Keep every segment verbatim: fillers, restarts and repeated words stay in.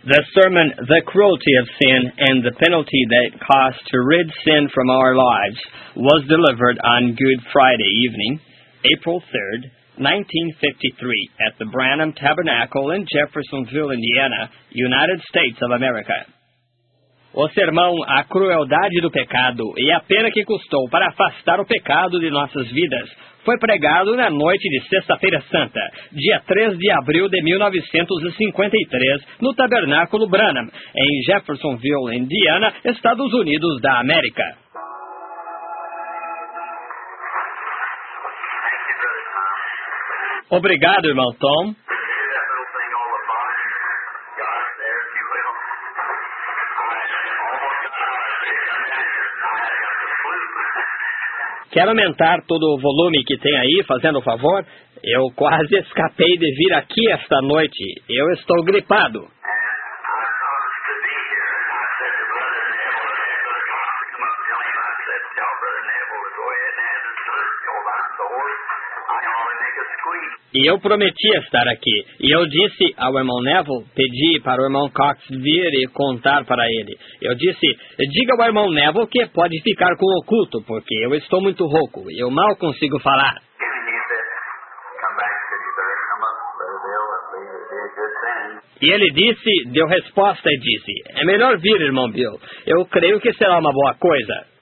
The sermon, The Cruelty of Sin and the Penalty That It Costs to Rid Sin from Our Lives, was delivered on Good Friday evening, April third, nineteen fifty-three, at the Branham Tabernacle in Jeffersonville, Indiana, United States of America. O sermão, A Crueldade do Pecado e a Pena que Custou para Afastar o Pecado de Nossas Vidas, foi pregado na noite de Sexta-feira Santa, dia três de abril de mil novecentos e cinquenta e três, no Tabernáculo Branham, em Jeffersonville, Indiana, Estados Unidos da América. Obrigado, irmão Tom. Quer aumentar todo o volume que tem aí, fazendo o favor? Eu quase escapei de vir aqui esta noite. Eu estou gripado. E eu prometi estar aqui. E eu disse ao irmão Neville, pedi para o irmão Cox vir e contar para ele. Eu disse, diga ao irmão Neville que pode ficar com o culto, porque eu estou muito rouco e eu mal consigo falar. E ele disse, deu resposta e disse, é melhor vir, irmão Bill. Eu creio que será uma boa coisa.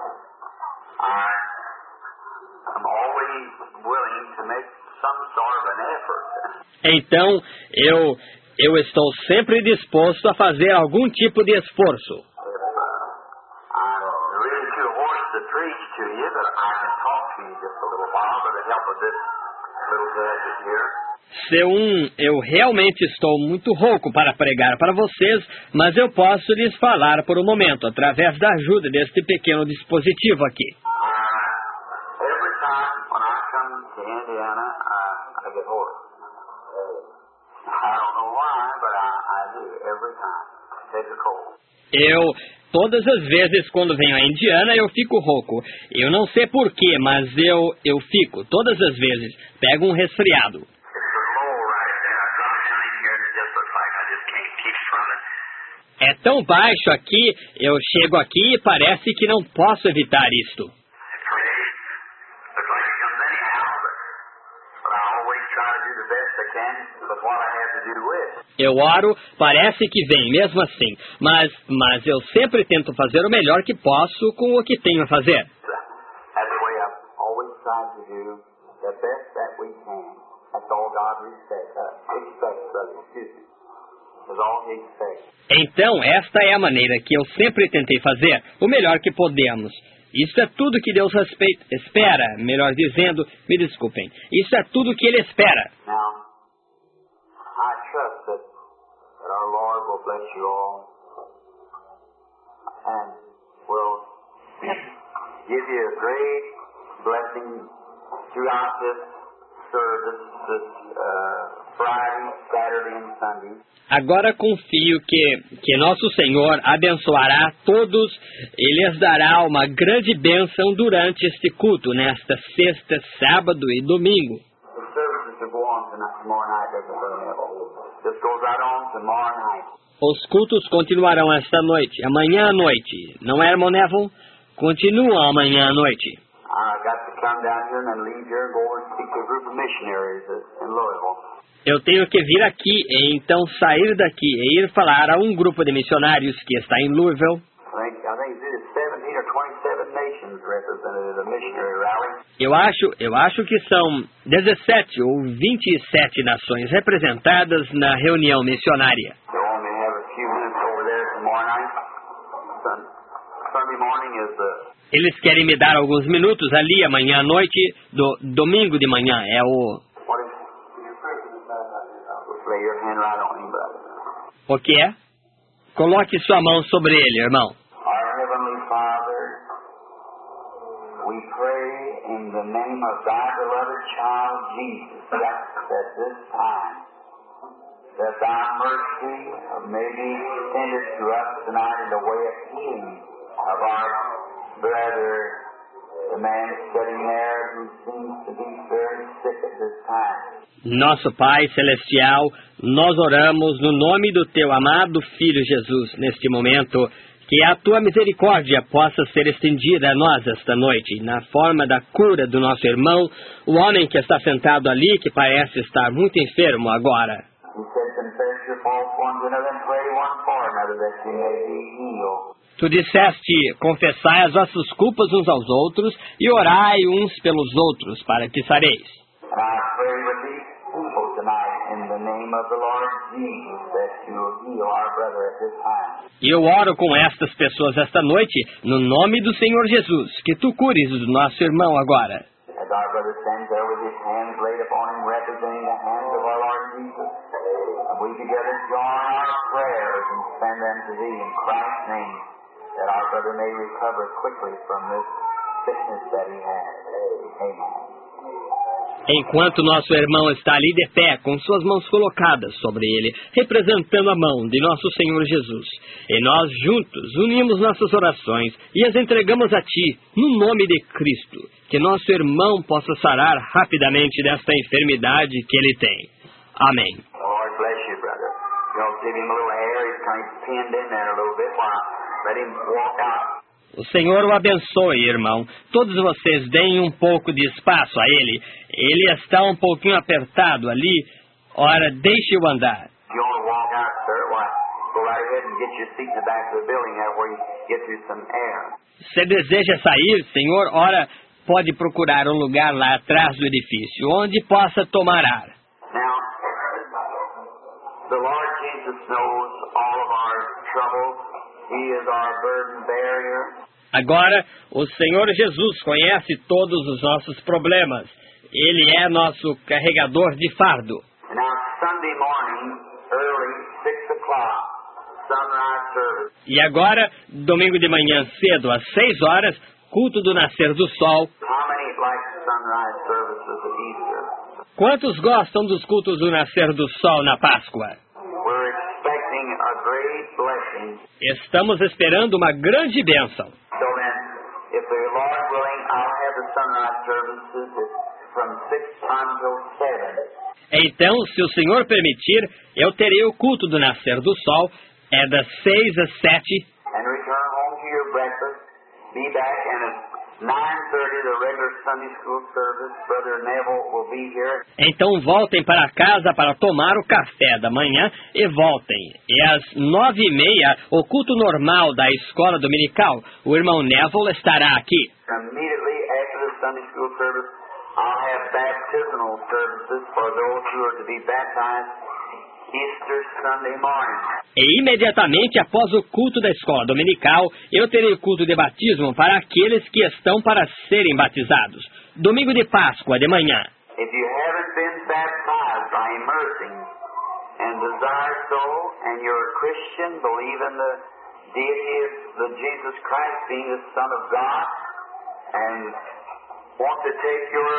Então, eu, eu estou sempre disposto a fazer algum tipo de esforço. Se um, eu realmente estou muito rouco para pregar para vocês, mas eu posso lhes falar por um momento, através da ajuda deste pequeno dispositivo aqui. Eu, todas as vezes quando venho a Indiana, eu fico rouco. Eu não sei porquê, mas eu, eu fico, todas as vezes. Pego um resfriado. É tão baixo aqui, eu chego aqui e parece que não posso evitar isto. Eu oro, parece que vem mesmo assim, mas, mas eu sempre tento fazer o melhor que posso com o que tenho a fazer. Então, esta é a maneira que eu sempre tentei fazer, o melhor que podemos. Isso é tudo que Deus respeita, espera, melhor dizendo, me desculpem, isso é tudo que Ele espera. I trust that, that our Lord will bless you all and will give you a great blessing throughout this service, this uh, Friday, Saturday and Sunday. Agora confio que, que nosso Senhor abençoará todos e lhes dará uma grande bênção durante este culto, nesta sexta, sábado e domingo. Os cultos continuarão esta noite, amanhã à noite. Não é, irmão Neville? Continuam amanhã à noite. Eu tenho que vir aqui e então sair daqui e ir falar a um grupo de missionários que está em Louisville. Eu acho, eu acho que são dezessete ou vinte e sete nações representadas na reunião missionária. Eles querem me dar alguns minutos ali amanhã à noite, do domingo de manhã, é o... O que é? Coloque sua mão sobre ele, irmão. We pray in the name of thy beloved child Jesus, that at this time, that thy mercy may be extended to us tonight in the way of healing of our brother, the man sitting there who seems to be very sick at this time. Nosso Pai Celestial, nós oramos no nome do Teu amado Filho Jesus neste momento, que a Tua misericórdia possa ser estendida a nós esta noite, na forma da cura do nosso irmão, o homem que está sentado ali, que parece estar muito enfermo agora. You said, confess your faults one to another and pray one for another that you may be healed. Tu disseste, confessai as vossas culpas uns aos outros e orai uns pelos outros, para que sareis. And I pray with these people tonight in the name of the Lord Jesus that you will heal our brother at this time. E eu oro com estas pessoas esta noite, no nome do Senhor Jesus, que tu cures o nosso irmão agora. As our brother stands there with his hands laid upon him, representing the hands of our Lord Jesus, and we together join our prayers and send them to thee in Christ's name, that our brother may recover quickly from this sickness that he has. Amen. Enquanto nosso irmão está ali de pé, com suas mãos colocadas sobre ele, representando a mão de nosso Senhor Jesus, e nós juntos unimos nossas orações e as entregamos a Ti, no nome de Cristo, que nosso irmão possa sarar rapidamente desta enfermidade que ele tem. Amém. Lord bless you, brother. You know, give him a little air. He's kind of pinned in there a little bit while let him walk out. O Senhor o abençoe, irmão. Todos vocês deem um pouco de espaço a ele. Ele está um pouquinho apertado ali. Ora, deixe-o andar. If you want to walk out, sir, why, go right ahead and get your seat in the back of the building there where you get through some air. Se deseja sair, Senhor, ora, pode procurar um lugar lá atrás do edifício, onde possa tomar ar. Now, the Lord Jesus knows all of our troubles. He is our burden bearer. Agora, o Senhor Jesus conhece todos os nossos problemas. Ele é nosso carregador de fardo. Now, Sunday morning, early, six o'clock, sunrise service. E agora, domingo de manhã cedo, às seis horas, culto do nascer do sol. How many like sunrise services at Easter? Quantos gostam dos cultos do nascer do sol na Páscoa? We're expecting a great blessing. Estamos esperando uma grande bênção. So then, if the Lord willing, I'll have the sunrise services from six until seven. Então, se o Senhor permitir, eu terei o culto do nascer do sol, é das seis às sete. And return home to your breakfast. Be back, and at nine thirty, the regular Sunday school service, Brother Neville will be here. Então voltem para casa para tomar o café da manhã e voltem. E às nove e meia, o culto normal da escola dominical, o irmão Neville estará aqui. Immediately after the Sunday school service, I'll have baptismal services for those who are to be baptized Easter Sunday morning. E imediatamente após o culto da escola dominical, eu terei o culto de batismo para aqueles que estão para serem batizados. Domingo de Páscoa de manhã. If you haven't been baptized by immersing and desire so, and you're a Christian, believe in the deity of the Jesus Christ being the Son of God, and want to take your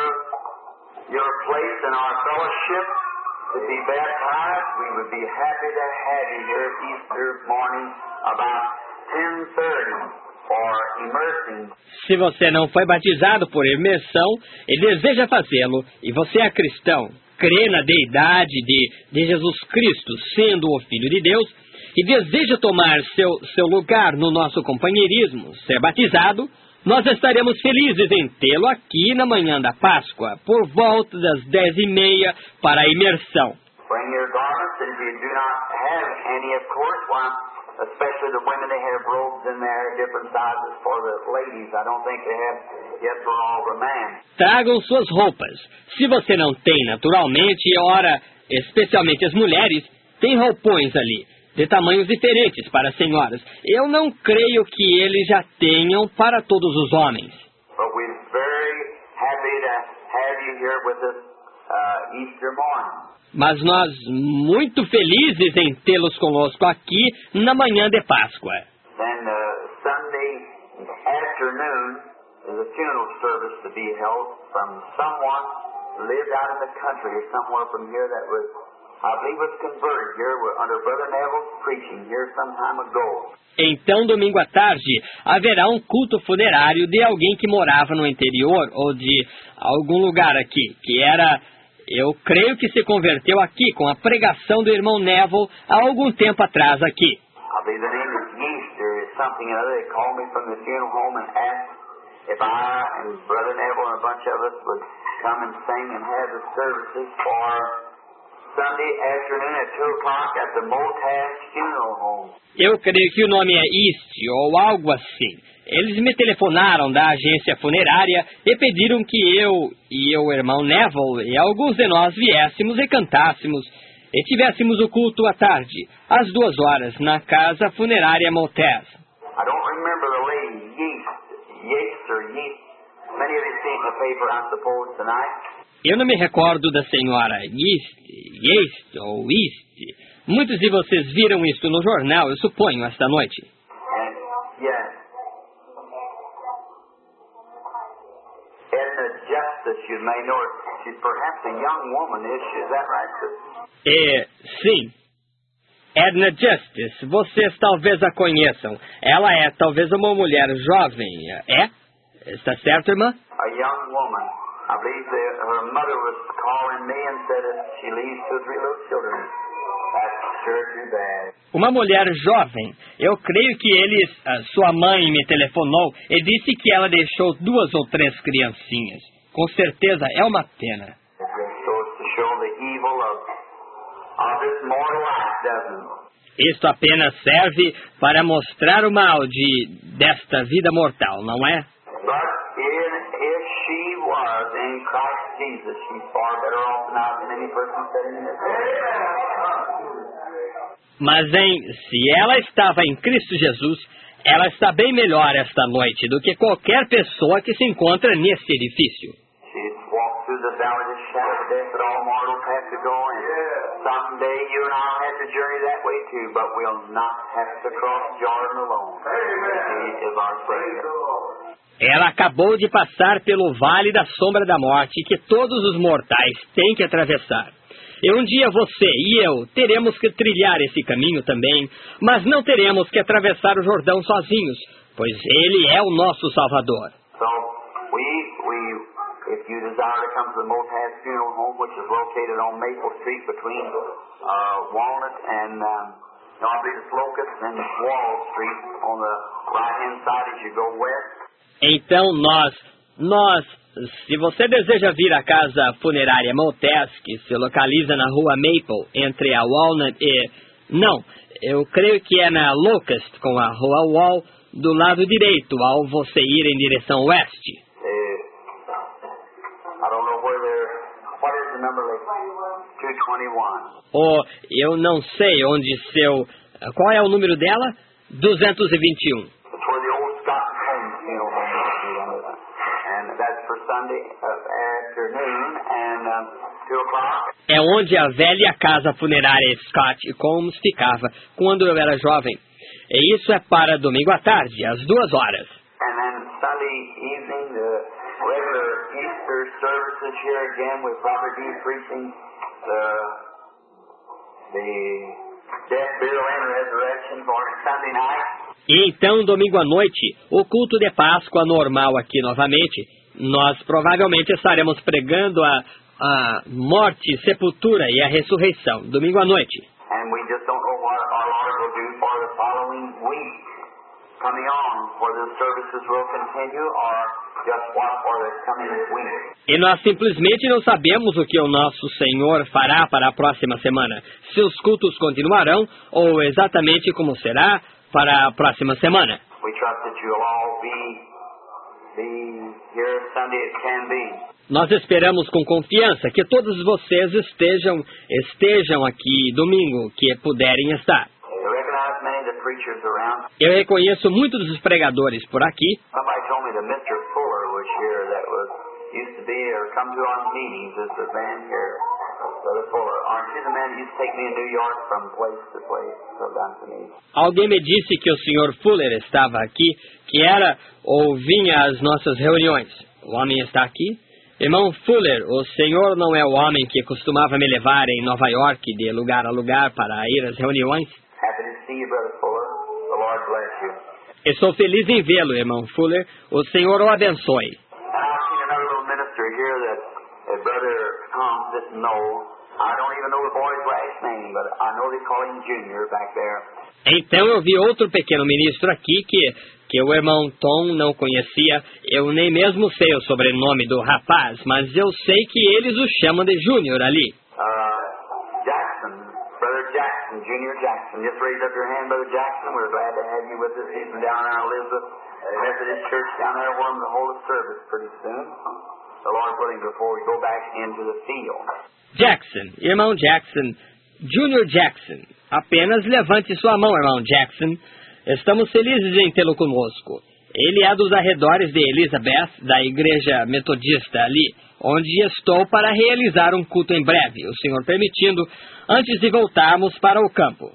your place in our fellowship to be baptized, we would be happy to have you here Easter morning about ten thirty for immersing. Se você não foi batizado por imersão e deseja fazê-lo, e você é cristão, crê na deidade de, de Jesus Cristo, sendo o Filho de Deus, e deseja tomar seu, seu lugar no nosso companheirismo, ser batizado, nós estaremos felizes em tê-lo aqui na manhã da Páscoa, por volta das dez e meia, para a imersão. Bring your garments, and if you do not have any, of course, why, especially the women, they have robes in there, different sizes for the ladies. I don't think they have yet for all the men. Tragam suas roupas. Se você não tem, naturalmente, ora, especialmente as mulheres, tem roupões ali, de tamanhos diferentes para as senhoras. Eu não creio que eles já tenham para todos os homens. But we're very happy to have you here with us uh, Easter morning. Mas nós muito felizes em tê-los conosco aqui na manhã de Páscoa. Then uh, Sunday afternoon is a funeral service to be held from someone who lived out in the country or somewhere from here that was, I believe, was converted here under Brother Neville's preaching here some time ago. Então, domingo à tarde, haverá um culto funerário de alguém que morava no interior ou de algum lugar aqui, que era eu creio que se converteu aqui com a pregação do irmão Neville há algum tempo atrás aqui. I believe the name is Yeast or something or other. They called me from the funeral home and asked if I and Brother Neville and a bunch of us would come and sing and have the services for Sunday afternoon at two o'clock at the Motas Funeral Home. Eu creio que o nome é East ou algo assim. Eles me telefonaram da agência funerária e pediram que eu e o irmão Neville e alguns de nós viéssemos e cantássemos e tivéssemos o culto à tarde, às duas horas, na casa funerária Motas. I don't remember the lady, Yeast, Yeast or Yeast. Many of you seen the paper, I suppose, tonight. Eu não me recordo da senhora Yeast, Yeast ou East. Muitos de vocês viram isto no jornal, eu suponho, esta noite. And, yes. Edna Justice, you may know her. She's perhaps a young woman, is she? Is that right, sister? É, sim. Edna Justice, vocês talvez a conheçam. Ela é talvez uma mulher jovem, é? Está certo, irmã? A young woman. I believe that her mother was calling me and said that she leaves two or three little children. That's sure too bad. Uma mulher jovem. Eu creio que eles, a sua mãe me telefonou e disse que ela deixou duas ou três criancinhas. Com certeza é uma pena. So it's to show the evil of, of this mortal life, doesn't it? Isto apenas serve para mostrar o mal de desta vida mortal, não é? But in, if she was in Christ Jesus, she's far better off now than any person sitting in this room. Mas em, se ela estava em Cristo Jesus, ela está bem melhor esta noite do que qualquer pessoa que se encontra nesse edifício. She's walked through the valley of the shadow of death that all mortals have to go, and someday you and I will have to journey that way too, but we'll not have to cross Jordan alone. He is our Savior. Ela acabou de passar pelo vale da sombra da morte que todos os mortais têm que atravessar. E um dia você e eu teremos que trilhar esse caminho também, mas não teremos que atravessar o Jordão sozinhos, pois Ele é o nosso Salvador. So, we, we, if you desire to come to the Motas Funeral Home, which is located on Maple Street between uh, Walnut and, um, no, I believe it's Locust and Wall Street on the right-hand side as you go west. Então nós, nós, se você deseja vir à casa funerária Motas, que se localiza na rua Maple, entre a Walnut e... Não, eu creio que é na Locust, com a rua Wall, do lado direito, ao você ir em direção oeste. I don't know where they're... What is the number? two twenty-one. Oh, eu não sei onde seu... Qual é o número dela? duzentos e vinte e um. It's where the old Scott Home funeral home is. And that's for Sunday afternoon and um, two o'clock. É onde a velha casa funerária Scott Combs ficava quando eu era jovem. E isso é para domingo à tarde, às duas horas. And then Sunday evening, the regular Easter services here again with Robert D. preaching the, the death, burial, and resurrection for Sunday night. E então, domingo à noite, o culto de Páscoa normal aqui novamente, nós provavelmente estaremos pregando a, a morte, sepultura e a ressurreição, domingo à noite. And we just don't know what our Lord will do for the following week coming on, whether the services will continue or just what for the coming week. E nós simplesmente não sabemos o que o nosso Senhor fará para a próxima semana. Se os cultos continuarão ou exatamente como será para a próxima semana. We trust that you'll all be, be here Sunday at can be. Nós esperamos com confiança que todos vocês estejam, estejam aqui domingo, que puderem estar. I recognize many of the preachers around. Eu reconheço muitos dos pregadores por aqui. Somebody told me that Mister Fuller was here that was used to be or come to our meetings as the man here. Brother Fuller, aren't you the man that used to take me in New York from place to place, so down to me? Alguém me disse que o senhor Fuller estava aqui, que era ou vinha às nossas reuniões. O homem está aqui? Irmão Fuller, o senhor não é o homem que costumava me levar em Nova York de lugar a lugar para ir às reuniões? Happy to see you, Brother Fuller. The Lord bless you. Estou feliz em vê-lo, irmão Fuller. O Senhor o abençoe. And I've seen another little minister here that, that Brother Tom didn't know. I don't even know the boy's last name, but I know they call him Junior back there. Então eu vi outro pequeno ministro aqui que, que o irmão Tom não conhecia. Eu nem mesmo sei o sobrenome do rapaz, mas eu sei que eles o chamam de Júnior ali. Uh, Jackson, Brother Jackson, Junior Jackson. Just raise up your hand, Brother Jackson. We're glad to have you with us. He's from down there in Elizabeth Methodist Church down there. We're going to hold a service pretty soon. The Lord willing, before we go back into the field. Jackson, irmão Jackson, Junior Jackson. Apenas levante sua mão, irmão Jackson. Estamos felizes em tê-lo conosco. Ele é dos arredores de Elizabeth, da igreja metodista ali, onde estou para realizar um culto em breve, o Senhor permitindo, antes de voltarmos para o campo.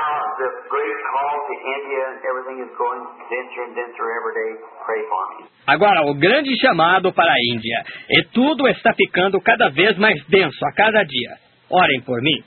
Agora, o grande chamado para a Índia, e tudo está ficando cada vez mais denso a cada dia. Orem por mim.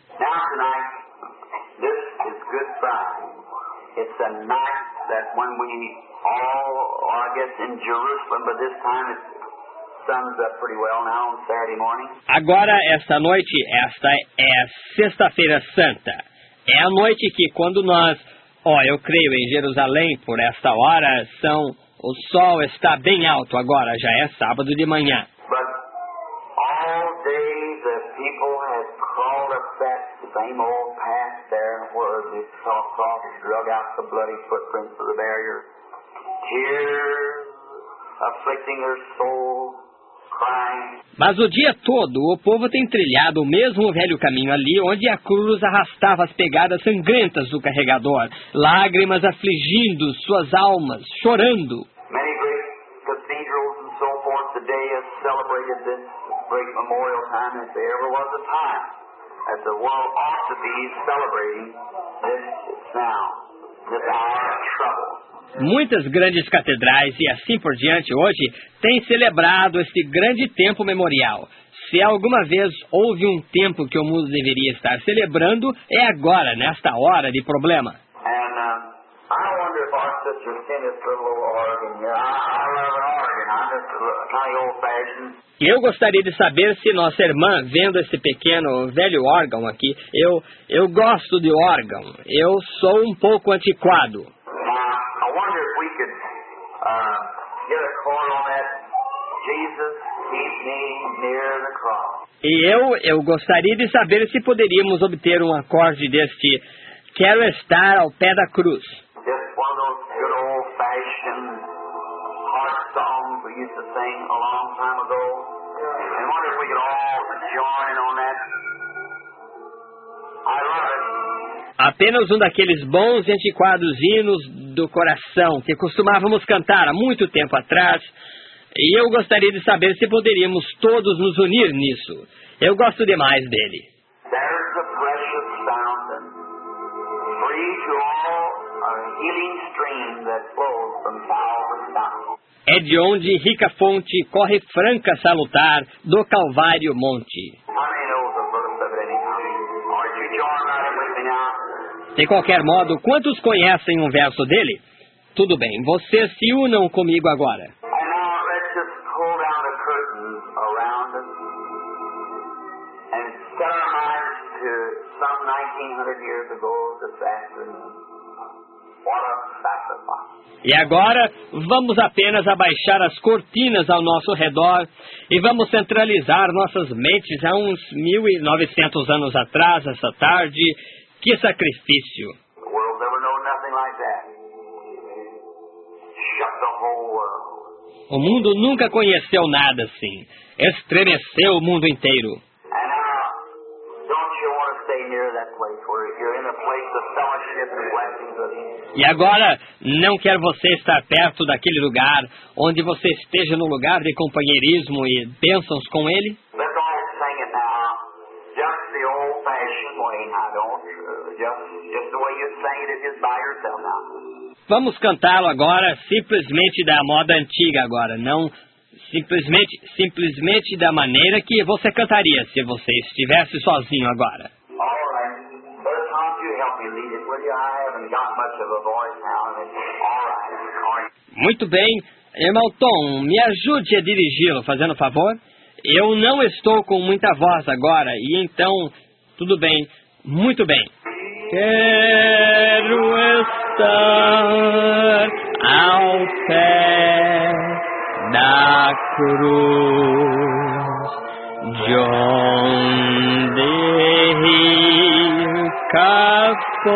It's a night that when we all, or I guess in Jerusalem, but this time it suns up pretty well now on Saturday morning. Agora, esta noite, esta é Sexta-feira Santa. É a noite que quando nós, ó, oh, eu creio em Jerusalém, por esta hora, são, o sol está bem alto agora, já é sábado de manhã. But all day the people had crawled up that same old path there where the cross drug out the bloody footprints of the barrier. Tears afflicting their souls, crying. Mas o dia todo o povo tem trilhado o mesmo velho caminho ali, onde a cruz arrastava as pegadas sangrentas do carregador, lágrimas afligindo suas almas, chorando. Many great cathedrals and so forth today have celebrated this great memorial time if there ever was a time. As the world ought to be celebrating this now, this hour of trouble. Muitas grandes catedrais e assim por diante hoje têm celebrado este grande tempo memorial. Se alguma vez houve um tempo que o mundo deveria estar celebrando, é agora, nesta hora de problema. And uh, I wonder if our sister sent this little old organ here. I, I love an organ. I'm just kind of old-fashioned. Eu gostaria de saber se nossa irmã, vendo esse pequeno velho órgão aqui, eu, eu gosto de órgão, eu sou um pouco antiquado. Now, I wonder if we could uh, get a chord on that, Jesus, keep me near the cross. E eu, eu gostaria de saber se poderíamos obter um acorde deste Quero estar ao pé da cruz. Just one of those good old-fashioned heart songs we used to sing a long time ago. I wonder if we could all join on that. I love it. Apenas um daqueles bons e antiquados hinos do coração que costumávamos cantar há muito tempo atrás. E eu gostaria de saber se poderíamos todos nos unir nisso. Eu gosto demais dele. There's a precious fountain, free to all, a healing stream that flows from Calvary's mountain. É de onde rica fonte corre franca salutar do Calvário Monte. De qualquer modo, quantos conhecem um verso dele? Tudo bem, vocês se unam comigo agora. E agora, vamos apenas abaixar as cortinas ao nosso redor e vamos centralizar nossas mentes a uns mil e novecentos anos atrás, essa tarde. Que sacrifício! O mundo nunca conheceu nada assim. Estremeceu o mundo inteiro. E agora, não quer você estar perto daquele lugar, onde você esteja no lugar de companheirismo e bênçãos com ele? Vamos cantá-lo agora, simplesmente da moda antiga agora, não simplesmente, simplesmente da maneira que você cantaria se você estivesse sozinho agora. Muito bem, irmão Tom, me ajude a dirigi-lo, fazendo favor. Eu não estou com muita voz agora, e então, tudo bem, muito bem. Quero estar ao pé da cruz, de onde rica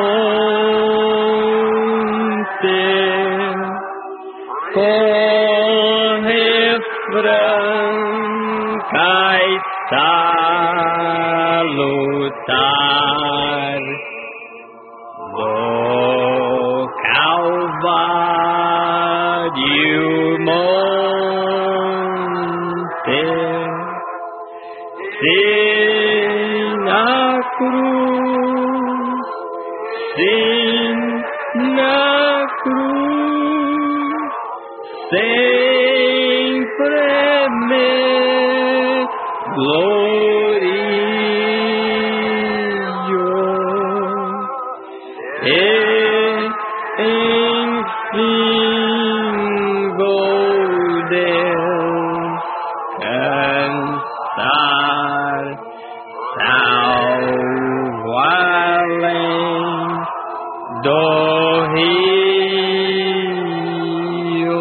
fonte corre franca e salutar do Calvário monte, sim na cruz, sim na cruz, sempre me glorio, e enfim vou descansar, salvo além do rio.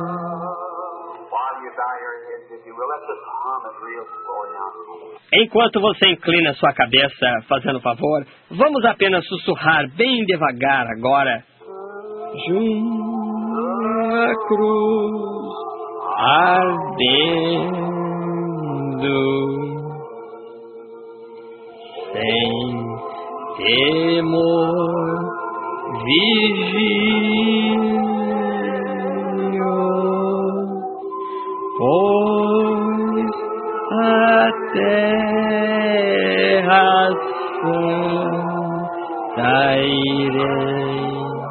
Enquanto você inclina sua cabeça, fazendo favor, vamos apenas sussurrar bem devagar agora. Junto à cruz ardendo, sem temor, vigílio, pois a terra santa irei,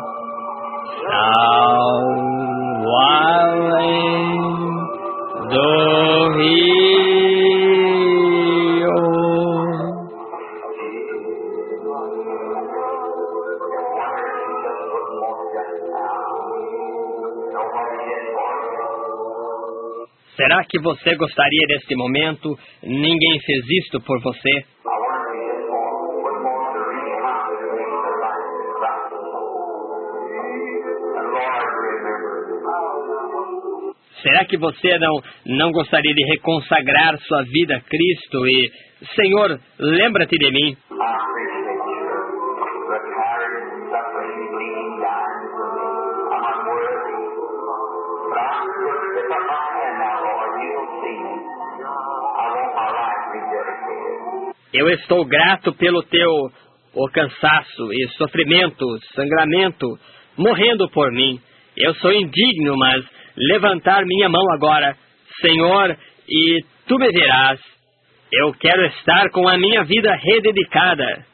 salvo além do rio. Será que você gostaria deste momento? Ninguém fez isto por você? Será que você não, não gostaria de reconsagrar sua vida a Cristo e, Senhor, lembra-te de mim? Eu estou grato pelo teu o cansaço e sofrimento, sangramento, morrendo por mim. Eu sou indigno, mas levantar minha mão agora, Senhor, e Tu me verás. Eu quero estar com a minha vida rededicada.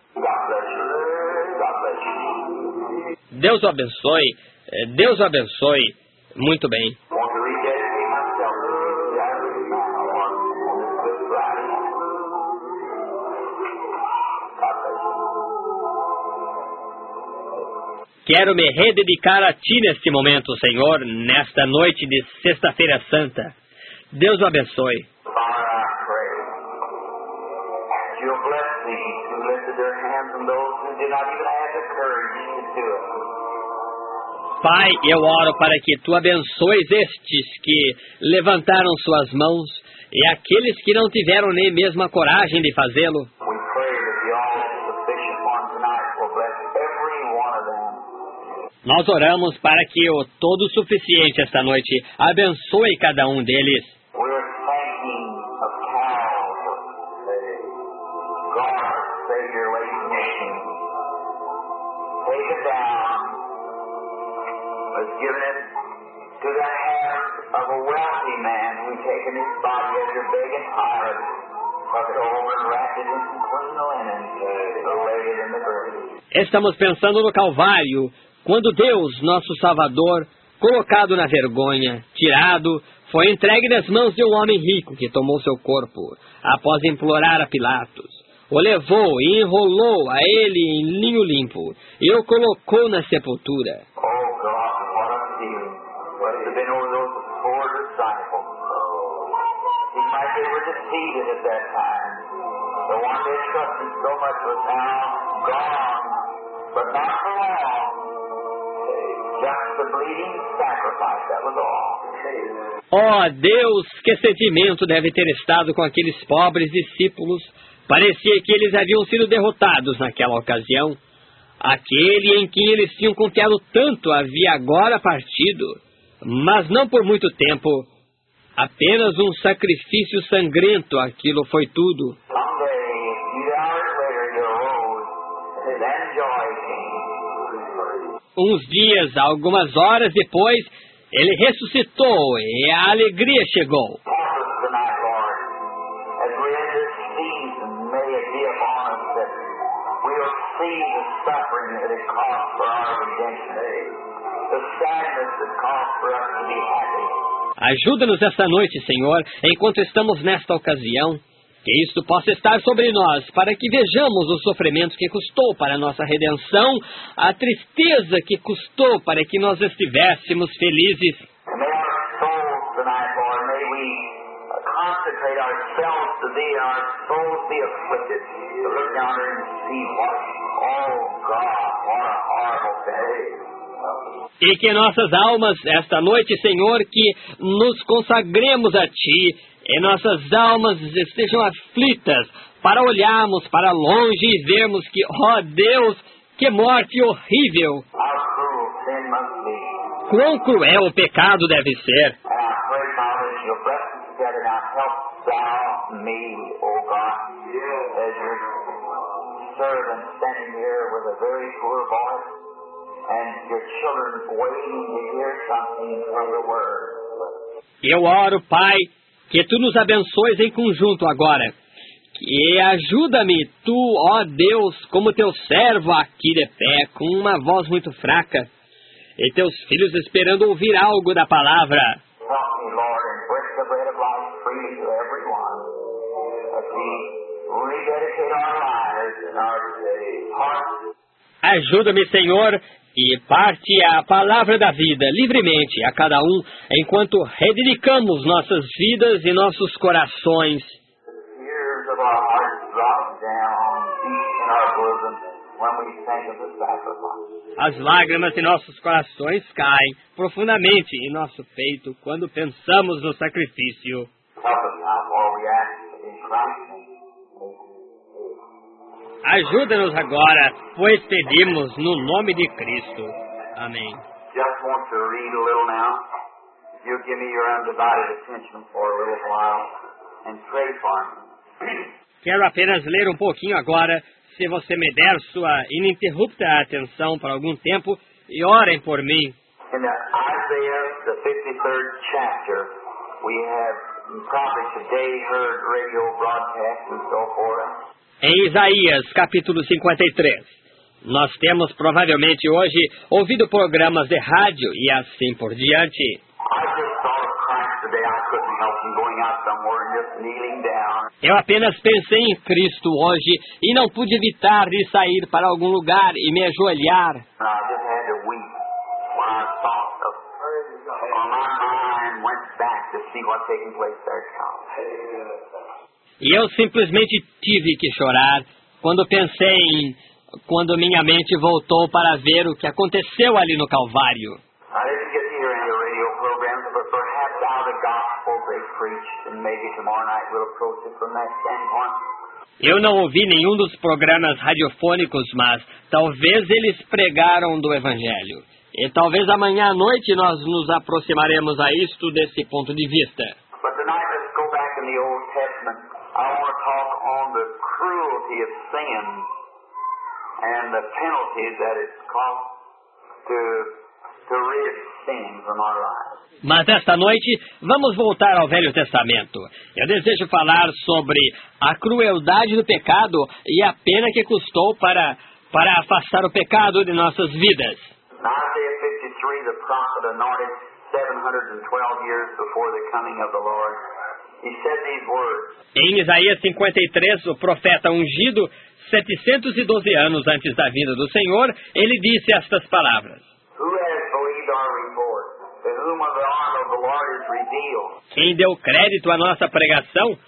Deus o abençoe. Deus o abençoe. Muito bem. Quero me rededicar a Ti neste momento, Senhor, nesta noite de Sexta-feira Santa. Deus o abençoe. Pai, eu oro para que Tu abençoes estes que levantaram suas mãos e aqueles que não tiveram nem mesmo a coragem de fazê-lo. Nós oramos para que o Todo-Suficiente esta noite abençoe cada um deles. Estamos pensando no Calvário, quando Deus, nosso Salvador, colocado na vergonha, tirado, foi entregue nas mãos de um homem rico que tomou seu corpo, após implorar a Pilatos. O levou e enrolou a ele em linho limpo e o colocou na sepultura. defeated at that time. The one they trusted so much was now gone, but not for long. Just the bleeding sacrifice, that was all. Oh, Deus, que sentimento deve ter estado com aqueles pobres discípulos. Parecia que eles haviam sido derrotados naquela ocasião. Aquele em quem eles tinham confiado tanto havia agora partido, mas não por muito tempo. Apenas um sacrifício sangrento, aquilo foi tudo. Uns dias, algumas horas depois, ele ressuscitou e a alegria chegou. Ajuda-nos esta noite, Senhor, enquanto estamos nesta ocasião, que isto possa estar sobre nós, para que vejamos o sofrimento que custou para a nossa redenção, a tristeza que custou para que nós estivéssemos felizes. E que nossas almas, esta noite, Senhor, que nos consagremos a Ti, e nossas almas estejam aflitas, para olharmos para longe e vermos que, ó Deus, que morte horrível! Quão cruel o pecado deve ser! Eu oro, Pai, que Tu nos abençoes em conjunto agora. E ajuda-me, Tu, ó Deus, como Teu servo aqui de pé, com uma voz muito fraca, e Teus filhos esperando ouvir algo da palavra. Ajuda-me, Senhor, e parte a palavra da vida livremente a cada um, enquanto rededicamos nossas vidas e nossos corações. As lágrimas de nossos corações caem profundamente em nosso peito quando pensamos no sacrifício. Ajuda-nos agora, pois pedimos no nome de Cristo. Amém. Just want to read a little now. You give me your undivided attention for a little while and pray for me. Quero apenas ler um pouquinho agora, se você me der sua ininterrupta atenção por algum tempo, e orem por mim. In the Isaiah, the fifty-third chapter, we have probably today heard radio broadcasts and so forth. Em Isaías, capítulo cinquenta e três, nós temos provavelmente hoje ouvido programas de rádio e assim por diante. Eu apenas pensei em Cristo hoje e não pude evitar de sair para algum lugar e me ajoelhar. E eu simplesmente tive que chorar quando pensei em... quando minha mente voltou para ver o que aconteceu ali no Calvário. Eu não ouvi nenhum dos programas radiofônicos, mas talvez eles pregaram do Evangelho. E talvez amanhã à noite nós nos aproximaremos a isto desse ponto de vista. But tonight let's go back in the Old Testament. I want to talk on the cruelty of sin and the penalties that it costs to, to rid sin from our lives. Mas esta noite vamos voltar ao Velho Testamento. Eu desejo falar sobre a crueldade do pecado e a pena que custou para, para afastar o pecado de nossas vidas. In Isaiah fifty-three, the prophet anointed seven hundred twelve years before the coming of the Lord. He said these words. Em Isaías cinquenta e três, o profeta ungido, setecentos e doze anos antes da vinda do Senhor, ele disse estas palavras. Who has believed our report? To whom of the arm of the Lord is revealed? Quem deu crédito à nossa pregação?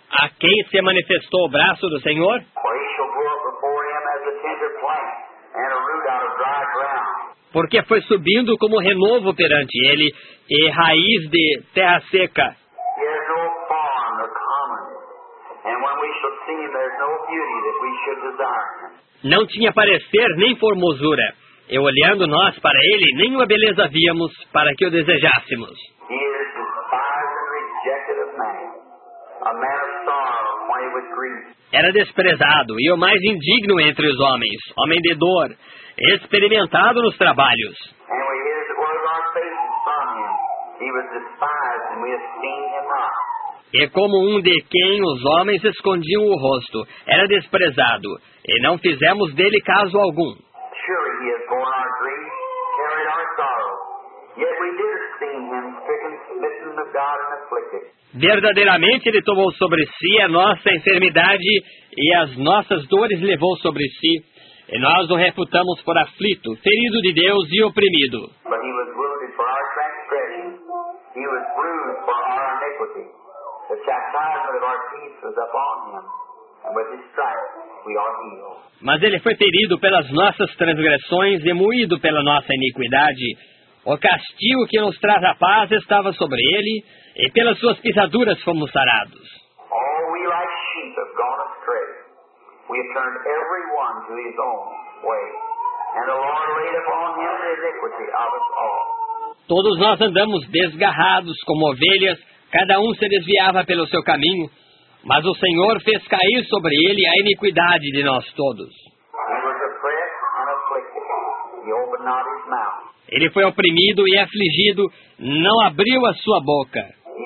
A quem se manifestou o braço do Senhor? For he shall grow up before him as a tender plant, and a root out of dry ground. Porque foi subindo como renovo perante ele, e raiz de terra seca. He has no form nor commonness, and when we shall see him, there is no beauty that we should desire him. Não tinha parecer nem formosura, e olhando nós para ele, nenhuma beleza víamos para que o desejássemos. He is despised and rejected of man, a man of sorrow, acquainted with grief. Era desprezado e o mais indigno entre os homens, homem de dor, experimentado nos trabalhos. And we hid as it were our faces from him. He was despised, and we esteemed him not. E como um de quem os homens escondiam o rosto, era desprezado, e não fizemos dele caso algum. Surely he has borne our grief, carried our sorrow. Yet we did esteem him stricken, smitten of God, and afflicted. Verdadeiramente ele tomou sobre si a nossa enfermidade e as nossas dores levou sobre si. E nós o reputamos por aflito, ferido de Deus e oprimido. But he was wounded for our transgression. He was bruised for our iniquity. The chastisement of our peace was upon him, and with his stripes we are healed. Mas ele foi ferido pelas nossas transgressões e moído pela nossa iniquidade. O castigo que nos traz a paz estava sobre ele, e pelas suas pisaduras fomos sarados. All we like sheep have gone astray. We have turned every one to his own way, and the Lord laid upon him the iniquity of us all. Todos nós andamos desgarrados como ovelhas, cada um se desviava pelo seu caminho, mas o Senhor fez cair sobre ele a iniquidade de nós todos. He was oppressed and afflicted. He opened not his mouth. Ele foi oprimido e afligido, não abriu a sua boca. He,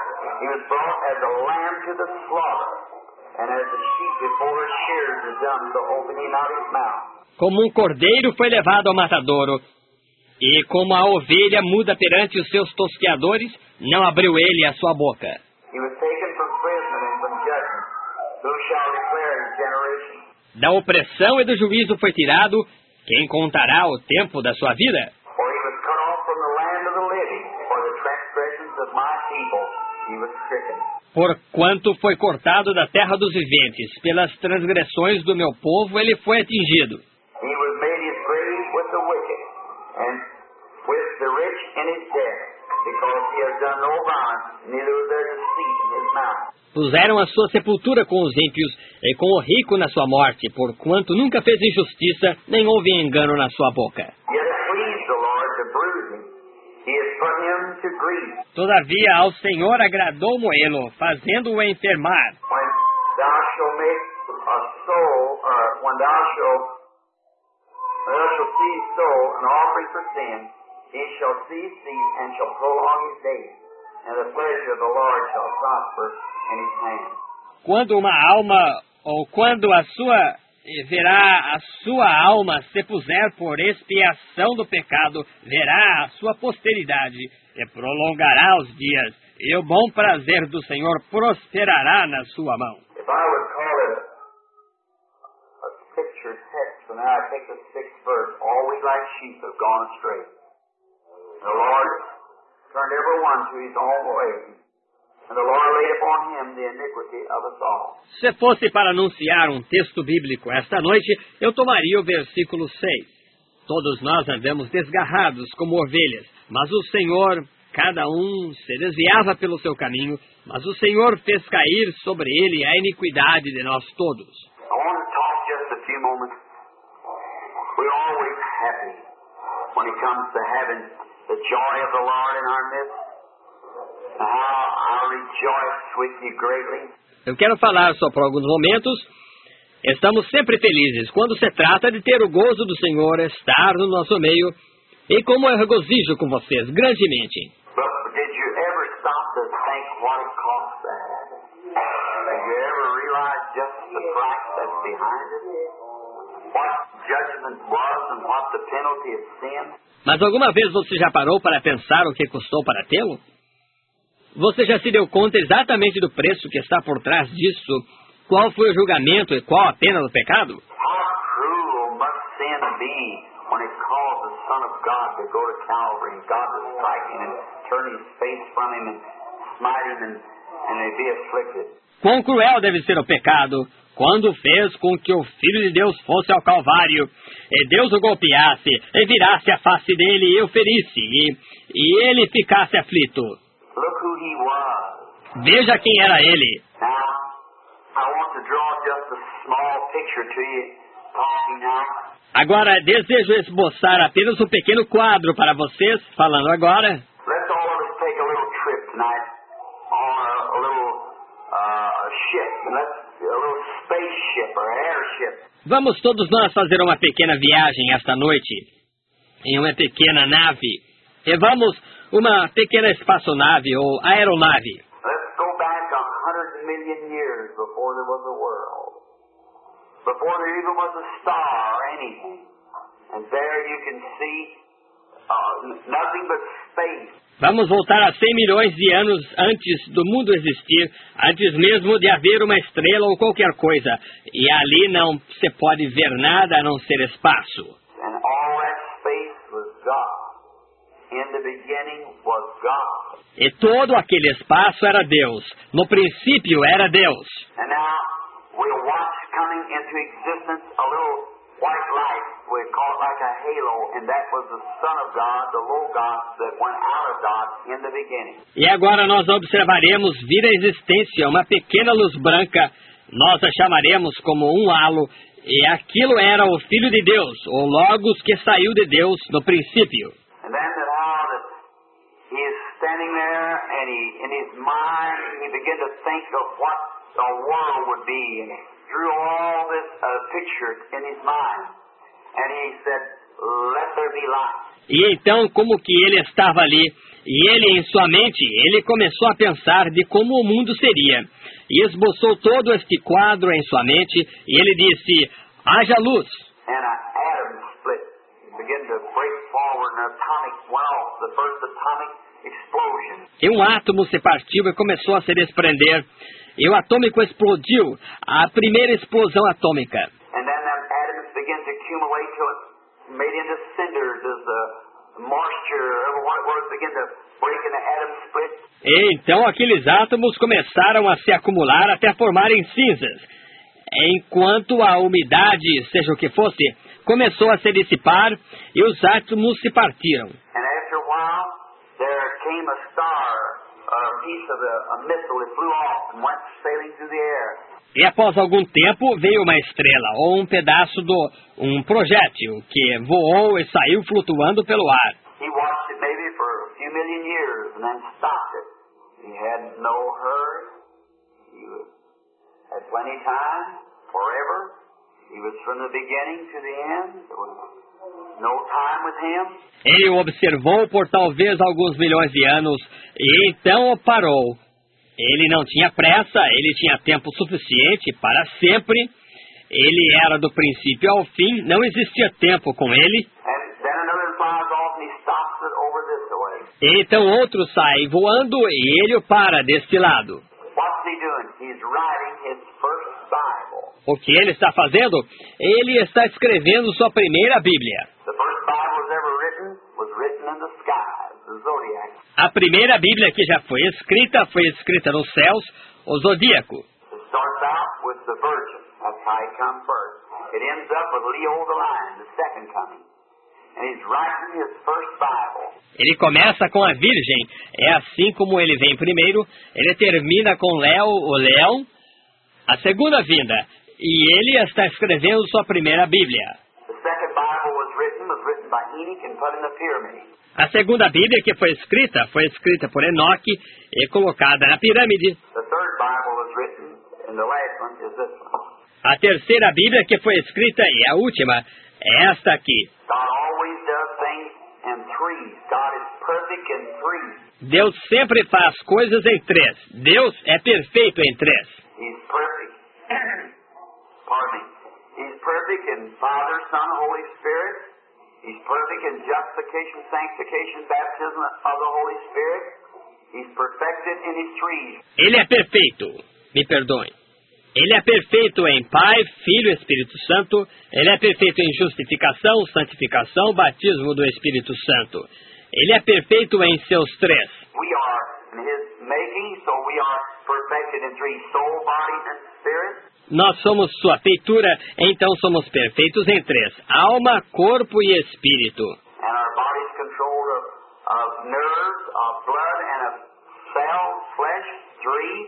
he was brought as a lamb to the slaughter, and as a sheep before his shears is dumb, so opened he not his mouth. Como um cordeiro foi levado ao matadouro, e como a ovelha muda perante os seus tosqueadores, não abriu ele a sua boca. He was taken from prison and from judgment. Who shall declare his generation? Da opressão e do juízo foi tirado, quem contará o tempo da sua vida? For he was cut off from the land of the living, for the transgressions of my people he was stricken. Porquanto foi cortado da terra dos viventes, pelas transgressões do meu povo ele foi atingido. He was made his grave with the wicked, and with the rich in his death, because he has done no violence, neither was there deceit in his mouth. Puseram a sua sepultura com os ímpios, e com o rico na sua morte, porquanto nunca fez injustiça, nem houve engano na sua boca. Yet it pleased the Lord to bruise him. He has put him to grief. Todavia ao Senhor agradou moê-lo, fazendo-o enfermar. When thou shalt make a soul, or when thou shalt, when thou shalt see his soul an offering for sin, he shall cease thee and shall prolong his days, and the pleasure of the Lord shall prosper in his hand. Quando uma alma, ou quando a sua, verá a sua alma se puser por expiação do pecado, verá a sua posteridade, e prolongará os dias, e o bom prazer do Senhor prosperará na sua mão. If I would call it a picture text, so now I take the sixth verse, all we like sheep have gone astray. The Lord turned every one to his own way, and the Lord laid upon him the iniquity of us all. Se fosse para anunciar um texto bíblico esta noite, eu tomaria o versículo seis. Todos nós andamos desgarrados como ovelhas, mas o Senhor, cada um se desviava pelo seu caminho, mas o Senhor fez cair sobre ele a iniquidade de nós todos. I want to talk just a few moments. We're always happy when it comes to having the joy of the Lord in our midst. How I rejoice with you greatly. Eu quero falar só por alguns momentos. Estamos sempre felizes quando se trata de ter o gozo do Senhor estar no nosso meio. E como eu regozijo com vocês grandemente. But did you ever stop to think what it costs to have it? Did you ever realize just the price that's behind it? What judgment was and what the penalty of sin? Mas alguma vez você já parou para pensar o que custou para tê-lo? Você já se deu conta exatamente do preço que está por trás disso? Qual foi o julgamento e qual a pena do pecado? How cruel must sin be when it caused the Son of God to go to Calvary and God to strike him and turn his face from him and smite him and and they be afflicted. Quão cruel deve ser o pecado quando fez com que o Filho de Deus fosse ao Calvário, e Deus o golpeasse, e virasse a face dele e o ferisse, e, e ele ficasse aflito. Look who he was. Veja quem era ele. Now, I want to draw just a small picture to you, talking now. Agora, desejo esboçar apenas um pequeno quadro para vocês, falando agora. Let's all of us take a little trip tonight on a, a little uh, ship, and let's a little spaceship or airship. Vamos todos nós fazer uma pequena viagem esta noite, em uma pequena nave. E vamos uma pequena espaçonave ou aeronave. Let's go back a hundred million years before there was a world, before there even was a star or anything. And there you can see uh, nothing but space. Vamos voltar a cem milhões de anos antes do mundo existir, antes mesmo de haver uma estrela ou qualquer coisa. E ali não se pode ver nada a não ser espaço. And all that space was God. In the beginning was God. E todo aquele espaço era Deus. No princípio era Deus. And now we'll watch coming into existence a little white light. We call it like a halo, and that was the Son of God, the Logos, that went out of God in the beginning. E agora nós observaremos vir à existência uma pequena luz branca. Nós a chamaremos como um halo. E aquilo era o Filho de Deus, o Logos que saiu de Deus no princípio. And then that how that he is standing there, and he, in his mind, he began to think of what the world would be, and he drew all this uh, picture in his mind. And he said, "Let there be light." E então, como que ele estava ali, e ele em sua mente, ele começou a pensar de como o mundo seria. E esboçou todo este quadro em sua mente, e ele disse, haja luz. And an atom split, began to break forward, and an atomic went off, the first atomic explosion. E um átomo se partiu e começou a se desprender. E o atômico explodiu, a primeira explosão atômica. And then them atoms began to accumulate till it made into cinders as the moisture, or what it was, began to break in the atom split. E então aqueles átomos começaram a se acumular até formarem cinzas. Enquanto a umidade, seja o que fosse, começou a se dissipar e os átomos se partiram. And after a while, there came a star, a piece of a, a missile that flew off and went sailing through the air. E após algum tempo veio uma estrela, ou um pedaço do um projétil, que voou e saiu flutuando pelo ar. He watched it maybe for a few million years and then stopped it. He had no hurry. He was, had plenty of time, forever. He was from the beginning to the end. There was no time with him. Ele o observou por talvez alguns milhões de anos, e então o parou. Ele não tinha pressa, ele tinha tempo suficiente para sempre. Ele era do princípio ao fim, não existia tempo com ele. And then another flies off and he stops it over this way. E então outro sai voando e ele o para deste lado. What's he doing? He's writing his first Bible. O que ele está fazendo? Ele está escrevendo sua primeira Bíblia. The first Bible was ever written was written in the skies, the zodiac. A primeira Bíblia que já foi escrita, foi escrita nos céus, o zodíaco. It starts out with the Virgin. That's how he comes first. It ends up with Leo the Lion, the second coming. And he's writing his first Bible. Ele começa com a Virgem, é assim como ele vem primeiro, ele termina com Léo, o leão, a segunda vinda, e ele está escrevendo sua primeira Bíblia. The second Bible was written, was written by Enoch and put in the pyramid. A segunda Bíblia que foi escrita, foi escrita por Enoque e colocada na pirâmide. The third Bible was written, and the last one is this one. A terceira Bíblia que foi escrita, e a última, é esta aqui. God always does things in threes. God is perfect in threes. Deus sempre faz coisas em três. Deus é perfeito em três. He's perfect. Pardon me. He's perfect in Father, Son, Holy Spirit. He's perfect in justification, sanctification, baptism of the Holy Spirit. He's perfected in his threes. Ele é perfeito. Me perdoem. Ele é perfeito em Pai, Filho e Espírito Santo. Ele é perfeito em justificação, santificação, batismo do Espírito Santo. Ele é perfeito em seus três. We are in His making, so we are perfected in three: soul, body, and spirit. Nós somos sua feitura, então somos perfeitos em três: alma, corpo e espírito. And our body's controlled of, of nerves, of blood, and of cells, flesh, three,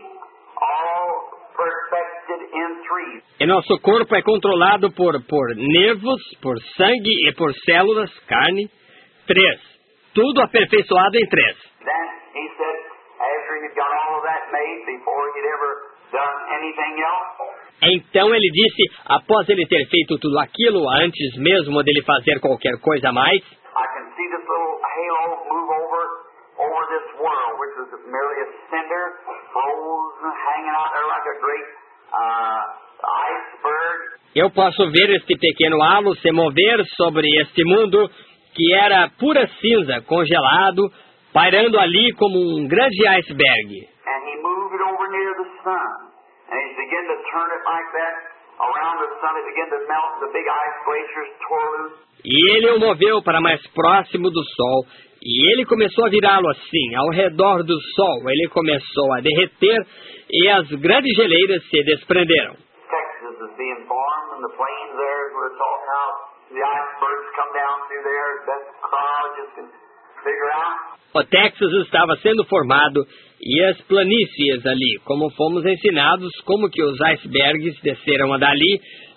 all perfected in three. E nosso corpo é controlado por, por nervos, por sangue e por células, carne, três. Tudo aperfeiçoado em três. Then he said, after he'd got all of that made, before he'd ever done anything else, então ele disse, após ele ter feito tudo aquilo, antes mesmo dele fazer qualquer coisa a mais, I can see this little halo move over over this world, which is merely a cinder, frozen, hanging out there like a great uh, iceberg. eu posso ver este pequeno halo se mover sobre este mundo que era pura cinza, congelado, pairando ali como um grande iceberg. And he moved it over near the sun. And he began to turn it like that around the sun. It began to melt. The big ice glaciers tore loose. E ele o moveu para mais próximo do Sol, e ele começou a virá-lo assim, ao redor do Sol. Ele começou a derreter, e as grandes geleiras se desprenderam. Texas is being formed, and the plains there, as we're talking how the icebergs come down through there. That crowd just can figure out. O Texas estava sendo formado, e as planícies ali, como fomos ensinados, como que os icebergs desceram dali,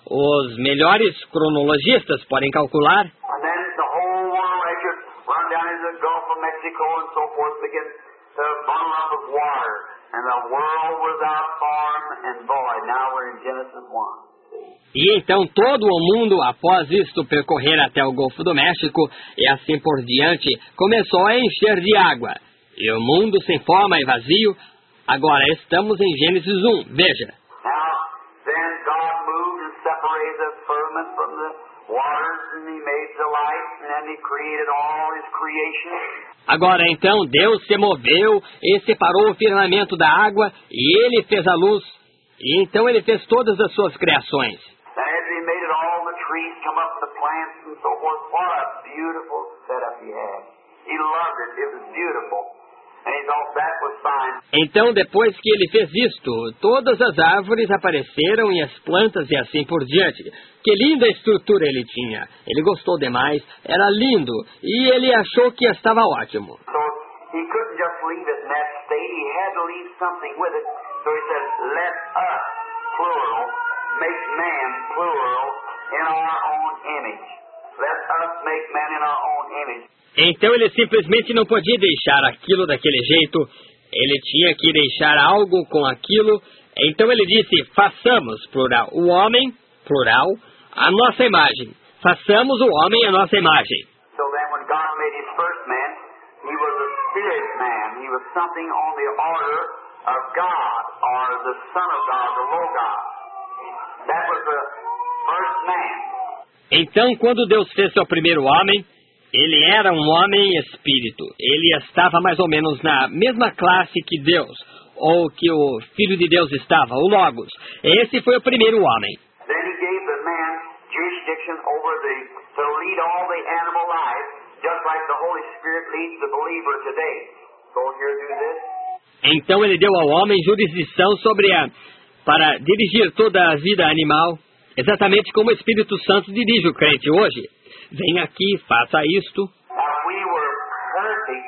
os melhores cronologistas podem calcular. And then the whole world, as you run down into the Gulf of Mexico and so forth, begins to bundle up with water. And the world without form and void. Now we're in Genesis one. E então todo o mundo, após isto percorrer até o Golfo do México e assim por diante, começou a encher de água. E o mundo sem forma e vazio, agora estamos em Gênesis um, veja. Now, then God moved and separated the firmament from the waters, and He made the light, and then He created all His creation. Agora então Deus se moveu e separou o firmamento da água, e Ele fez a luz, e então Ele fez todas as suas criações. And as He made it, all the trees come up, the plants and so forth. What a beautiful setup He had. He loved it. It was beautiful. And He thought that was fine. Então, depois que ele fez isto, todas as árvores apareceram e as plantas e assim por diante. Que linda estrutura ele tinha. Ele gostou demais, era lindo, e ele achou que estava ótimo. So He couldn't just leave it in that state. He had to leave something with it. So He said, let us, plural, make man, plural, in our own image. Let us make man in our own image. Então ele simplesmente não podia deixar aquilo daquele jeito, ele tinha que deixar algo com aquilo. Então ele disse, façamos, plural, o homem, plural, a nossa imagem. Façamos o homem a nossa imagem. So then when God made His first man, He was a spirit man. He was something on the order of God, or the Son of God, the Logos. That was the first man. Então quando Deus fez seu primeiro homem, ele era um homem espírito. Ele estava mais ou menos na mesma classe que Deus, ou que o Filho de Deus estava, o Logos. Esse foi o primeiro homem. Then He gave the man jurisdiction over the, to lead all the animal life, just like the Holy Spirit leads the believer today. So here do this. Então ele deu ao homem jurisdição sobre a, para dirigir toda a vida animal, exatamente como o Espírito Santo dirige o crente hoje. Vem aqui, faça isto. Now, if we were perfect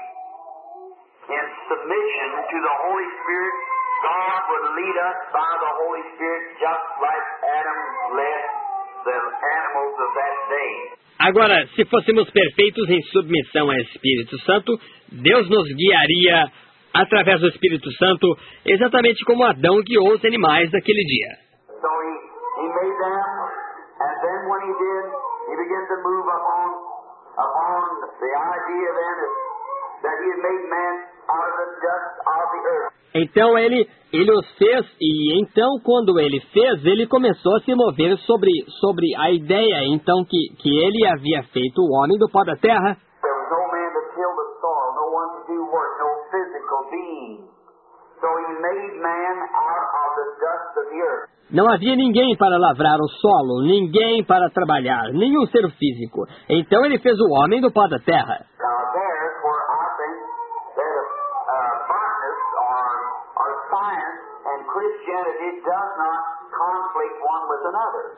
in submission to the Holy Spirit, God would lead us by the Holy Spirit just like Adam led the animals of that day. Agora, se fôssemos perfeitos em submissão ao Espírito Santo, Deus nos guiaria através do Espírito Santo, exatamente como Adão guiou os animais daquele dia. So he, he made them, and then when he did, he began to move upon, upon the idea then that he had made man out of the dust of the earth. Então ele, ele os fez, e então quando ele fez, ele começou a se mover sobre, sobre a ideia, então que, que ele havia feito o homem do pó da terra. There was no man to till the soil, no one to do work, no physical being. So he made man out of the dust of the earth. Não havia ninguém para lavrar o solo, ninguém para trabalhar, nenhum ser físico. Então ele fez o homem do pó da terra. Now there's where I think that a uh, botanist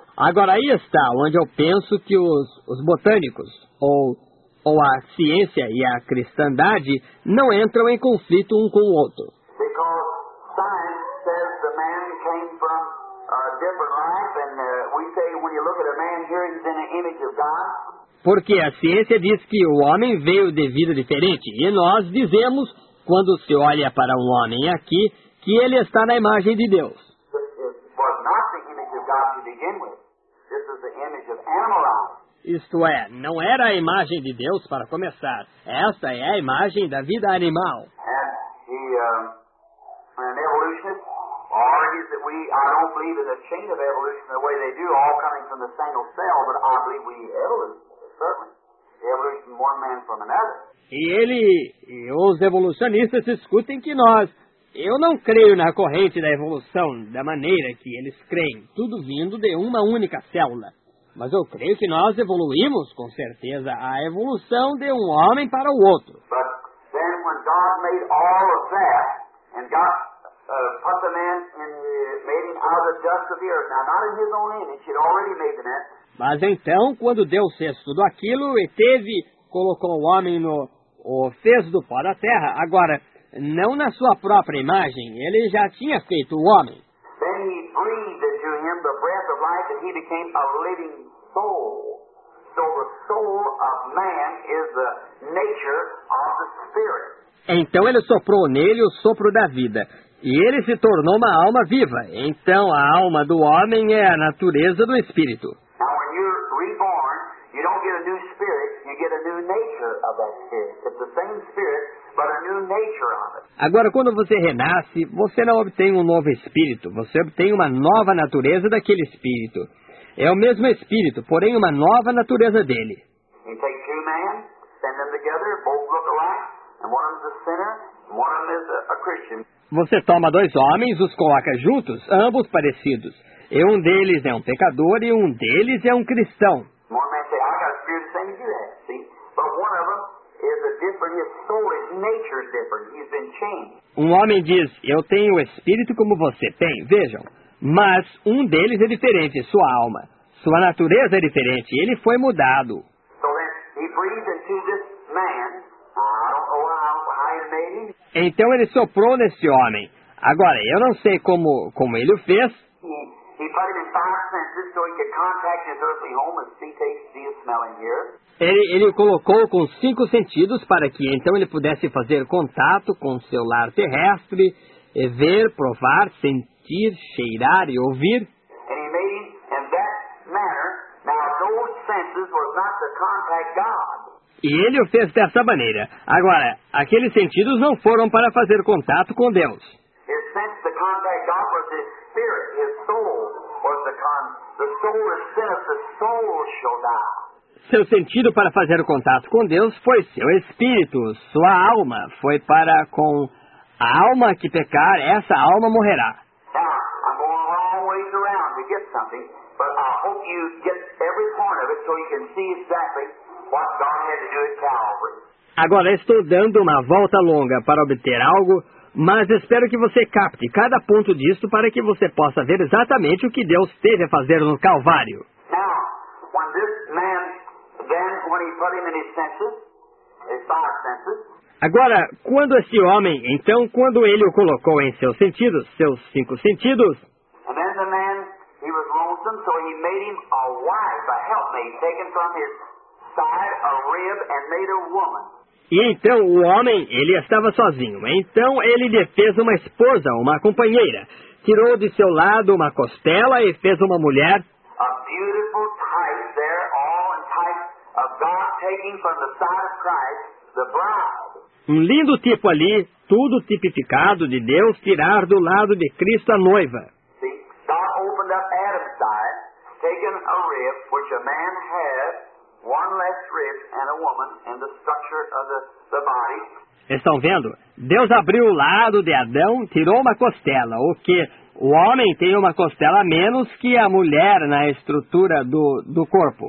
Agora aí está onde eu penso que os, os botânicos, ou, ou a ciência e a cristandade, não entram em conflito um com o outro. Because science says the man came from a different life, and uh, we say when you look at a man here, he's in the image of God. Porque a ciência diz que o homem veio de vida diferente, e nós dizemos, quando se olha para um homem aqui, que ele está na imagem de Deus. It was not the image of God to begin with. This is the image of animal life. Isto é, não era a imagem de Deus para começar. Esta é a imagem da vida animal. And he, um, an evolutionist argues that we, I don't believe in the chain of evolution the way they do, all coming from the single cell, but I believe we evolve, certainly. The evolution of one man from another. E ele, e os evolucionistas discutem que nós, eu não creio na corrente da evolução da maneira que eles creem, tudo vindo de uma única célula. Mas eu creio que nós evoluímos, com certeza, a evolução de um homem para o outro. But then when God made all of that and got uh, put the man in the, made him out of the dust of the earth. Now, not in his own image, he'd already made the man. Mas então, quando Deus fez tudo aquilo e teve, colocou o homem no, o fez do pó da terra, agora, não na sua própria imagem, ele já tinha feito o homem. Then he breathed into him the breath of life and he became a living soul. So the soul of man is the nature of the spirit. Então ele soprou nele o sopro da vida, e ele se tornou uma alma viva. Então a alma do homem é a natureza do espírito. Now when you're reborn, you don't get a new spirit, you get a new nature of that spirit. It's the same spirit, but a new nature of it. Agora, quando você renasce, você não obtém um novo espírito, você obtém uma nova natureza daquele espírito. É o mesmo espírito, porém uma nova natureza dele. You take two men, send them together, both look alike, and one of them's a sinner, and one of them is a, a Christian. Você toma dois homens, os coloca juntos, ambos parecidos. E um deles é um pecador e um deles é um cristão. One man say, I got a spirit the same as you have, see? But one of them is a different, his soul, his nature is different. He's been changed. Um homem diz, eu tenho o espírito como você tem, vejam. Mas um deles é diferente, sua alma. Sua natureza é diferente, ele foi mudado. So then he breathed into this man. I don't know how, how he made him. Então ele soprou nesse homem. Agora, eu não sei como, como ele o fez. He, he put him in five senses so he could contact his earthly home and see, taste, see, smell, and hear. Ele, ele o colocou com cinco sentidos para que então ele pudesse fazer contato com o seu lar terrestre, e ver, provar, sentir, cheirar e ouvir. And he made him in that manner. Now those senses was not to contact God. E ele o fez dessa maneira. Agora, aqueles sentidos não foram para fazer contato com Deus. His sense to contact God was his spirit, his soul was the con. The soul is sinneth, the soul shall die. Seu sentido para fazer contato com Deus foi seu espírito, sua alma. Foi para com a alma que pecar, essa alma morrerá. Now, I'm going a long ways around to get something, but I hope you get every point of it so you can see exactly what God had to do at Calvary. Agora estou dando uma volta longa para obter algo, mas espero que você capte cada ponto disso para que você possa ver exatamente o que Deus teve a fazer no Calvário. Now, when this man, then when he put him in his senses, his five senses, agora, quando esse homem, então, quando ele o colocou em seus sentidos, seus cinco sentidos, and then the man, he was lonesome, so he made him a wife, a helpmate, taken from his side, a rib, and made a woman. E então o homem, ele estava sozinho. Então ele lhe fez uma esposa, uma companheira. Tirou de seu lado uma costela e fez uma mulher. A beautiful type there, all in type of God taking from the side of Christ, the bride. Um lindo tipo ali, tudo tipificado de Deus tirar do lado de Cristo a noiva. See, God opened up Adam's side, taken a rib, which a man had, one less rib and a woman in the structure of the, the body. Estão vendo? Deus abriu o lado de Adão, tirou uma costela, o que o homem tem uma costela a menos que a mulher na estrutura do, do corpo.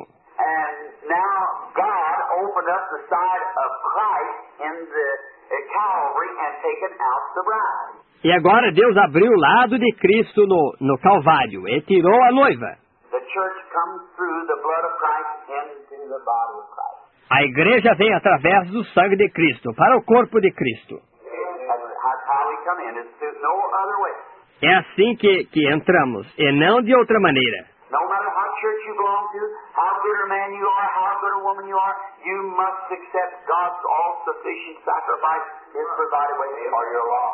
And now God opened up the side of Christ in the uh, Calvary and taken out the bride. E agora Deus abriu o lado de Cristo no, no Calvário e tirou a noiva. The church comes through the blood of Christ into the body of Christ. A igreja vem através do sangue de Cristo, para o corpo de Cristo. That's how we come in. It's through no other way. É assim que, que entramos, e não de outra maneira. No matter what church you belong to, how good a man you are, how good a woman you are, you must accept God's all-sufficient sacrifice, His provided way for your law.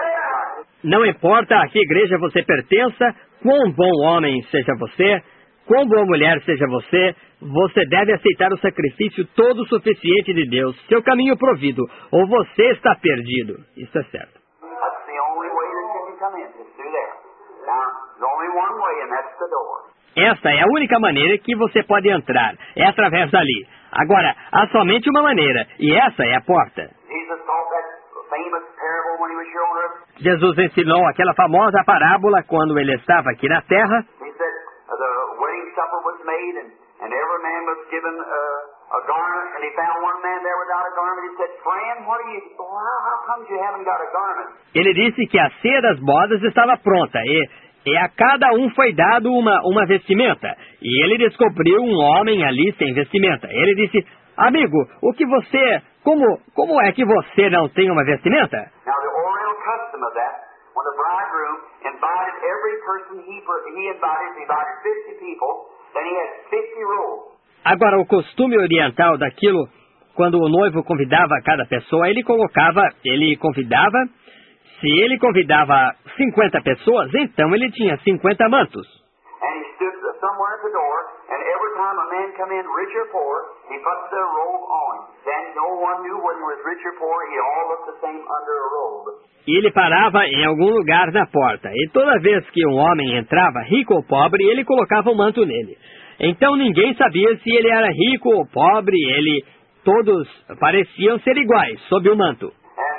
Não importa a que igreja você pertença, quão bom homem seja você, quão boa mulher seja você, você deve aceitar o sacrifício todo suficiente de Deus, seu caminho provido, ou você está perdido. Isso é certo. That's the only way that you can come in, is through there. Now, there's only one way, and that's the door. Esta é a única maneira que você pode entrar, é através dali. Agora, há somente uma maneira, e essa é a porta. Jesus taught that famous parable when he was here on earth. Jesus ensinou aquela famosa parábola quando ele estava aqui na terra. He said uh, the wedding supper was made, and, and every man was given uh, a garment, and he found one man there without a garment. He said, "Friend, what are you? Well, how, how come you haven't got a garment?" Ele disse que a ceia das bodas estava pronta, e... E a cada um foi dado uma, uma vestimenta. E ele descobriu um homem ali sem vestimenta. Ele disse, amigo, o que você... Como, como é que você não tem uma vestimenta? Now the Oriental custom of that, when the bridegroom invited every person he, he invited, he invited fifty people, then he had fifty robes. Agora, o costume oriental daquilo, quando o noivo convidava cada pessoa, ele colocava, ele convidava... Se ele convidava cinquenta pessoas, então ele tinha cinquenta mantos. And he stood somewhere at the door, and every time a man come in, rich or poor, he put the robe on him. Then no one knew whether he was rich or poor, he all looked the same under a robe. E ele parava em algum lugar na porta, e toda vez que um homem entrava, rico ou pobre, ele colocava um manto nele. Então ninguém sabia se ele era rico ou pobre, ele... Todos pareciam ser iguais, sob o manto.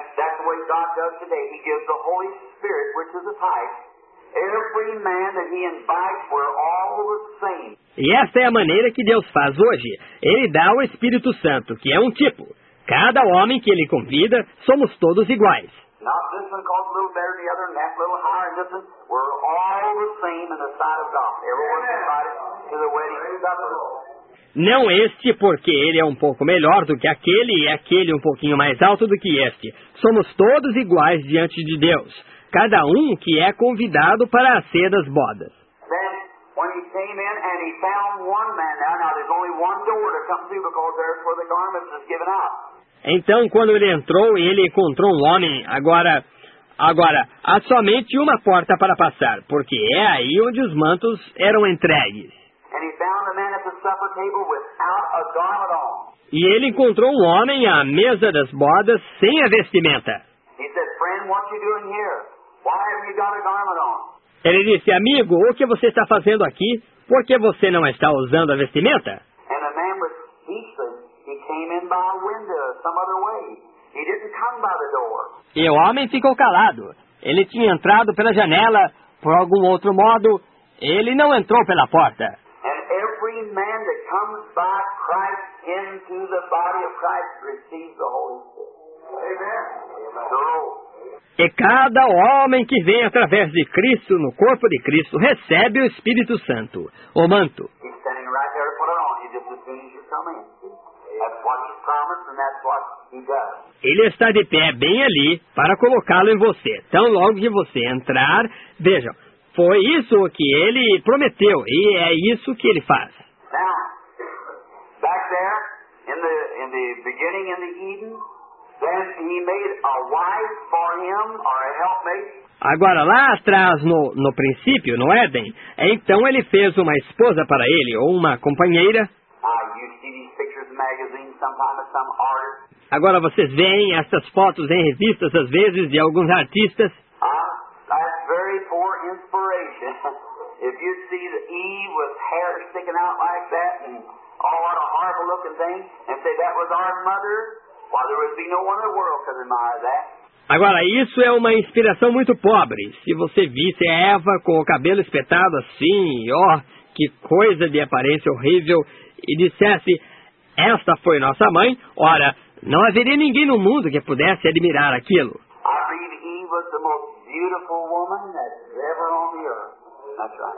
God does today. He gives the Holy Spirit, which is a type. Every man that He invites, we're all the same. E esta é a maneira que Deus faz hoje. Ele dá o Espírito Santo, que é um tipo. Cada homem que Ele convida, somos todos iguais. Not this one called a little better than the other, and that little higher than this one. We're all the same in the sight of God. Everyone's invited to the wedding supper. Não este, porque ele é um pouco melhor do que aquele e aquele um pouquinho mais alto do que este. Somos todos iguais diante de Deus. Cada um que é convidado para a ceia das bodas. Then, when he came in and he found one man now, now there's only one door to come through because there's where the garments is given out. Então, quando ele entrou e ele encontrou um homem, agora, agora, há somente uma porta para passar, porque é aí onde os mantos eram entregues. And he found a man at the supper table without a garment on. E ele encontrou um homem à mesa das bodas sem a vestimenta. He said, "Friend, what you doing here? Why have you got a garment on?" Ele disse, amigo, o que você está fazendo aqui? Por que você não está usando a vestimenta? And the man was speechless. He came in by a window, some other way. He didn't come by the door. E o homem ficou calado. Ele tinha entrado pela janela, por algum outro modo. Ele não entrou pela porta. Every man that comes by Christ into the body of Christ receives the Holy Spirit. Amen. So, e cada homem que vem através de Cristo, no corpo de Cristo, recebe o Espírito Santo, o manto. He's standing right there to put it on you just as soon as you come in. That's what He's promised and that's what He does. Ele está de pé bem ali para colocá-lo em você. Tão logo que você entrar, vejam, foi isso que ele prometeu e é isso que ele faz. Now, back there in the in the beginning in the Eden, then He made a wife for him or a helpmate. Agora, lá atrás, no, no princípio, no Éden, então ele fez uma esposa para ele, ou uma companheira. Uh, you see these pictures in magazines sometimes of some artists. Agora vocês veem essas fotos em revistas, às vezes, de alguns artistas. That's very poor inspiration. If you see the Eve with hair sticking out like that and oh, what a horrible looking thing, and say that was our mother, well, there would be no one in the world could admire that. Agora, isso é uma inspiração muito pobre. Se você visse Eva com o cabelo espetado assim, ó, oh, que coisa de aparência horrível, e dissesse, esta foi nossa mãe, ora, não haveria ninguém no mundo que pudesse admirar aquilo. I believe Eve was the most beautiful woman that's ever on the earth. That's right.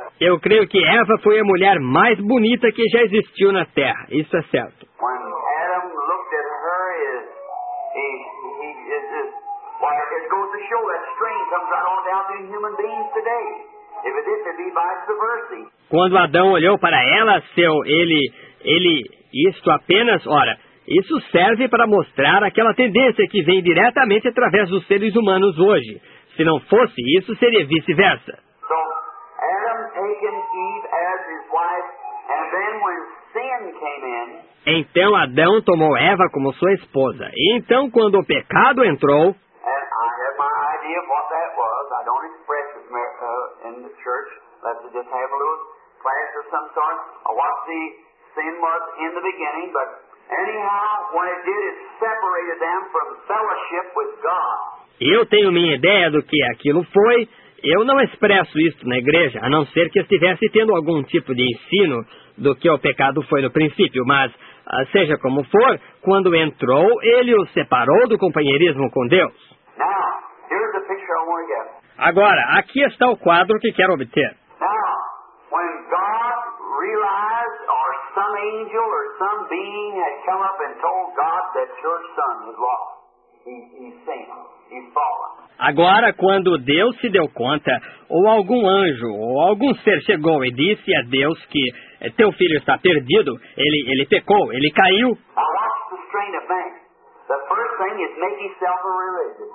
Eu creio que Eva foi a mulher mais bonita que já existiu na Terra. Isso é certo. When Adam looked at her, his, he, he, his, his, why, it goes to show that strain comes right on down to human beings today. If it did, it'd be vice versa. Quando Adão olhou para ela, seu, ele, ele, isto apenas, ora, isso serve para mostrar aquela tendência que vem diretamente através dos seres humanos hoje. Se não fosse isso, seria vice-versa. So, Adam taken Eve as his wife, and then when sin came in, Então Adão tomou Eva como sua esposa. E então, quando o pecado entrou, and I have my idea of what that was. I don't express it uh, in the church. Let's just have a little class of some sort of what the sin was in the beginning, but anyhow, when it did, it separated them from fellowship with God. eu tenho minha ideia do que aquilo foi. Eu não expresso isso na igreja, a não ser que estivesse tendo algum tipo de ensino do que o pecado foi no princípio. Mas, seja como for, quando entrou, ele o separou do companheirismo com Deus. Now, here's the picture I want to get. Agora, aqui está o quadro que quero obter. Now, when God realized, or some angel or some being had come up and told God that your son was lost, he, he's sinned, he's fallen. Agora, quando Deus se deu conta, ou algum anjo, ou algum ser chegou e disse a Deus que teu filho está perdido, ele, ele pecou, ele caiu. Now watch the strain of man. The first thing is make himself a religion.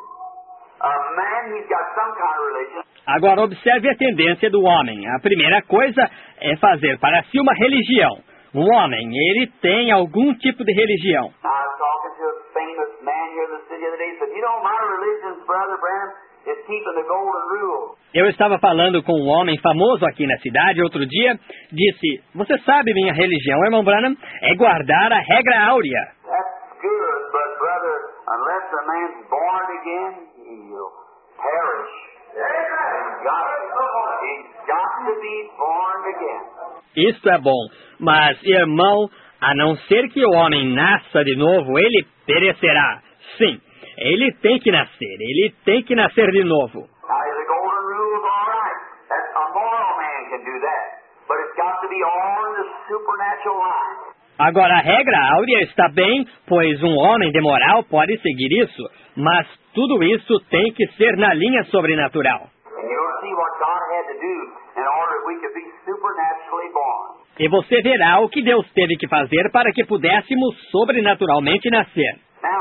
A man, he's got some kind of religion. Agora, observe a tendência do homem. A primeira coisa é fazer para si uma religião. Um homem, ele tem algum tipo de religião. I was talking to a famous man here in the city the other day. He said, you know, my religion's, Brother Branham, is keeping the golden rule. Eu estava falando com um homem famoso aqui na cidade outro dia. Disse, você sabe, minha religião, irmão Branham, é guardar a regra áurea. That's good, but brother, unless a man's born again, he'll perish. He's got, he's got to be born again. Isto é bom, mas, irmão, a não ser que o homem nasça de novo, ele perecerá. Sim, ele tem que nascer, ele tem que nascer de novo. Now, the golden rule is all right. That a moral man can do that. But it's got to be all in the supernatural line. Agora, a regra áurea está bem, pois um homem de moral pode seguir isso, mas tudo isso tem que ser na linha sobrenatural. And you'll see what God had to do in order that we could be supernaturally born. E você verá o que Deus teve que fazer para que pudéssemos sobrenaturalmente nascer. Now,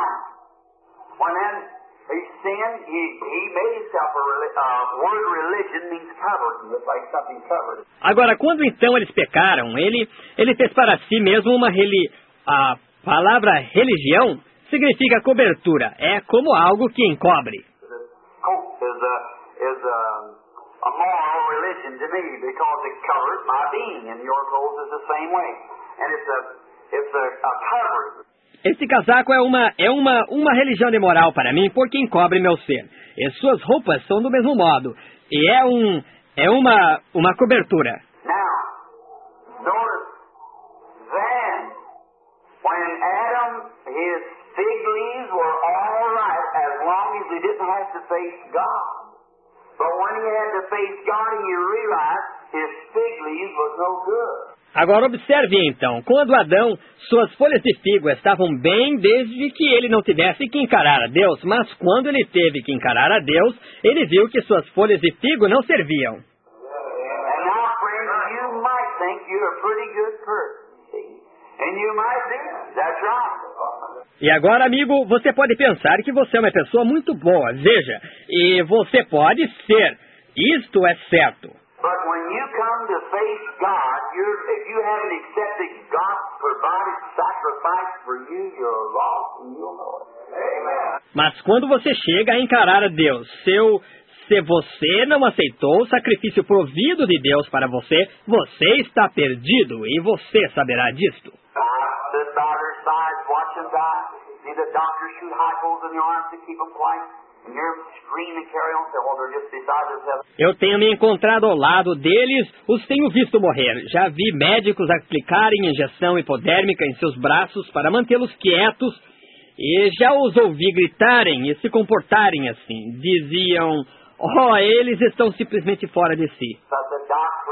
when then he sinned, he, he made himself a reli- uh, word religion means covered, just like something covered. Agora, quando então eles pecaram, ele, ele fez para si mesmo uma reli... A palavra religião significa cobertura. É como algo que encobre. The coat is a, is a, a moral religion to me because it covers my being, and your clothes is the same way. And it's a, it's a, a cover. Esse casaco é uma, é uma, uma religião de moral para mim, porque encobre meu ser. E suas roupas são do mesmo modo. E é, um, é uma, uma cobertura. Now, notice, then, when Adam, his fig leaves were all right as long as he didn't have to face God. But when he had to face God, he realized his fig leaves was no good. Agora observe então, quando Adão, suas folhas de figo estavam bem desde que ele não tivesse que encarar a Deus, mas quando ele teve que encarar a Deus, ele viu que suas folhas de figo não serviam. And now, friends, you might think you're a pretty good person, see? And you might be. That's right. E agora, amigo, você pode pensar que você é uma pessoa muito boa, veja, e você pode ser, isto é certo. But when you come to face God, you're, if you haven't accepted God's provided sacrifice for you, you're lost and you'll know it. Amen. Mas quando você chega a encarar a Deus, seu, se você não aceitou o sacrifício provido de Deus para você, você está perdido e você saberá disto. I stood by their sides, watch them die. See the doctors shoot high holes in your arms to keep them quiet. And you're screaming and carry on, say, well, they're just beside themselves. Eu tenho me encontrado ao lado deles, os tenho visto morrer. Já vi médicos aplicarem injeção hipodérmica em seus braços para mantê-los quietos. E já os ouvi gritarem e se comportarem assim. Diziam, oh, eles estão simplesmente fora de si. But the doc, please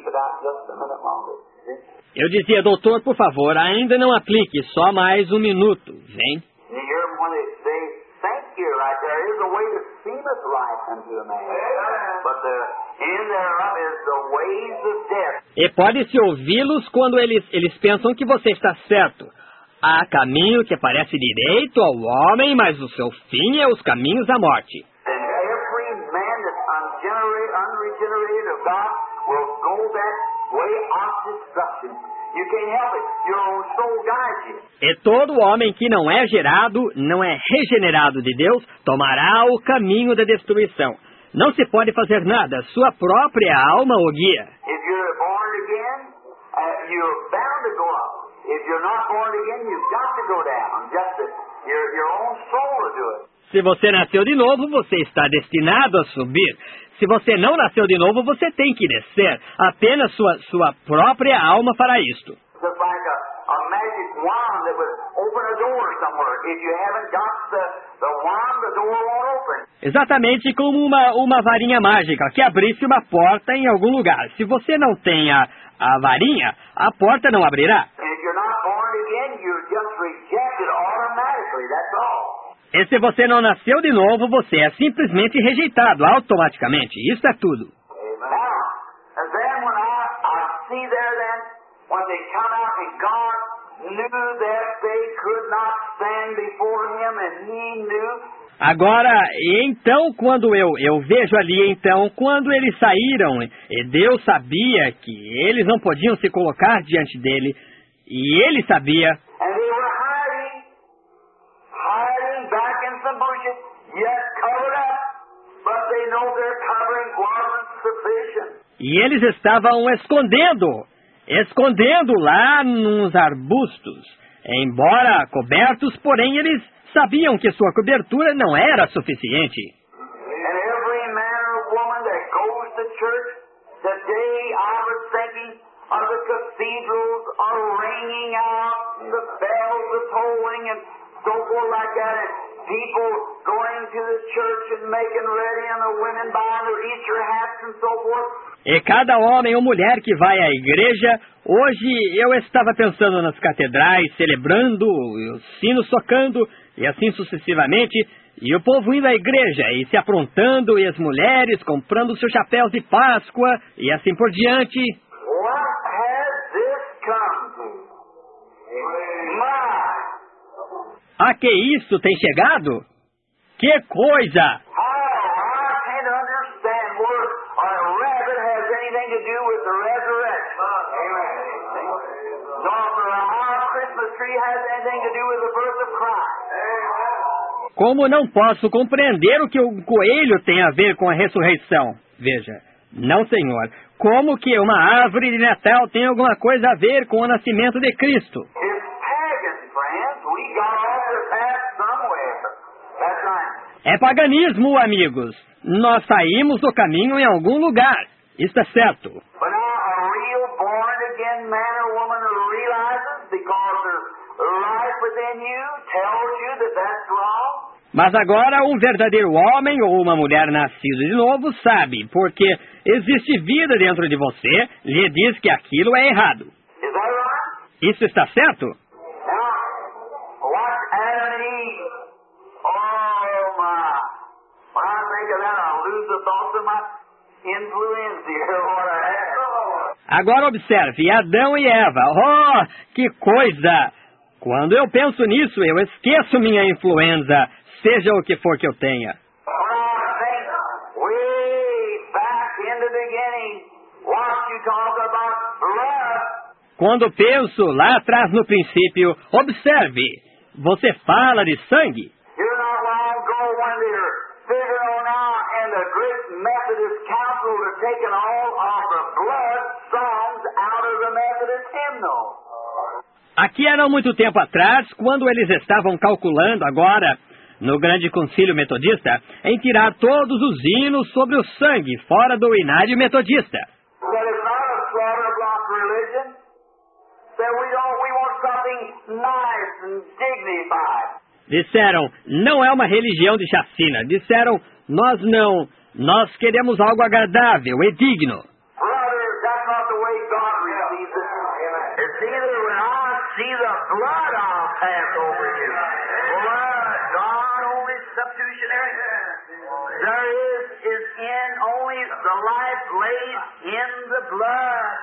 keep it out just a minute longer. Eu dizia, doutor, por favor, ainda não aplique, só mais um minuto, vem. You hear them when they say, thank you, right there is a way that seemeth right unto a man. But the end thereof is the ways of death. E pode-se ouvi-los quando eles, eles pensam que você está certo. Há caminho que parece direito ao homem, mas o seu fim é os caminhos da morte. And every man that's ungenerated, unregenerated of God will go that way of destruction. You can't help it. Your own soul guides you. E todo homem que não é gerado, não é regenerado de Deus, tomará o caminho da destruição. Não se pode fazer nada, sua própria alma o guia. If you're born again, uh, you're bound to go up. If you're not born again, you've got to go down. Just that your, your own soul will do it. Se você nasceu de novo, você está destinado a subir. Se você não nasceu de novo, você tem que descer. Apenas sua, sua própria alma fará isto. Just like a, a magic wand that would open a door somewhere. If you haven't got the, the wand, the door won't open. Exatamente como uma, uma varinha mágica que abrisse uma porta em algum lugar. Se você não tem a, a varinha, a porta não abrirá. And if you're not born again, you're just rejected automatically. That's all. E se você não nasceu de novo, você é simplesmente rejeitado automaticamente. Isso é tudo. Now, and then when I, I see there then, when they come out and God knew that they could not stand before Him and He knew. Agora, então, quando eu, eu vejo ali, então, quando eles saíram, e Deus sabia que eles não podiam se colocar diante dele, e ele sabia. And they were hiding, hiding back in some bushes, yet covered up, but they know their covering wasn't sufficient. E eles estavam escondendo, escondendo lá nos arbustos, embora cobertos, porém eles sabiam que sua cobertura não era suficiente. And every man or woman that goes to church, today I was thinking of the cathedrals are ringing out, and the bells are tolling, and so forth like that, and people going to the church and making ready, and the women buying their Easter hats and so forth. E cada homem ou mulher que vai à igreja, hoje eu estava pensando nas catedrais, celebrando, os sinos tocando, e assim sucessivamente, e o povo indo à igreja e se aprontando, e as mulheres comprando seus chapéus de Páscoa, e assim por diante. What has this come to? My! A que isso tem chegado? Que coisa! How I can't understand where a rabbit has anything to do with the resurrection. Nor for our Christmas tree has anything to do with the birth of Christ. Como não posso compreender o que o coelho tem a ver com a ressurreição? Veja, não, senhor. Como que uma árvore de Natal tem alguma coisa a ver com o nascimento de Cristo? It's pagan, friends. We got off the path somewhere. That's right. É paganismo, amigos. Nós saímos do caminho em algum lugar. Isso é certo. But now a real born-again man or woman who realizes because there's life within you tells you that that's wrong. Mas agora um verdadeiro homem ou uma mulher nascido de novo sabe, porque existe vida dentro de você, lhe diz que aquilo é errado. Is that right? Isso está certo? Now, watch Adam and Eve. Oh my! When I think of that, I lose the thoughts of my influenza here. What I have. Agora observe, Adão e Eva. Oh, que coisa! Quando eu penso nisso, eu esqueço minha influenza, seja o que for que eu tenha. When I think way back in the beginning, what you talk about blood. Quando penso lá atrás no princípio, observe, você fala de sangue. Here not long ago when they were figuring on now and the great Methodist Council were taking all of the blood songs out of the Methodist hymnal. Aqui era muito tempo atrás, quando eles estavam calculando agora, no grande concílio metodista, em tirar todos os hinos sobre o sangue fora do inário metodista. That it's not a slaughter block religion. That we don't, we want something nice and dignified. Disseram, não é uma religião de chacina. Disseram, nós não, nós queremos algo agradável e digno. Brother, that's not the It's either when I see the blood, I'll pass over you. Blood, God only substitutionary. There is, is in only the life lays in the blood.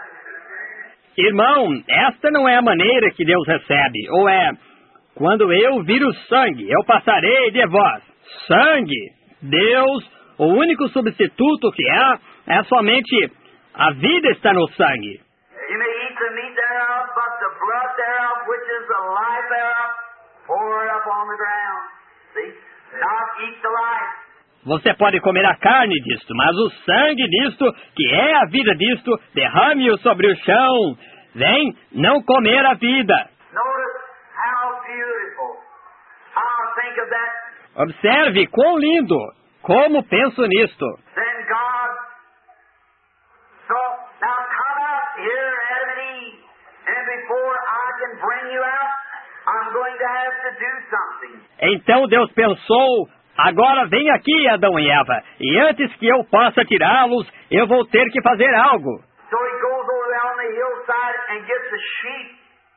Irmão, esta não é a maneira que Deus recebe, ou é, quando eu vir o sangue, eu passarei de vós. Sangue, Deus, o único substituto que há, é somente a vida está no sangue. You may eat the meat thereof, but the blood thereof, which is the life thereof, pour it up on the ground. See? Not eat the life. Você pode comer a carne disto, mas o sangue disto, que é a vida disto, derrame-o sobre o chão. Vem, não comer a vida. Notice how beautiful. I'll think of that. Observe quão lindo. Como penso nisto. Then God, so now come out here, Adam and Eve, and before I can bring you out, I'm going to have to do something. Então Deus pensou, agora vem aqui, Adão e Eva, e antes que eu possa tirá-los, eu vou ter que fazer algo. So he goes over there on the hillside and gets a sheep,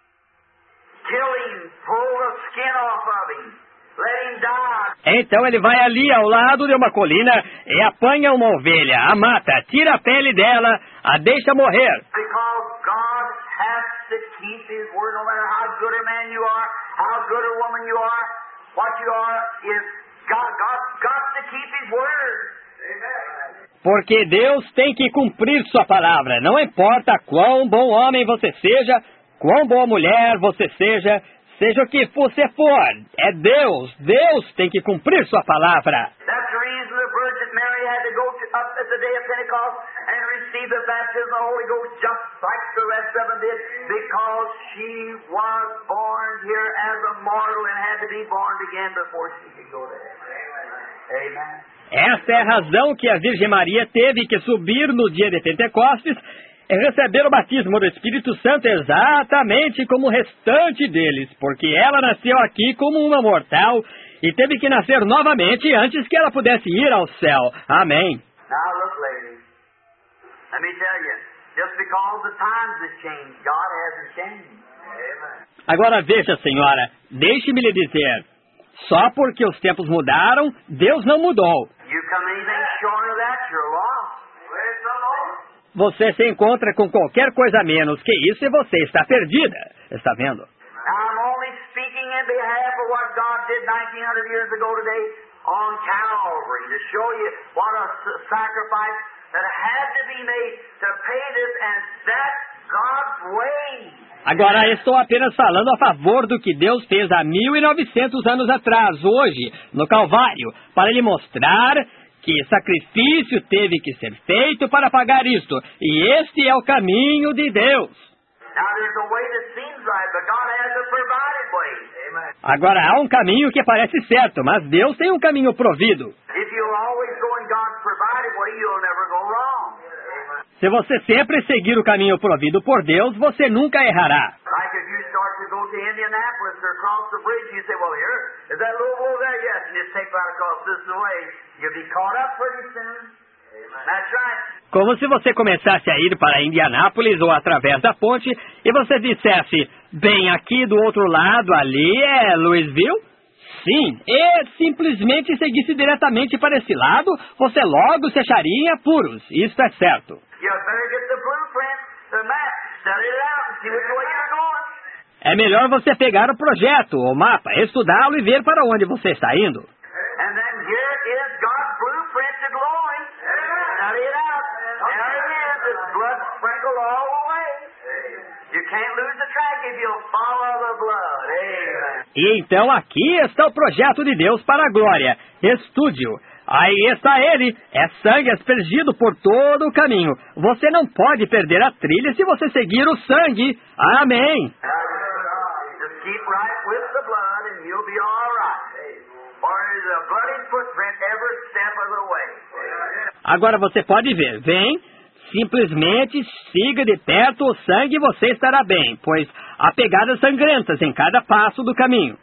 kill him, pull the skin off of him, let him die. Então ele vai ali ao lado de uma colina e apanha uma ovelha, a mata, tira a pele dela, a deixa morrer. Because God has to keep His word, no matter how good a man you are, how good a woman you are, what you are, is God, God, got to keep His word. Amen. Porque Deus tem que cumprir sua palavra. Não importa quão bom homem você seja, quão boa mulher você seja, seja o que você for. É Deus. Deus tem que cumprir sua palavra. That's the reason the Virgin Mary had to go to, up at the day of Pentecost and receive the baptism of the Holy Ghost just like the rest of them did, because she was born here as a mortal and had to be born again before she could go there. Amen. Esta é a razão que a Virgem Maria teve que subir no dia de Pentecostes e receber o batismo do Espírito Santo exatamente como o restante deles, porque ela nasceu aqui como uma mortal e teve que nascer novamente antes que ela pudesse ir ao céu. Amém. Now look, ladies, let me tell you, just because the times have changed, God hasn't changed. Amen. Agora veja, senhora, deixe-me lhe dizer, só porque os tempos mudaram, Deus não mudou. You come anything short of that, you're lost. Praise the Lord. Você se encontra com qualquer coisa menos que isso e você está perdida. Está vendo? I'm only speaking in behalf of what God did nineteen hundred years ago today on Calvary, to show you what a sacrifice that had to be made to pay this, and that's God's way. Agora, estou apenas falando a favor do que Deus fez há mil e novecentos anos atrás, hoje, no Calvário, para lhe mostrar que sacrifício teve que ser feito para pagar isto. E este é o caminho de Deus. Now there's a way that seems right, but God has a provided way. Amen. Agora, há um caminho que parece certo, mas Deus tem um caminho provido. If you'll always go in God's provided way, you'll never go wrong. Se você sempre seguir o caminho provido por Deus, você nunca errará. Like if you start to go to Indianapolis or across the bridge, you say, well, here, is that little over there? Yes, and just take right across this way. You'll be caught up pretty soon. That's right. Como se você começasse a ir para Indianápolis ou através da ponte e você dissesse, bem, aqui do outro lado, ali é Louisville? Sim, e simplesmente seguisse diretamente para esse lado, você logo se acharia em apuros. Isto é certo. You better get the blueprint, the map, study it out and see which way you're going. É melhor você pegar o projeto, o mapa, estudá-lo e ver para onde você está indo. And then here is God's blueprint to glory. Study it out. There it is. It's blood sprinkled all the way. You can't lose the track if you'll follow the blood. Amen. E então aqui está o projeto de Deus para a glória. Estude-o. Aí está ele. É sangue aspergido por todo o caminho. Você não pode perder a trilha se você seguir o sangue. Amém. Just keep right with the blood and you'll be all right. For there's a bloody footprint every step of the way. Agora você pode ver. Vem, simplesmente siga de perto o sangue e você estará bem, pois há pegadas sangrentas em cada passo do caminho.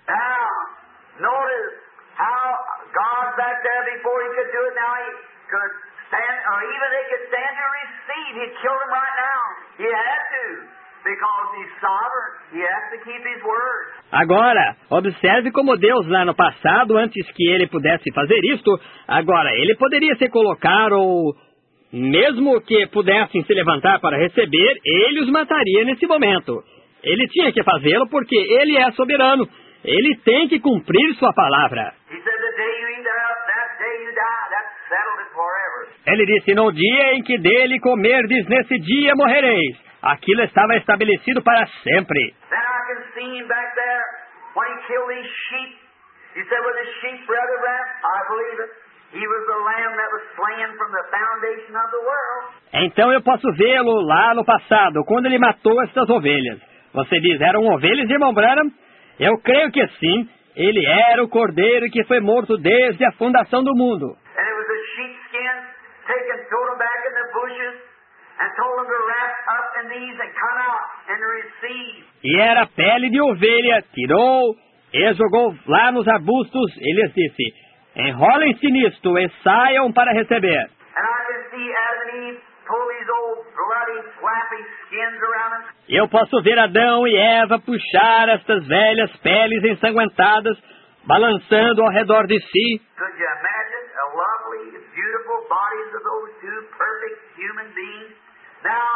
Now, notice how God back there before he could do it, now he could stand, or even they could stand to receive. He killed him right now. He had to, because He's sovereign. He has to keep His word. Agora, observe como Deus lá no passado, antes que ele pudesse fazer isto, agora, ele poderia se colocar ou, mesmo que pudessem se levantar para receber, ele os mataria nesse momento. Ele tinha que fazê-lo porque ele é soberano. Ele tem que cumprir sua palavra. He said, the day you eat thereof, that day you die. That settled it forever. Ele disse, no dia em que dele comerdes, nesse dia morrereis. Aquilo estava estabelecido para sempre. Then I can see Him back there when He killed these sheep. He said, with His sheep, brother Branham, I believe it. He was the lamb that was slain from the foundation of the world. Então eu posso vê-lo lá no passado, quando ele matou estas ovelhas. Você diz, eram ovelhas de irmão Branham? Eu creio que sim. Ele era o cordeiro que foi morto desde a fundação do mundo. And it was a sheepskin taken, thrown them back in the bushes, and told them to wrap up in these and come out and receive. E era pele de ovelha, tirou e jogou lá nos arbustos. Ele lhes disse, enrolem-se nisto e saiam para receber. And I can see Adam and Eve pull these old bloody, flappy skins around them. Eu posso ver Adão e Eva puxar estas velhas peles ensanguentadas, balançando ao redor de si. Could you imagine the lovely, beautiful bodies of those two perfect human beings now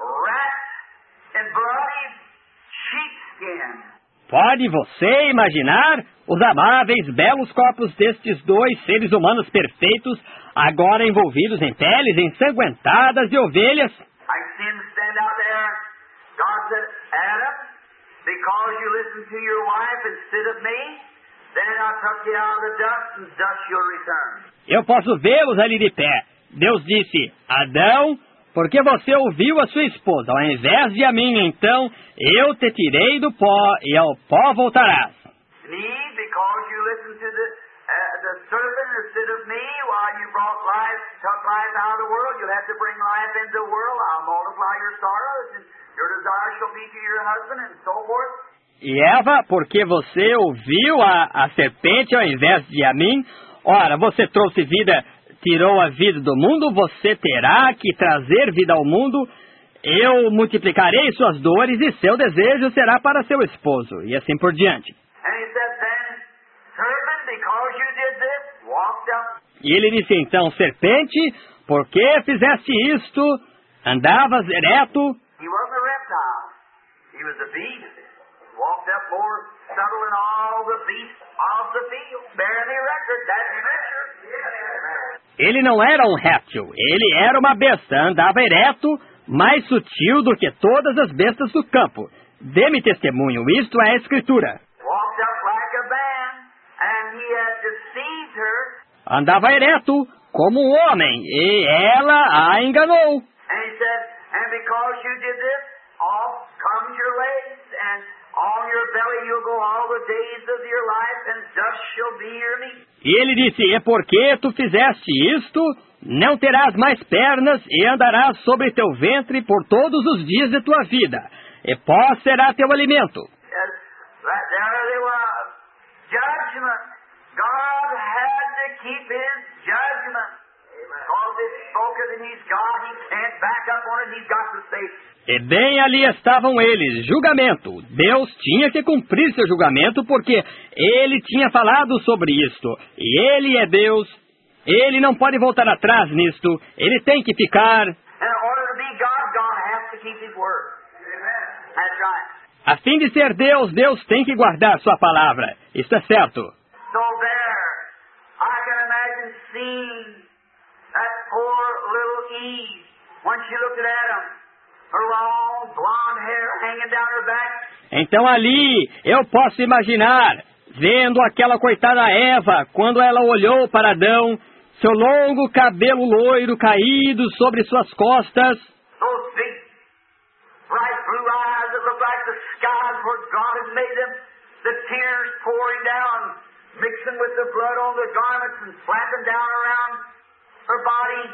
wrapped in bloody sheepskin? Pode você imaginar os amáveis, belos corpos destes dois seres humanos perfeitos, agora envolvidos em peles ensanguentadas de ovelhas? I see him stand out there. God said, Adam, because you listened to your wife instead of me, then I took you out of the dust, and dust you'll return. Eu posso vê-los ali de pé. Deus disse, Adão, porque você ouviu a sua esposa, ao invés de a mim, então eu te tirei do pó, e ao pó voltarás. Me, because you listened to the, uh, the serpent instead of me, while you brought life, took life out of the world, you'll have to bring life into the world. I'll multiply your sorrows, and your desire shall be to your husband, and so forth. E Eva, porque você ouviu a, a serpente ao invés de a mim, ora, você trouxe vida, tirou a vida do mundo, você terá que trazer vida ao mundo. Eu multiplicarei suas dores e seu desejo será para seu esposo, e assim por diante. And he said, then, serpent, because you did this, walked up. E ele disse então, serpente, por que fizeste isto? Andavas ereto? He wasn't a reptile. He was a beast. Walked up more subtle than all the beasts of the field, bearing the record. That's measure. Yes. Ele não era um réptil, ele era uma besta, andava ereto, mais sutil do que todas as bestas do campo. Dê-me testemunho, isto é a Escritura. Walked up like a man, and he had deceived her. Andava ereto, como um homem, e ela a enganou. And he said, and because you did this, off comes your legs, and on your belly you'll go all the days of your life, and dust shall be your meat. E ele disse, e porque tu fizeste isto, não terás mais pernas, e andarás sobre teu ventre por todos os dias de tua vida, e pó será teu alimento. Yes, right there they was. Judgment. God had to keep His judgment. Because it's spoken and He's God, He can't back up on it, He's got to say. E bem ali estavam eles, julgamento. Deus tinha que cumprir seu julgamento porque Ele tinha falado sobre isto. E Ele é Deus. Ele não pode voltar atrás nisto. Ele tem que ficar. And in order to be God, God has to keep His word. Amen. That's right. A fim de ser Deus, Deus tem que guardar sua palavra. Isto é certo. So there, I can imagine seeing that poor little Eve when she looked at Adam, her long blonde hair hanging down her back. Então ali eu posso imaginar vendo aquela coitada Eva quando ela olhou para Adão, seu longo cabelo loiro caído sobre suas costas. Those big, bright blue eyes that look like the skies where God has made them, the tears pouring down, mixing with the blood on the garments and flapping down around her body.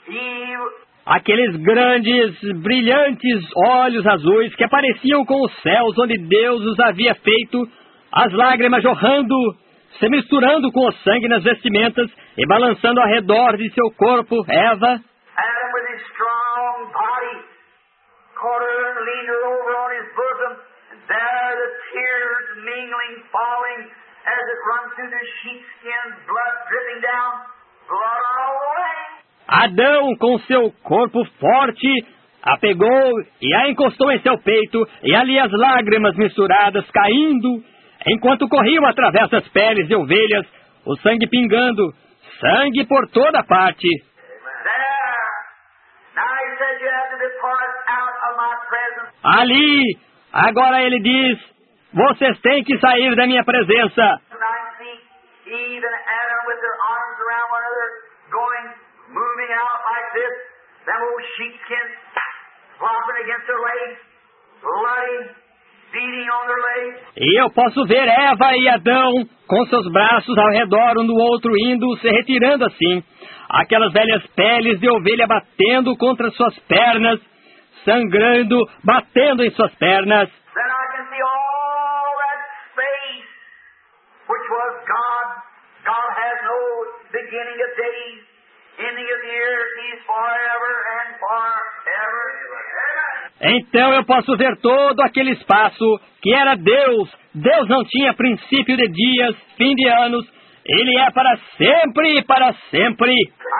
Eve. Aqueles grandes, brilhantes olhos azuis que apareciam com os céus onde Deus os havia feito, as lágrimas jorrando, se misturando com o sangue nas vestimentas e balançando ao redor de seu corpo, Eva. Adam with his strong body, caught her and leaned her over on his bosom, and there the tears mingling, falling, as it runs through the sheepskins, blood dripping down, blood all the way. Adão, com seu corpo forte, a pegou e a encostou em seu peito, e ali as lágrimas misturadas caindo, enquanto corriam através das peles de ovelhas, o sangue pingando, sangue por toda parte. Ali, agora ele diz, vocês têm que sair da minha presença. E eu posso ver Eva e Adão com seus braços ao redor um do outro indo, se retirando assim. Aquelas velhas peles de ovelha batendo contra suas pernas, sangrando, batendo em suas pernas. Então eu posso ver todo aquele espaço que era Deus. Deus não tinha princípio de dias, fim de anos. Ele é para sempre e para sempre.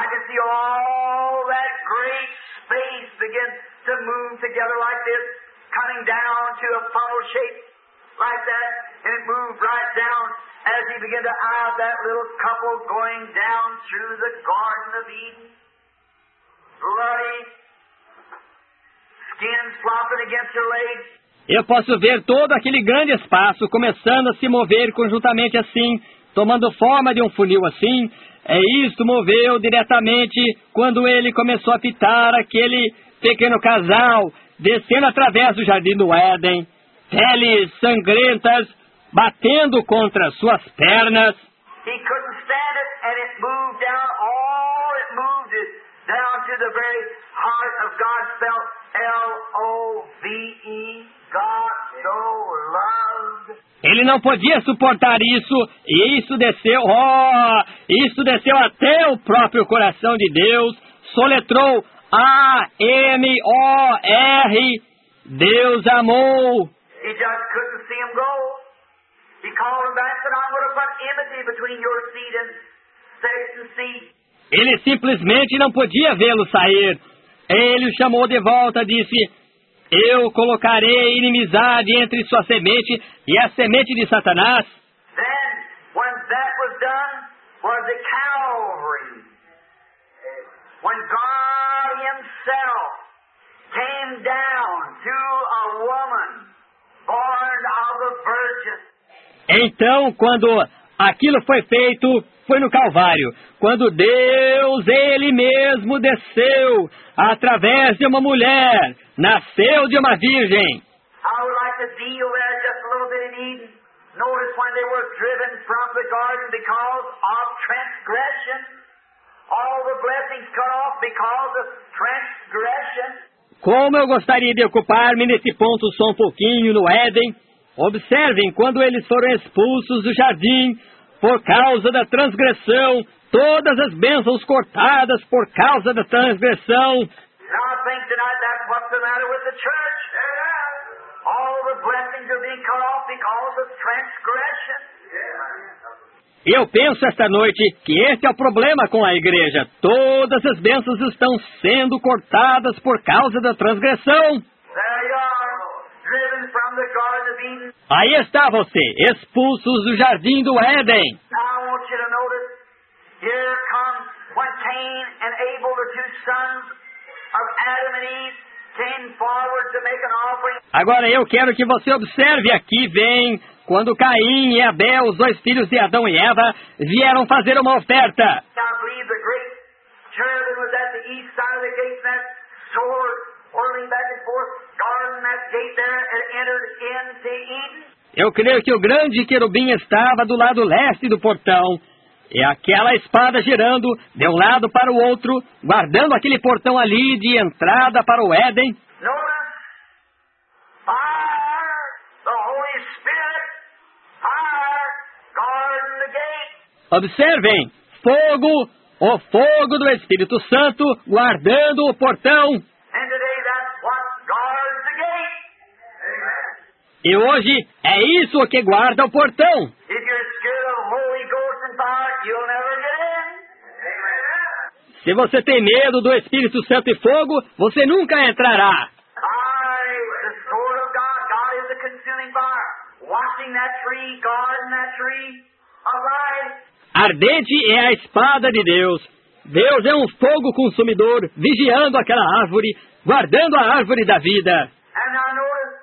Eu posso ver todo aquele grande espaço começando a se mover conjuntamente assim, tomando forma de um funil assim. É isto moveu diretamente quando ele começou a pitar aquele pequeno casal, descendo através do jardim do Éden, peles sangrentas, batendo contra suas pernas. He couldn't stand it, and it moved down, all it moved it down to the very heart of God, spelled L O V E, God so loved. Ele não podia suportar isso, e isso desceu, oh, isso desceu até o próprio coração de Deus, soletrou A M O R, Deus amou. He just couldn't see him go. He called him back and said, I'm going to put enmity between your seed and Satan's seed. Ele simplesmente não podia vê-lo sair. Ele o chamou de volta e disse, eu colocarei inimizade entre sua semente e a semente de Satanás. Then, when that was done, was the Calvary. When God himself came down to a woman born of a virgin. Então, quando aquilo foi feito, foi no Calvário, quando Deus, Ele mesmo desceu através de uma mulher, nasceu de uma virgem. I would like to deal there just a little bit in Eden. Notice when they were driven from the garden because of transgression. All the blessings cut off because of transgression. Como eu gostaria de ocupar-me nesse ponto só um pouquinho no Éden. Observem, quando eles foram expulsos do jardim por causa da transgressão, todas as bênçãos cortadas por causa da transgressão. E eu penso esta noite que esse é o problema com a igreja. Todas as bênçãos estão sendo cortadas por causa da transgressão. Aí está você, expulsos do jardim do Éden. Agora eu quero que você observe aqui, vem, quando Caim e Abel, os dois filhos de Adão e Eva, vieram fazer uma oferta. Eu creio que o grande querubim estava do lado leste do portão, e aquela espada girando de um lado para o outro, guardando aquele portão ali de entrada para o Éden. Observem, fogo, o fogo do Espírito Santo guardando o portão. And today that's what guards E hoje é isso que guarda o portão. If you're scared of Holy Ghost and fire, you'll never get in. Se você tem medo do Espírito Santo e fogo, você nunca entrará. I, the sword of God, God is a consuming fire. Watching that tree, guarding that tree, alive. Ardente é a espada de Deus. Deus é um fogo consumidor, vigiando aquela árvore, guardando a árvore da vida. And now notice,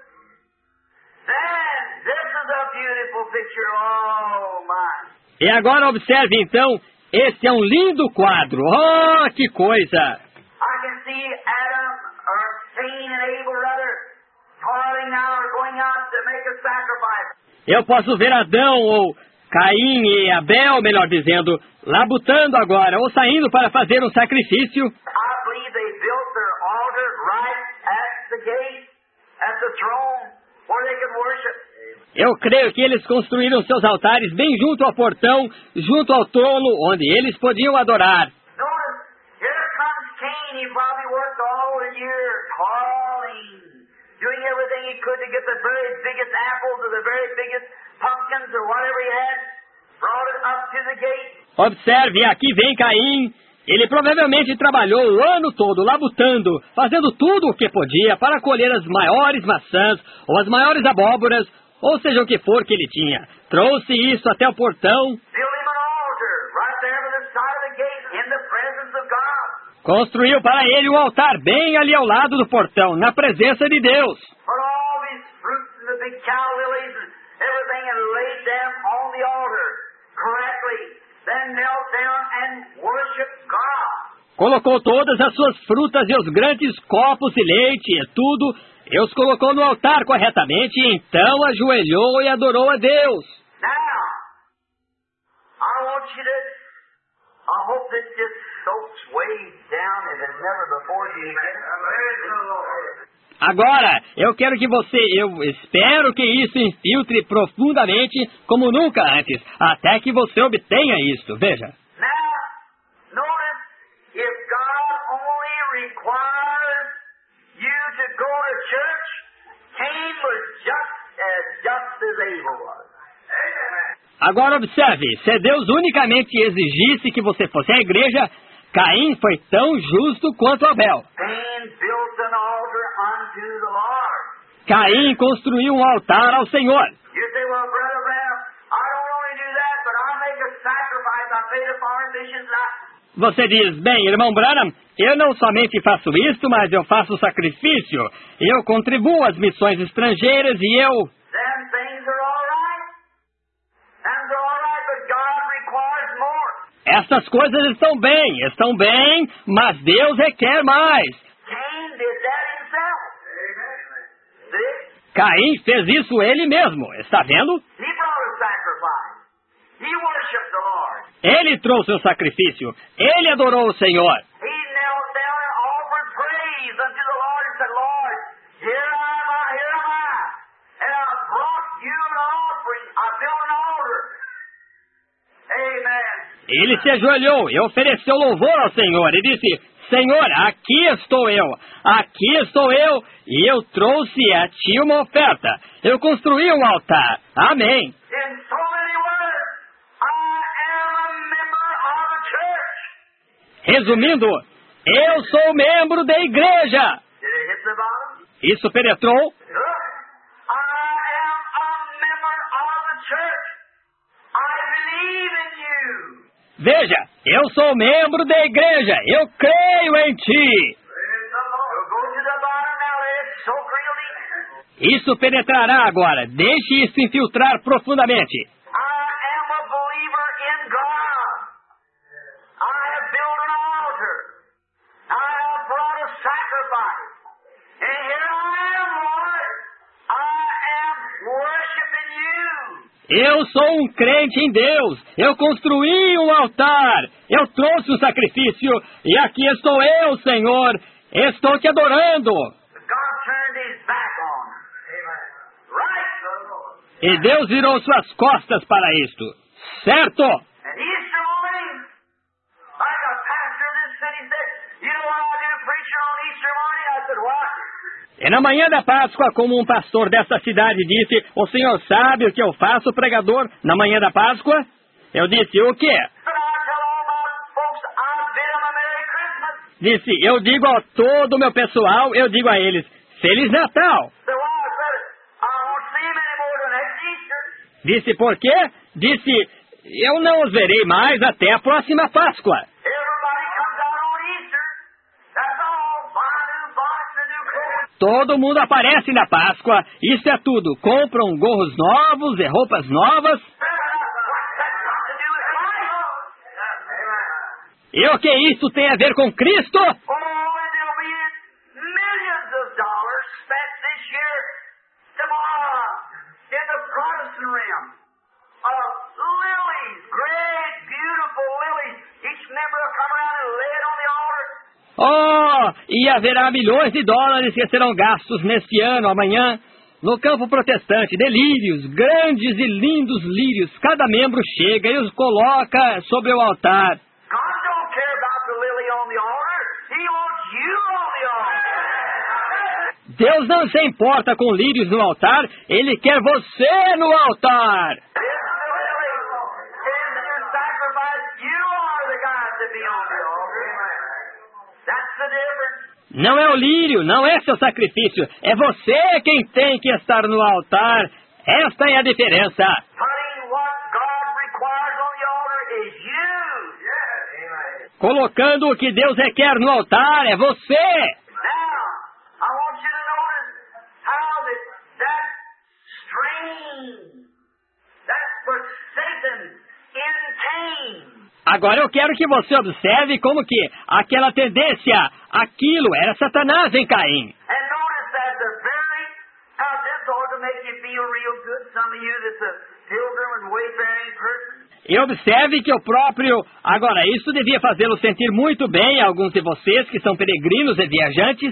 then, this is a beautiful picture, oh my. E agora observe então, este é um lindo quadro. Oh, que coisa! I can see Adam, or Cain and Abel rather, toiling now or going out to make a sacrifice. Eu posso ver Adão ou Caim e Abel, melhor dizendo, labutando agora, ou saindo para fazer um sacrifício. I believe they built their altar right at the gate, at the throne, where they could worship. Eu creio que eles construíram seus altares bem junto ao portão, junto ao trono, onde eles podiam adorar. Notice, here comes Cain. He probably worked all the year, toiling, doing everything he could to get the very biggest apples or the very biggest pumpkins or whatever he had, brought it up to the gate. Observe, aqui vem Caim. Ele provavelmente trabalhou o ano todo labutando, fazendo tudo o que podia para colher as maiores maçãs ou as maiores abóboras, ou seja o que for que ele tinha. Trouxe isso até o portão. Built him an altar right there by the side of the gate in the presence of God. Construiu para ele um altar bem ali ao lado do portão, na presença de Deus. Put all these fruits and the big cow lilies and everything and laid them on the altar correctly. Then knelt down and worshiped God. Colocou todas as suas frutas e os grandes copos de leite e tudo, e os colocou no altar corretamente, e então ajoelhou e adorou a Deus. Now, I want you to, I hope this just soaks way down if it's never before you get it. Agora, eu quero que você, eu espero que isso infiltre profundamente como nunca antes, até que você obtenha isto. Veja. Now, notice, if God only requires you to go to church, Cain was just as just as Abel was. Agora observe, se Deus unicamente exigisse que você fosse à igreja, Caim foi tão justo quanto Abel. Cain built an altar unto the Lord. Caim construiu um altar ao Senhor. You say, well, Brother Branham, I don't only do that, but I make a sacrifice. I pay the foreign missions. I... Você diz, bem, irmão Branham, eu não somente faço isto, mas eu faço sacrifício. Eu contribuo às missões estrangeiras e eu... Then things are all right. Things are all right, but God requires more. Essas coisas estão bem, estão bem, mas Deus requer mais. Cain did that himself. See? Caim fez isso ele mesmo, está vendo? He brought a sacrifice. He worshiped the Lord. Ele trouxe um sacrifício, ele adorou o Senhor. He knelt down and offered praise unto the Lord and said, Lord, here am I, here am I. And I brought you an offering. I built an altar. Amen. Ele se ajoelhou e ofereceu louvor ao Senhor e disse, Senhor, aqui estou eu, aqui estou eu, e eu trouxe a ti uma oferta. Eu construí um altar. Amém. In so many words, I am a member of a church. Resumindo, eu sou membro da igreja. Did it hit the bottom? Isso penetrou. Look, I am a member of the church. I believe in you. Veja, eu sou membro da igreja, eu creio em ti. We'll go to the bottom now, let it soak real deep. Isso penetrará agora, deixe isso infiltrar profundamente. I am a believer in God. I have built an altar. I have brought a sacrifice. And here I am, Lord. I am worshiping you. Eu sou um crente em Deus. Eu construí um altar. Eu trouxe um sacrifício. E aqui estou eu, Senhor. Estou te adorando. God turned his back on. Right. E Deus virou suas costas para isto. Certo? And Easter morning, like a pastor in this city said, you know what I do preaching on Easter morning? I said, what? E na manhã da Páscoa, como um pastor desta cidade disse, o senhor sabe o que eu faço, pregador, na manhã da Páscoa? Eu disse, o quê? Disse, eu digo a todo o meu pessoal, eu digo a eles, Feliz Natal! Disse, por quê? Disse, eu não os verei mais até a próxima Páscoa. Todo mundo aparece na Páscoa, isso é tudo. Compram gorros novos e roupas novas. E o que isso tem a ver com Cristo? Oh, e haverá milhões de dólares que serão gastos neste ano, amanhã, no campo protestante, de lírios, grandes e lindos lírios. Cada membro chega e os coloca sobre o altar. Deus não se importa com lírios no altar, Ele quer você no altar. Não é o lírio, não é seu sacrifício. É você quem tem que estar no altar. Esta é a diferença. Colocando o que Deus requer no altar, é você. Agora eu quero que você observe como que aquela tendência, aquilo era Satanás em Caim. E observe que o próprio... Agora, isso devia fazê-lo sentir muito bem a alguns de vocês que são peregrinos e viajantes.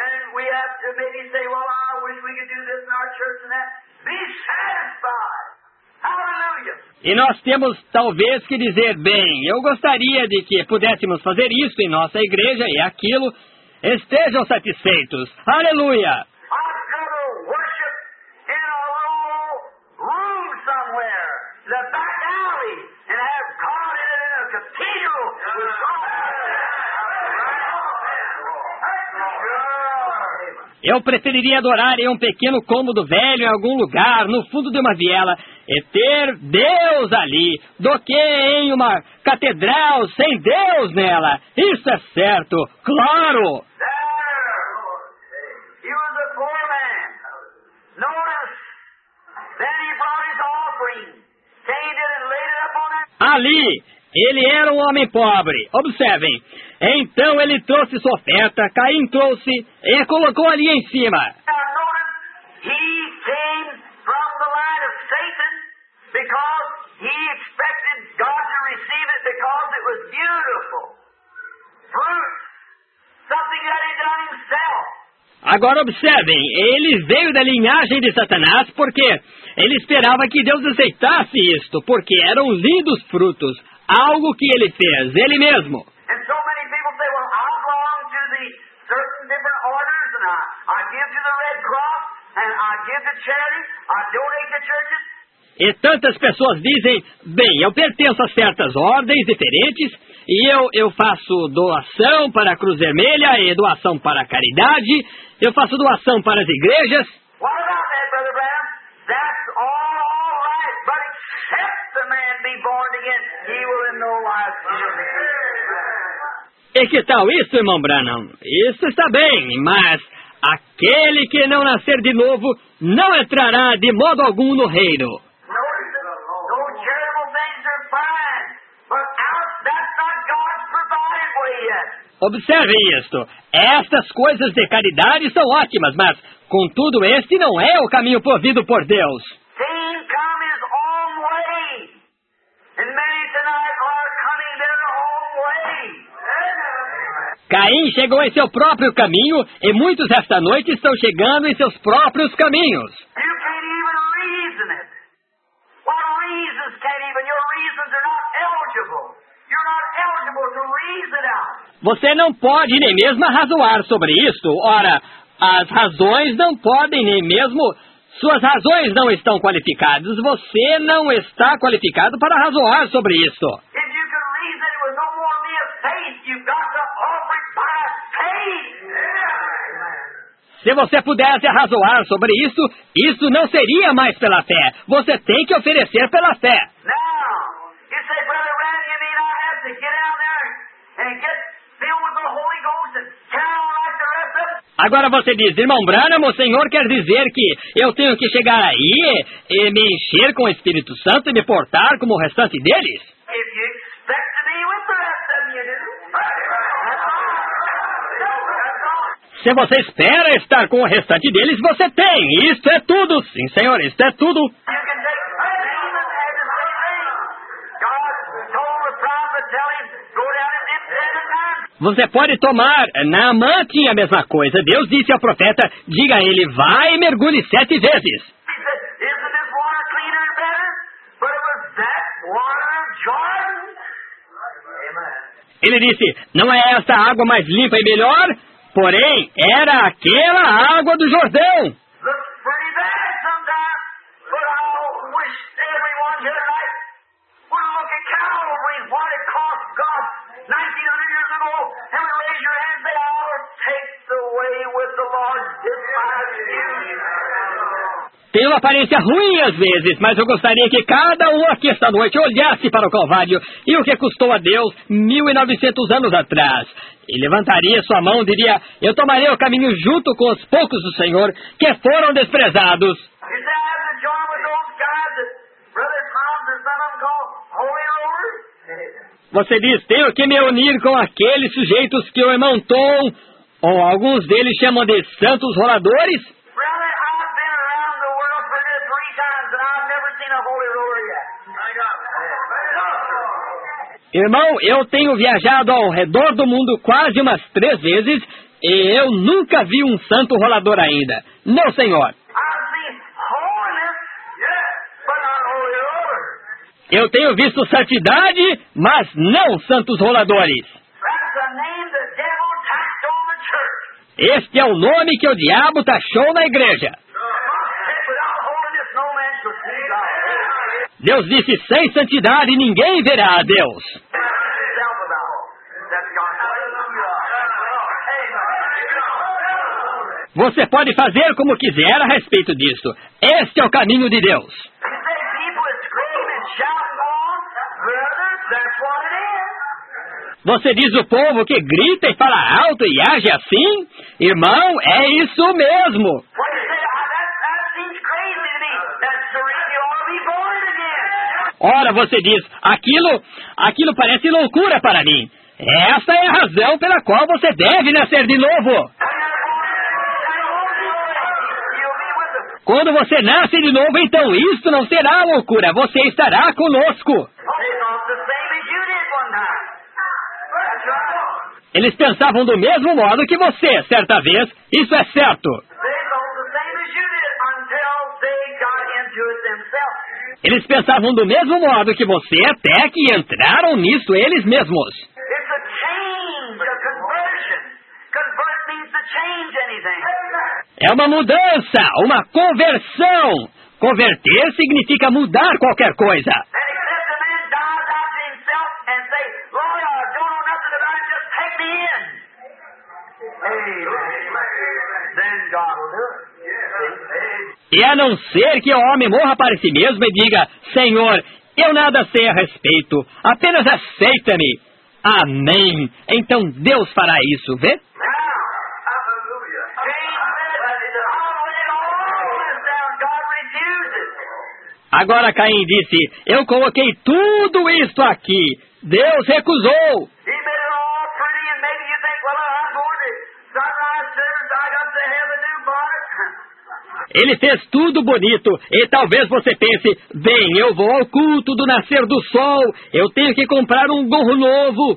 E nós temos talvez que dizer, bem, eu gostaria de que pudéssemos fazer isso em nossa igreja e aquilo. Estejam satisfeitos. Aleluia! Eu preferiria adorar em um pequeno cômodo velho em algum lugar, no fundo de uma viela, e ter Deus ali, do que em uma catedral sem Deus nela. Isso é certo, claro! Ali, ele era um homem pobre. Observem. Então ele trouxe sua oferta, Caim trouxe e colocou ali em cima. Agora observem, ele veio da linhagem de Satanás porque ele esperava que Deus aceitasse isto, porque eram lindos frutos, algo que ele fez, ele mesmo. E tantas pessoas dizem, bem, eu pertenço a certas ordens diferentes e eu, eu faço doação para a Cruz Vermelha e doação para a caridade, eu faço doação para as igrejas. E que tal isso, irmão Branham? Isso está bem, mas aquele que não nascer de novo não entrará de modo algum no reino. Observem isto. Estas coisas de caridade são ótimas, mas, contudo, este não é o caminho provido por Deus. Caim chegou em seu próprio caminho e muitos esta noite estão chegando em seus próprios caminhos. Você não pode nem mesmo arrazoar sobre isto. Ora, as razões não podem, nem mesmo suas razões não estão qualificadas. Você não está qualificado para razoar sobre isso. If you can reason it was no more than a faith, you've got to offer it by faith. Se você pudesse razoar sobre isso, isso não seria mais pela fé. Você tem que oferecer pela fé. Now, you say, Brother Randy, you mean I have to get down there and get filled with the Holy Ghost and carry on like the rest of us? Agora você diz, irmão Branham, o Senhor quer dizer que eu tenho que chegar aí e me encher com o Espírito Santo e me portar como o restante deles? If you expect to be with the rest of them, you do. Se você espera estar com o restante deles, você tem. Isto é tudo. Sim, Senhor, isto é tudo. You can take Naaman had the same thing. God told the prophet, tell him, go down and dip seven times. Você pode tomar. Naamã tinha a mesma coisa. Deus disse ao profeta, diga a ele, vai e mergulhe sete vezes. He said, isn't this water cleaner and better? But it was that water of Jordan. Amen. Ele disse, não é esta água mais limpa e melhor? Porém, era aquela água do Jordão. Looks pretty bad sometimes, but I wish everyone here tonight would look at Calvary, what it cost God nineteen hundred years ago, and would raise your hand and say, I'll take the way with the Lord, despise you. Tem uma aparência ruim às vezes, mas eu gostaria que cada um aqui esta noite olhasse para o Calvário e o que custou a Deus mil e novecentos anos atrás. E levantaria sua mão e diria, eu tomarei o caminho junto com os poucos do Senhor que foram desprezados. You say, I have to join with those guys that Brother Tom's and some of them call holy rollers? Você diz, tenho que me unir com aqueles sujeitos que o irmão Tom, ou alguns deles chamam de santos roladores? Brother, I've been around the world for this three times and I've never seen a holy roller yet. Irmão, eu tenho viajado ao redor do mundo quase umas três vezes e eu nunca vi um santo rolador ainda. Não, Senhor. I've seen holiness, yes, but not holy rollers. Eu tenho visto santidade, mas não santos roladores. That's the name the devil tacked on the church. Este é o nome que o diabo taxou na igreja. Without holiness, no man shall see God. Deus disse, sem santidade ninguém verá a Deus. Self about that's God. Você pode fazer como quiser a respeito disso. Este é o caminho de Deus. You say people that scream and shout and go on, brother, that's what it is. Você diz o povo que grita e fala alto e age assim? Irmão, é isso mesmo. What you say, ah, that, that seems crazy to me. That's the reason you ought to be born again. Ora, você diz, aquilo, aquilo parece loucura para mim. Essa é a razão pela qual você deve nascer de novo. Quando você nasce de novo, então isto não será loucura. Você estará conosco. Eles pensavam do mesmo modo que você, certa vez. Isso é certo. Eles pensavam do mesmo modo que você, até que entraram nisso eles mesmos. É uma mudança, uma conversão. Converter significa mudar qualquer coisa. E a não ser que o homem morra para si mesmo e diga, Senhor, eu nada sei a respeito, apenas aceita-me. Amém. Então Deus fará isso, vê? Agora Caim disse, eu coloquei tudo isto aqui. Deus recusou. Ele fez tudo bonito, e talvez você pense, bem, eu vou ao culto do nascer do sol, eu tenho que comprar um gorro novo.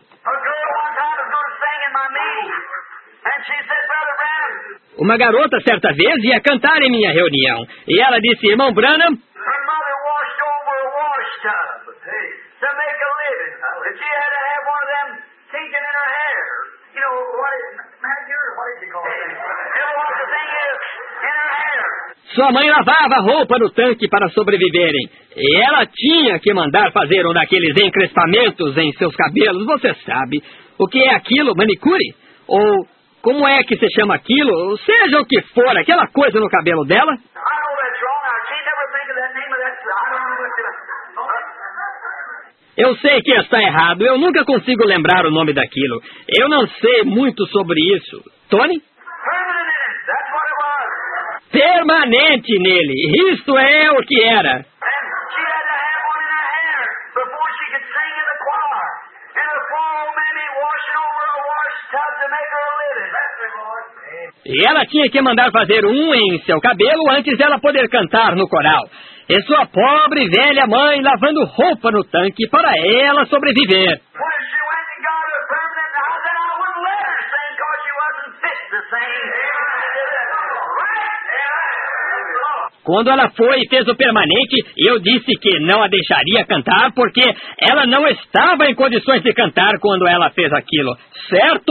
Uma garota certa vez ia cantar em minha reunião, e ela disse, irmão Branham, Sua mãe lavava roupa no tanque para sobreviverem. E ela tinha que mandar fazer um daqueles encrespamentos em seus cabelos. Você sabe o que é aquilo, manicure? Ou como é que se chama aquilo? Seja o que for, aquela coisa no cabelo dela. Eu sei que está errado. Eu nunca consigo lembrar o nome daquilo. Eu não sei muito sobre isso. Tony? Permanente nele. Isto é o que era. E ela tinha que mandar fazer um em seu cabelo antes dela poder cantar no coral. E sua pobre velha mãe lavando roupa no tanque para ela sobreviver. Quando ela foi e fez o permanente, eu disse que não a deixaria cantar porque ela não estava em condições de cantar quando ela fez aquilo. Certo?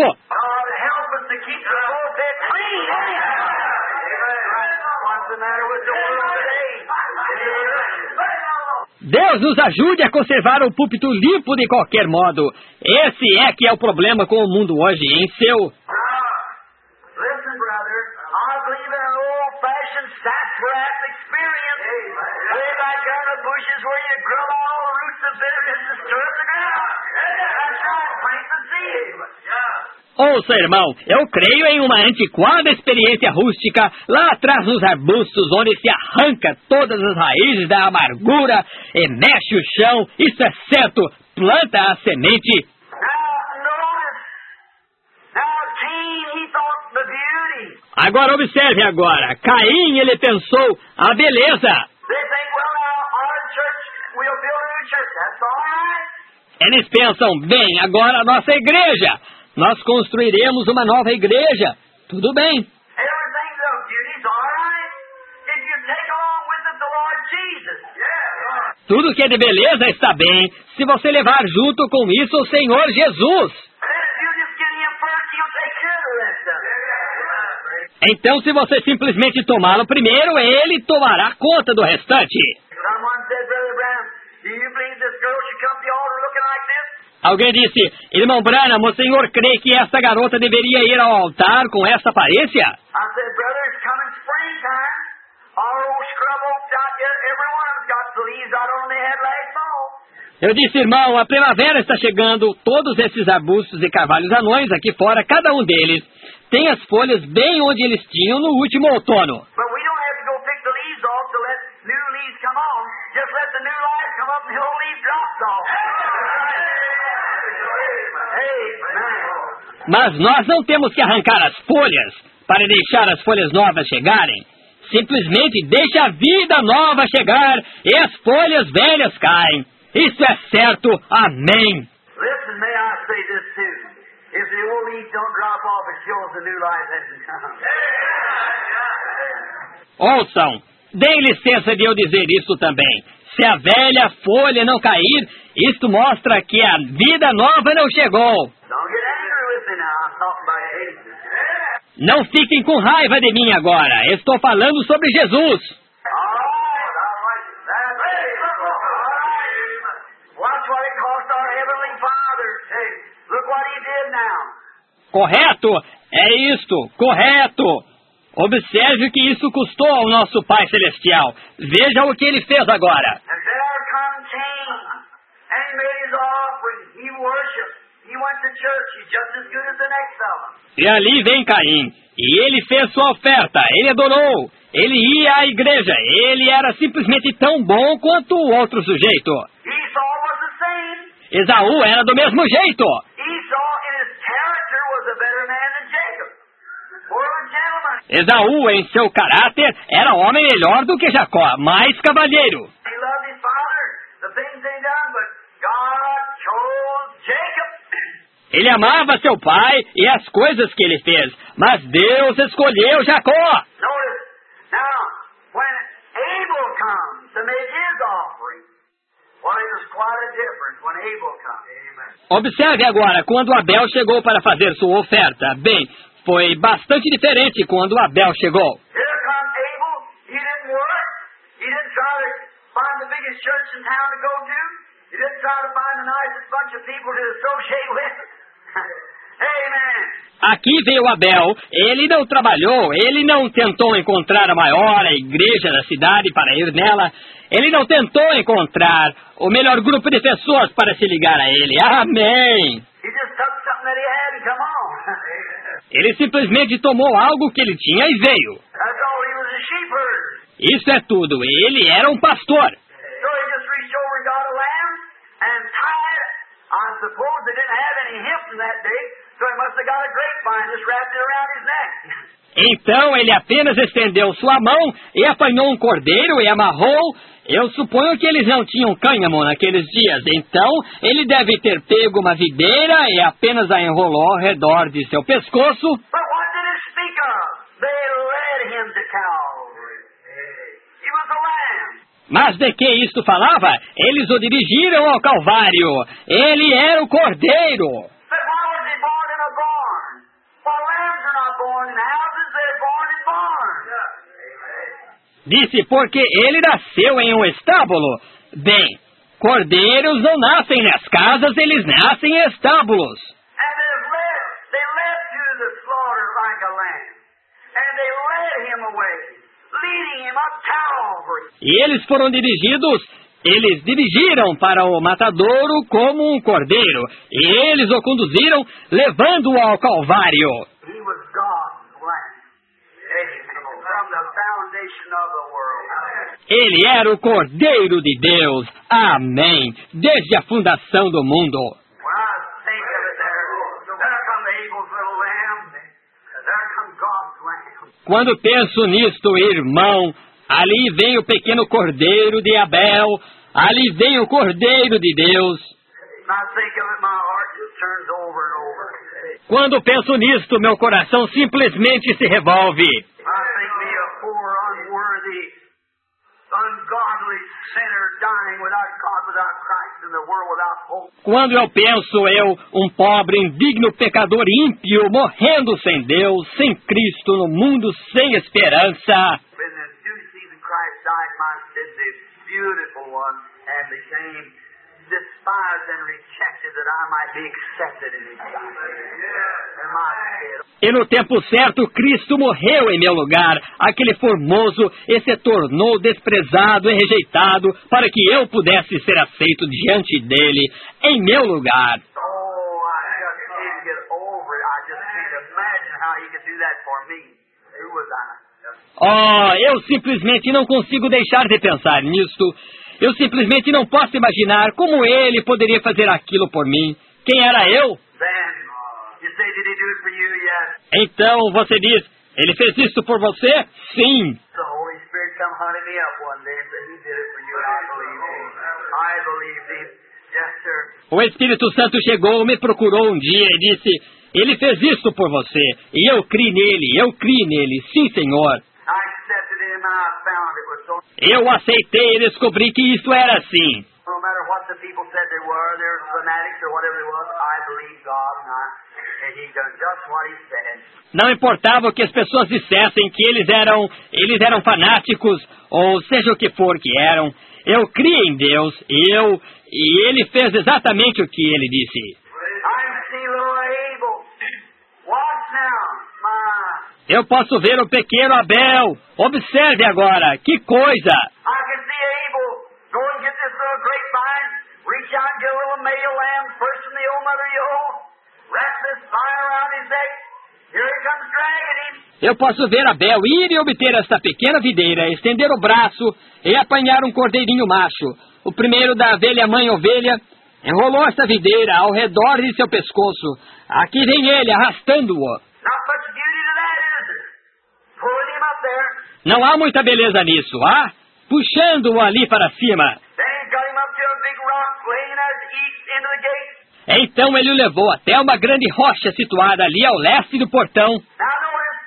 Deus nos ajude a conservar o púlpito limpo de qualquer modo. Esse é que é o problema com o mundo hoje, em seu... Listen, brother, I believe in an old-fashioned sassafras experience. Way back there in the bushes where you grill all the roots of bitterness and stir up the ground. That's right, plant the seed. Ouça, irmão, eu creio em uma antiquada experiência rústica lá atrás nos arbustos, onde se arranca todas as raízes da amargura e mexe o chão. Isso é certo. Planta a semente. Agora observe agora. Caim, ele pensou a beleza. Eles pensam, bem, agora a nossa igreja. Nós construiremos uma nova igreja. Tudo bem. Tudo que é de beleza está bem, se você levar junto com isso o Senhor Jesus. Então, se você simplesmente tomá-lo primeiro, ele tomará conta do restante. Alguém disse, irmão Branham, o senhor crê que esta garota deveria ir ao altar com essa aparência? Eu disse, irmão, a primavera está chegando, todos esses arbustos e carvalhos anões aqui fora, cada um deles, tem as folhas bem onde eles tinham no último outono. Mas nós não temos que arrancar as folhas para deixar as folhas novas chegarem. Simplesmente deixe a vida nova chegar e as folhas velhas caem. Isso é certo. Amém. Listen, may I say this too. If the old leaves don't drop off, it shows the new life hasn't come. Ouçam, deem licença de eu dizer isso também. Se a velha folha não cair, isto mostra que a vida nova não chegou. Não fiquem com raiva de mim agora. Estou falando sobre Jesus. Correto? É isto. Correto. Observe o que isso custou ao nosso Pai Celestial. Veja o que ele fez agora. E ali vem Caim. E ele fez sua oferta. Ele adorou. Ele ia à igreja. Ele era simplesmente tão bom quanto o outro sujeito. Esaú era do mesmo jeito. Esaú, em seu caráter, era homem melhor do que Jacó, mais cavalheiro. Ele amava seu pai e as coisas que ele fez, mas Deus escolheu Jacó. Observe agora, quando Abel chegou para fazer sua oferta. Bem, foi bastante diferente quando Abel chegou. find the biggest church in town to go to. You just try to find the nicest bunch of people to associate with. Amen. Aqui veio Abel, ele não trabalhou, ele não tentou encontrar a maior igreja da cidade para ir nela, ele não tentou encontrar o melhor grupo de pessoas para se ligar a ele. Amém! He just took something that he had and come on. Ele simplesmente tomou algo que ele tinha e veio. That's all. He was a sheep herder. Isso é tudo, ele era um pastor. So he just reached over and got a lamb and tied it. I suppose they didn't have any hemp in that day, so he must have got a grapevine just wrapped it around his neck. Então ele apenas estendeu sua mão e apanhou um cordeiro e amarrou. Eu suponho que eles não tinham cânhamo naqueles dias, então ele deve ter pego uma videira e apenas a enrolou ao redor de seu pescoço. But what did it speak of? They led him to Calvary. He was a lamb. Mas de que isto falava? Eles o dirigiram ao Calvário. Ele era o cordeiro. But why was he born in a barn? For lambs are not born in houses, they're born in barns. Disse porque ele nasceu em um estábulo. Bem, cordeiros não nascem nas casas, eles nascem em estábulos. And they led, they led to the slaughter like a lamb. And they led him away, leading him up Calvary. E eles foram dirigidos, eles dirigiram para o matadouro como um cordeiro. E eles o conduziram, levando-o ao Calvário. He was God's lamb. Amen. From the foundation of the world. Ele era o Cordeiro de Deus. Amém. Desde a fundação do mundo. When I think of it there, there come Abel's little lamb. There come God's lamb. Quando penso nisto, irmão, ali vem o pequeno Cordeiro de Abel. Ali vem o Cordeiro de Deus. When I think of it, my heart just turns over and over. Quando penso nisto, meu coração simplesmente se revolve. I think me a poor, unworthy, ungodly sinner dying without God, without Christ, in the world without hope. Quando eu penso eu, um pobre, indigno pecador ímpio, morrendo sem Deus, sem Cristo, no mundo sem esperança. In the due season, Christ died my sin, the beautiful one, and became despised and rejected that I might be accepted in His sight. In my head. E no tempo certo, Cristo morreu em meu lugar. Aquele formoso e se tornou desprezado e rejeitado para que eu pudesse ser aceito diante dele, em meu lugar. Oh, I just can't get over it. I just can't imagine how He could do that for me. Who was I? Oh, eu simplesmente não consigo deixar de pensar nisto. Eu simplesmente não posso imaginar como ele poderia fazer aquilo por mim. Quem era eu? Then, you say, did He do it for you? Yes. Então você diz, ele fez isso por você? Sim. The Holy Spirit come hunting me up one day and said, He did it for you, and I believed Him. I believed Him. Yes, sir. O Espírito Santo chegou, me procurou um dia e disse, ele fez isso por você. E eu criei nele, eu criei nele. Sim, Senhor. I accepted Him and I found it was so. Eu aceitei e descobri que isso era assim. No matter what the people said they were, they were fanatics or whatever it was, I believed God and I, and He done just what He said. Não importava o que as pessoas dissessem, que eles eram, eles eram fanáticos, ou seja o que for que eram. Eu criei em Deus, eu, e Ele fez exatamente o que Ele disse. I see little Abel. Watch now, my. Eu posso ver o pequeno Abel. Observe agora, que coisa! I can see Abel go and get this little grapevine, reach out and get a little male lamb, first from the old mother yoke, wrap this fire around his neck. Here he comes dragging him. Eu posso ver Abel ir e obter esta pequena videira, estender o braço e apanhar um cordeirinho macho. O primeiro da velha mãe ovelha enrolou esta videira ao redor de seu pescoço. Aqui vem ele, arrastando-o. Not much beauty to that, is there? Pulling him up there. Não há muita beleza nisso, ah? Puxando-o ali para cima. Then he got him up to a big rock laying at the east end of the gate. Então ele o levou até uma grande rocha situada ali ao leste do portão. Now notice,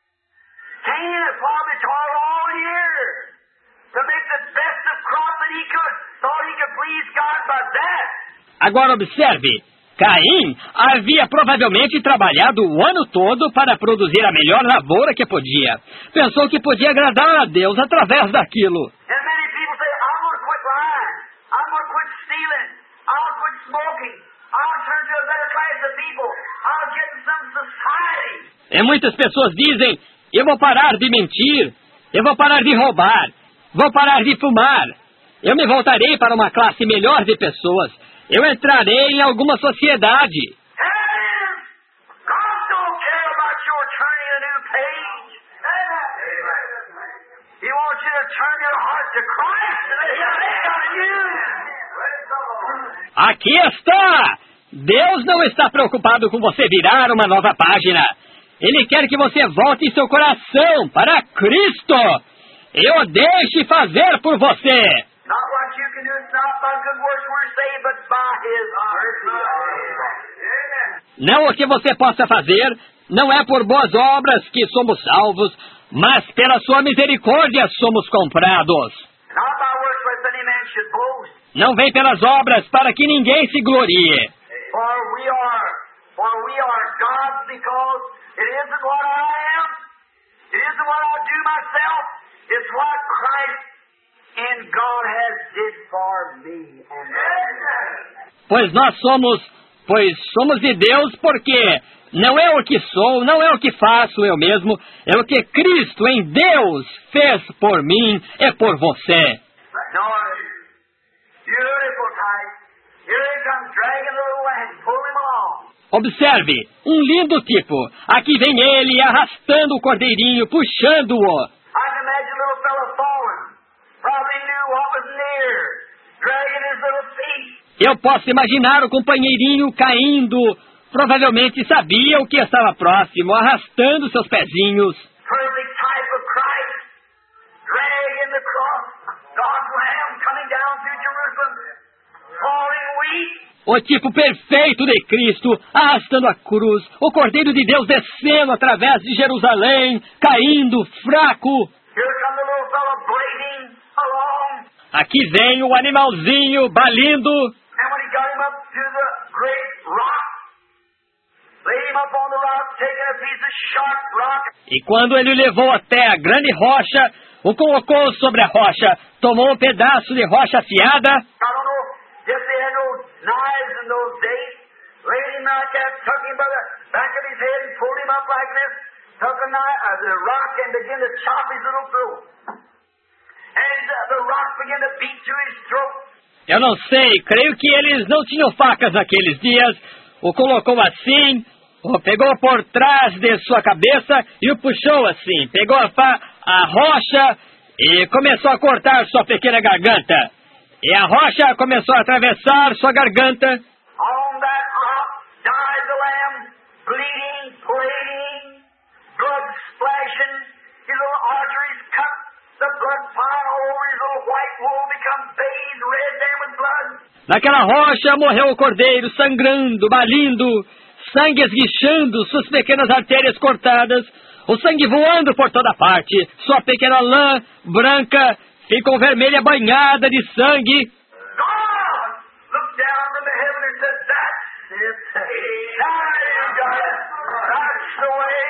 Cain had probably toiled all year to make the best of crop that he could. Thought he could please God by that. Agora observe, Caim havia provavelmente trabalhado o ano todo para produzir a melhor lavoura que podia. Pensou que podia agradar a Deus através daquilo. And many people say, I'm going to lying. I'm going to quit stealing. I'll quit smoking. I'll turn to a better class of people. I'll get in some society. E muitas pessoas dizem, eu vou parar de mentir, eu vou parar de roubar, vou parar de fumar, eu me voltarei para uma classe melhor de pessoas, eu entrarei em alguma sociedade. And God don't care about your turning a new page. He wants you to turn your heart to Christ and let Him live on you. Aqui está! Deus não está preocupado com você virar uma nova página. Ele quer que você volte seu coração para Cristo e o deixe fazer por você. Not what you can do, it's not by good works we're saved, but by His mercy. Não o que você possa fazer, não é por boas obras que somos salvos, mas pela sua misericórdia somos comprados. Not by works lest any man should boast. Não vem pelas obras para que ninguém se glorie. For we are, for we are God's, because it isn't what I am, it isn't what I do myself, it's what Christ in God has did for me. And Pois nós somos, pois somos de Deus porque não é o que sou, não é o que faço eu mesmo, é o que Cristo em Deus fez por mim e por você. No, beautiful type. Here he comes dragging the little lamb, pull him along. Observe, um lindo tipo. Aqui vem ele arrastando o cordeirinho, puxando-o. I can imagine a little fellow falling. Probably knew what was near, dragging his little feet. Eu posso imaginar o companheirinho caindo. Provavelmente sabia o que estava próximo, arrastando seus pezinhos. Perfect type of Christ, dragging the cross, God's Lamb coming down through Jerusalem, falling weak. O tipo perfeito de Cristo, arrastando a cruz, o Cordeiro de Deus descendo através de Jerusalém, caindo, fraco. Here comes the little fellow bleeding along. Aqui vem o animalzinho balindo. And when he got him up to the great rock, laid him up on the rock, taking a piece of sharp rock. E quando ele o levou até a grande rocha, o colocou sobre a rocha, tomou um pedaço de rocha afiada. I don't know if they had no knives in those days. Laid him like that, took him by the back of his head and pulled him up like this. Took a knife, uh, the rock and began to chop his little throat. And uh, the rock began to beat through his throat. Eu não sei, creio que eles não tinham facas naqueles dias. O colocou assim, o pegou por trás de sua cabeça e o puxou assim. Pegou a, fa a rocha e começou a cortar sua pequena garganta. E a rocha começou a atravessar sua garganta. On that rock died the lamb, bleeding, bleeding, blood splashing, his little arteries cut, the blood flying all over his little white wool, become bathed red there with blood. Naquela rocha morreu o cordeiro, sangrando, balindo, sangue esguichando, suas pequenas artérias cortadas, o sangue voando por toda parte, sua pequena lã branca ficou vermelha banhada de sangue. God looked down from the heaven and said, that's it. Now you got it. That's the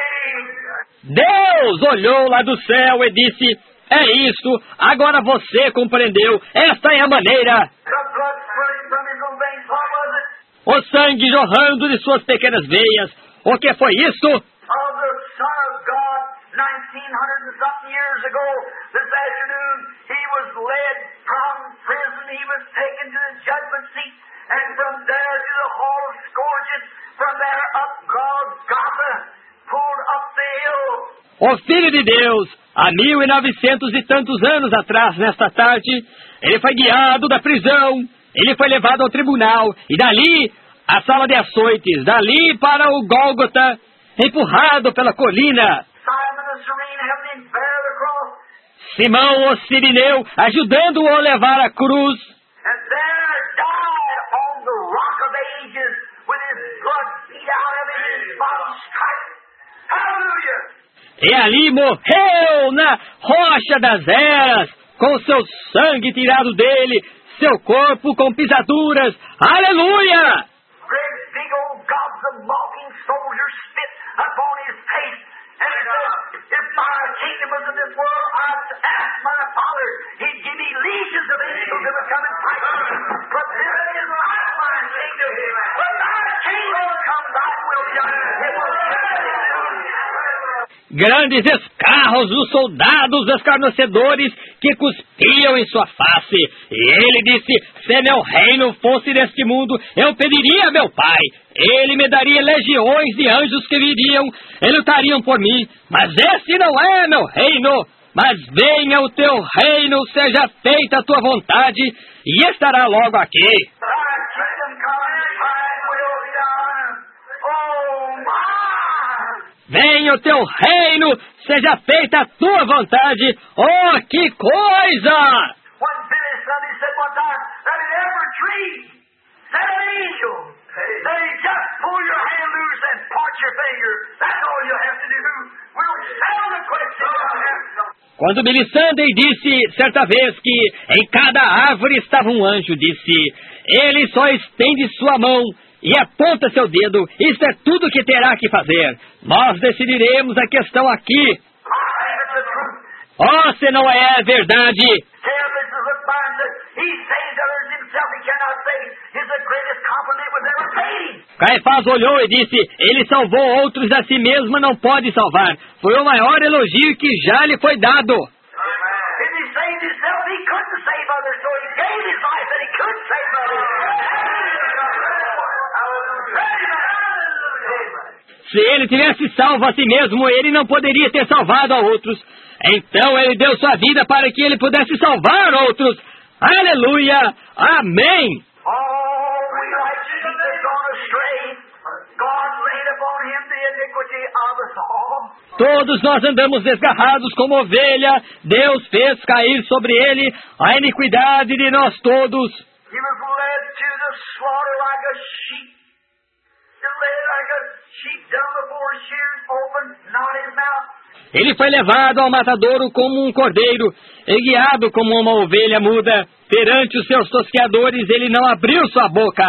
way. Deus olhou lá do céu e disse, é isso, agora você compreendeu, esta é a maneira. The blood spurting from his little veins, what was it? O sangue jorrando de suas pequenas veias, o que foi isso? Of the Son of God, nineteen hundred and something years ago, this afternoon, he was led from prison, he was taken to the judgment seat, and from there to the hall of scourges, from there up Golgotha, pulled up the hill. O Filho de Deus, há mil e novecentos e tantos anos atrás, nesta tarde, ele foi guiado da prisão, ele foi levado ao tribunal, e dali, à sala de açoites, dali para o Gólgota, empurrado pela colina. Simon the Cyrene helped him bear the cross, Simão, o Sirineu, ajudando-o a levar a cruz. and there died on the rock of ages, with his blood beat out of him, his bottom stripes. Hallelujah! E ali morreu na rocha das eras, com seu sangue tirado dele, seu corpo com pisaduras. Aleluia! Great big old gobs of mocking soldiers spit upon his face, and he said, if my kingdom was in this world, I'd ask my Father, he'd give me legions of angels that would grandes escarros dos soldados escarnecedores que cuspiam em sua face. E ele disse: se meu reino fosse deste mundo, eu pediria a meu Pai. Ele me daria legiões de anjos que viriam e lutariam por mim. Mas esse não é meu reino. Mas venha o teu reino, seja feita a tua vontade, e estará logo aqui. Venha o teu reino, seja feita a tua vontade. Oh, que coisa! One Billy Sunday said one time that in every tree set an angel. Then he just pull your hand loose and point your finger. That's all you have to do. We'll settle the question. Quando Billy Sunday disse certa vez que em cada árvore estava um anjo, disse: ele só estende sua mão e aponta seu dedo. Isso é tudo que terá que fazer. Nós decidiremos a questão aqui. Oh, se não é verdade! Caifás olhou e disse: ele salvou outros, a si mesmo não pode salvar. Foi o maior elogio que já lhe foi dado. Se ele tivesse salvo a si mesmo, ele não poderia ter salvado a outros. Então ele deu sua vida para que ele pudesse salvar outros. Aleluia! Amém! Todos nós andamos desgarrados como ovelha. Deus fez cair sobre ele a iniquidade de nós todos. Ele foi levado ao matadouro como um cordeiro, e guiado como uma ovelha muda. Perante os seus tosqueadores, ele não abriu sua boca.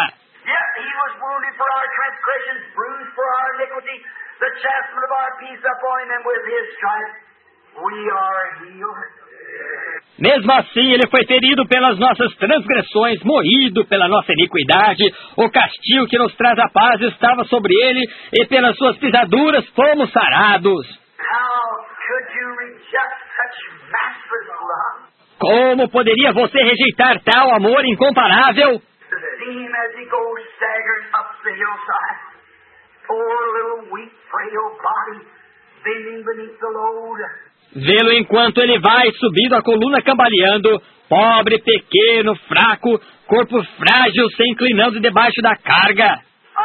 Mesmo assim, ele foi ferido pelas nossas transgressões, moído pela nossa iniquidade. O castigo que nos traz a paz estava sobre ele, e pelas suas pisaduras fomos sarados. Como poderia você rejeitar tal amor incomparável? Vê-lo enquanto ele vai subindo a coluna cambaleando, pobre, pequeno, fraco, corpo frágil, se inclinando debaixo da carga.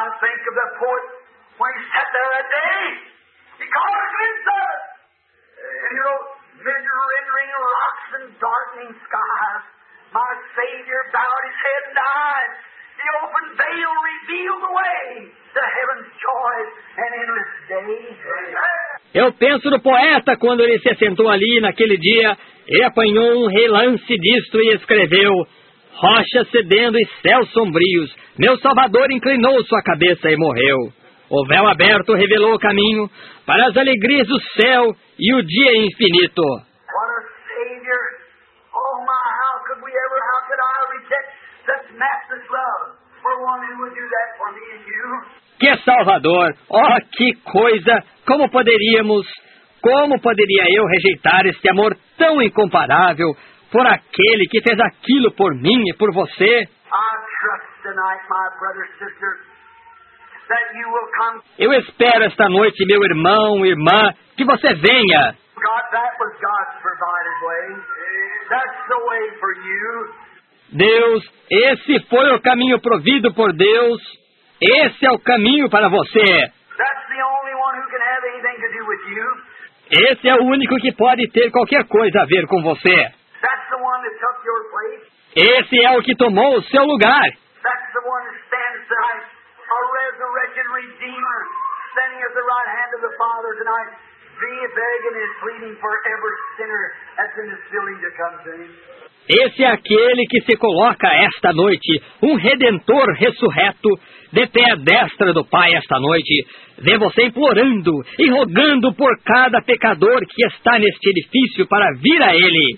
Eu penso no poeta quando ele se assentou ali naquele dia e apanhou um relance disto e escreveu: rocha cedendo e céus sombrios, meu Salvador inclinou sua cabeça e morreu. O véu aberto revelou o caminho para as alegrias do céu e o dia infinito. Que Salvador! Oh, que coisa! Como poderíamos, como poderia eu rejeitar este amor tão incomparável por aquele que fez aquilo por mim e por você? Eu espero esta noite, meu irmão, irmã, que você venha. Deus, esse foi o caminho provido por Deus. Esse é o caminho para você. Esse é o único que pode ter qualquer coisa a ver com você. Esse é o que tomou o seu lugar. Esse é aquele que se coloca esta noite, um Redentor ressurreto, de pé à destra do Pai esta noite. Vê você implorando e rogando por cada pecador que está neste edifício para vir a Ele.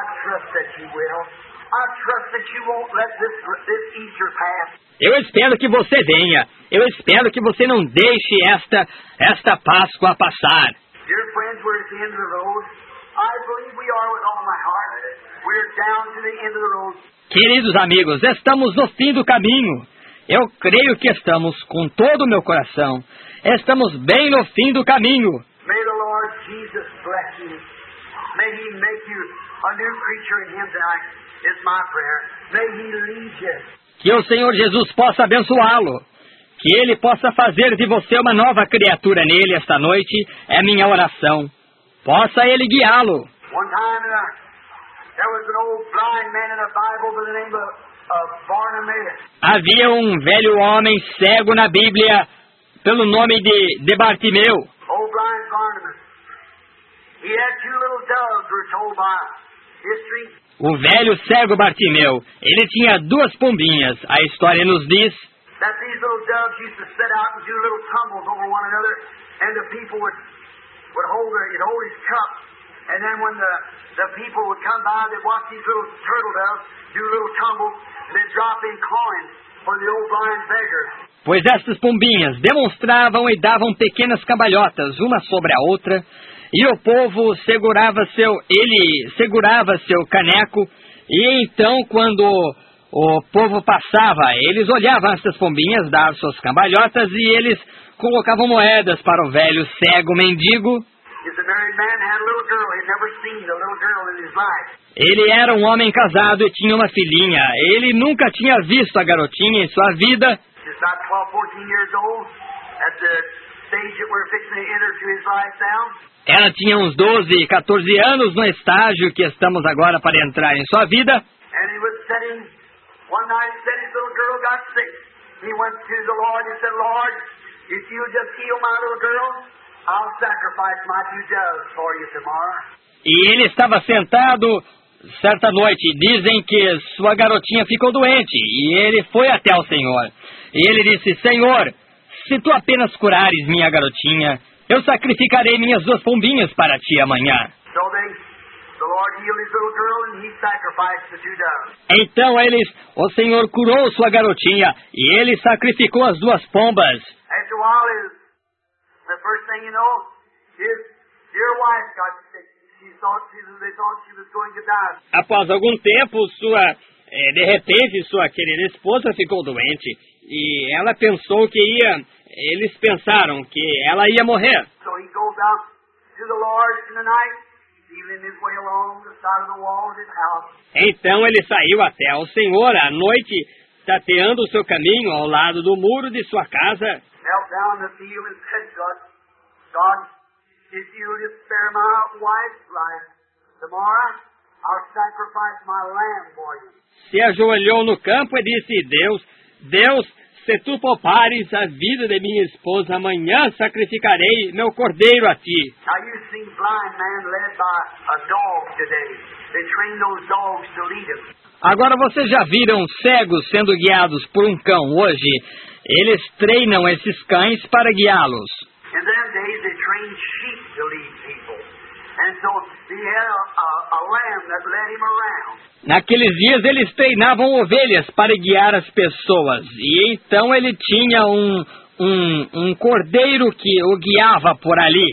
Eu espero que você venha. Eu espero que você não deixe esta, esta Páscoa passar. Dear friends, we're at the end of the road. I believe we are with all my heart. We're down to the end of the road. Queridos amigos, estamos no fim do caminho. Eu creio que estamos com todo o meu coração. Estamos bem no fim do caminho. May the Lord Jesus bless you. May He make you a new creature in Him tonight. It's my prayer. May He lead you. Que o Senhor Jesus possa abençoá-lo. Que Ele possa fazer de você uma nova criatura nele esta noite. É minha oração. Possa Ele guiá-lo. One time uh, there was an old blind man in the Bible by the name of, of Bartimaeus. Havia um velho homem cego na Bíblia pelo nome de, de Bartimeu. Old blind Bartimaeus. He had two little doves, we're told by history. O velho cego Bartimeu, ele tinha duas pombinhas. A história nos diz That these little doves used to set out and do little tumbles over one another, and the people would would hold their, he'd hold his cup, and then when the the people would come by, they'd watch these little turtle doves do little tumbles, and they'd drop in coins for the old blind beggar. Pois estas pombinhas demonstravam e davam pequenas cambalhotas, uma sobre a outra, e o povo segurava seu, ele segurava seu caneco, e então quando o povo passava, eles olhavam essas pombinhas dar suas cambalhotas e eles colocavam moedas para o velho cego mendigo. Ele era um homem casado e tinha uma filhinha. Ele nunca tinha visto a garotinha em sua vida. Ela tinha uns doze, quatorze anos no estágio que estamos agora para entrar em sua vida. One night he said his little girl got sick. He went to the Lord and said, Lord, if you just heal my little girl, I'll sacrifice my two doves for you tomorrow. E ele estava sentado certa noite. Dizem que sua garotinha ficou doente. E ele foi até o Senhor. E ele disse, Senhor, se tu apenas curares minha garotinha, eu sacrificarei minhas duas pombinhas para ti amanhã. So they... The Lord healed his little girl and he sacrificed the two doves. Então eles, o Senhor curou sua garotinha e ele sacrificou as duas pombas. After a while, his, the first thing you know, his dear wife got sick. She thought she, they thought she was going to die. Após algum tempo, sua, eh, de repente, sua querida esposa ficou doente e ela pensou que ia, eles pensaram que ela ia morrer. So he goes out to the Lord in the night. Então ele saiu até ao Senhor à noite, tateando o seu caminho ao lado do muro de sua casa. Se ajoelhou no campo e disse, Deus, Deus, se tu poupares a vida de minha esposa, amanhã sacrificarei meu cordeiro a ti. Agora vocês já viram cegos sendo guiados por um cão hoje? Eles treinam esses cães para guiá-los. Naqueles dias eles treinavam ovelhas para guiar as pessoas. E então ele tinha um, um, um cordeiro que o guiava por ali.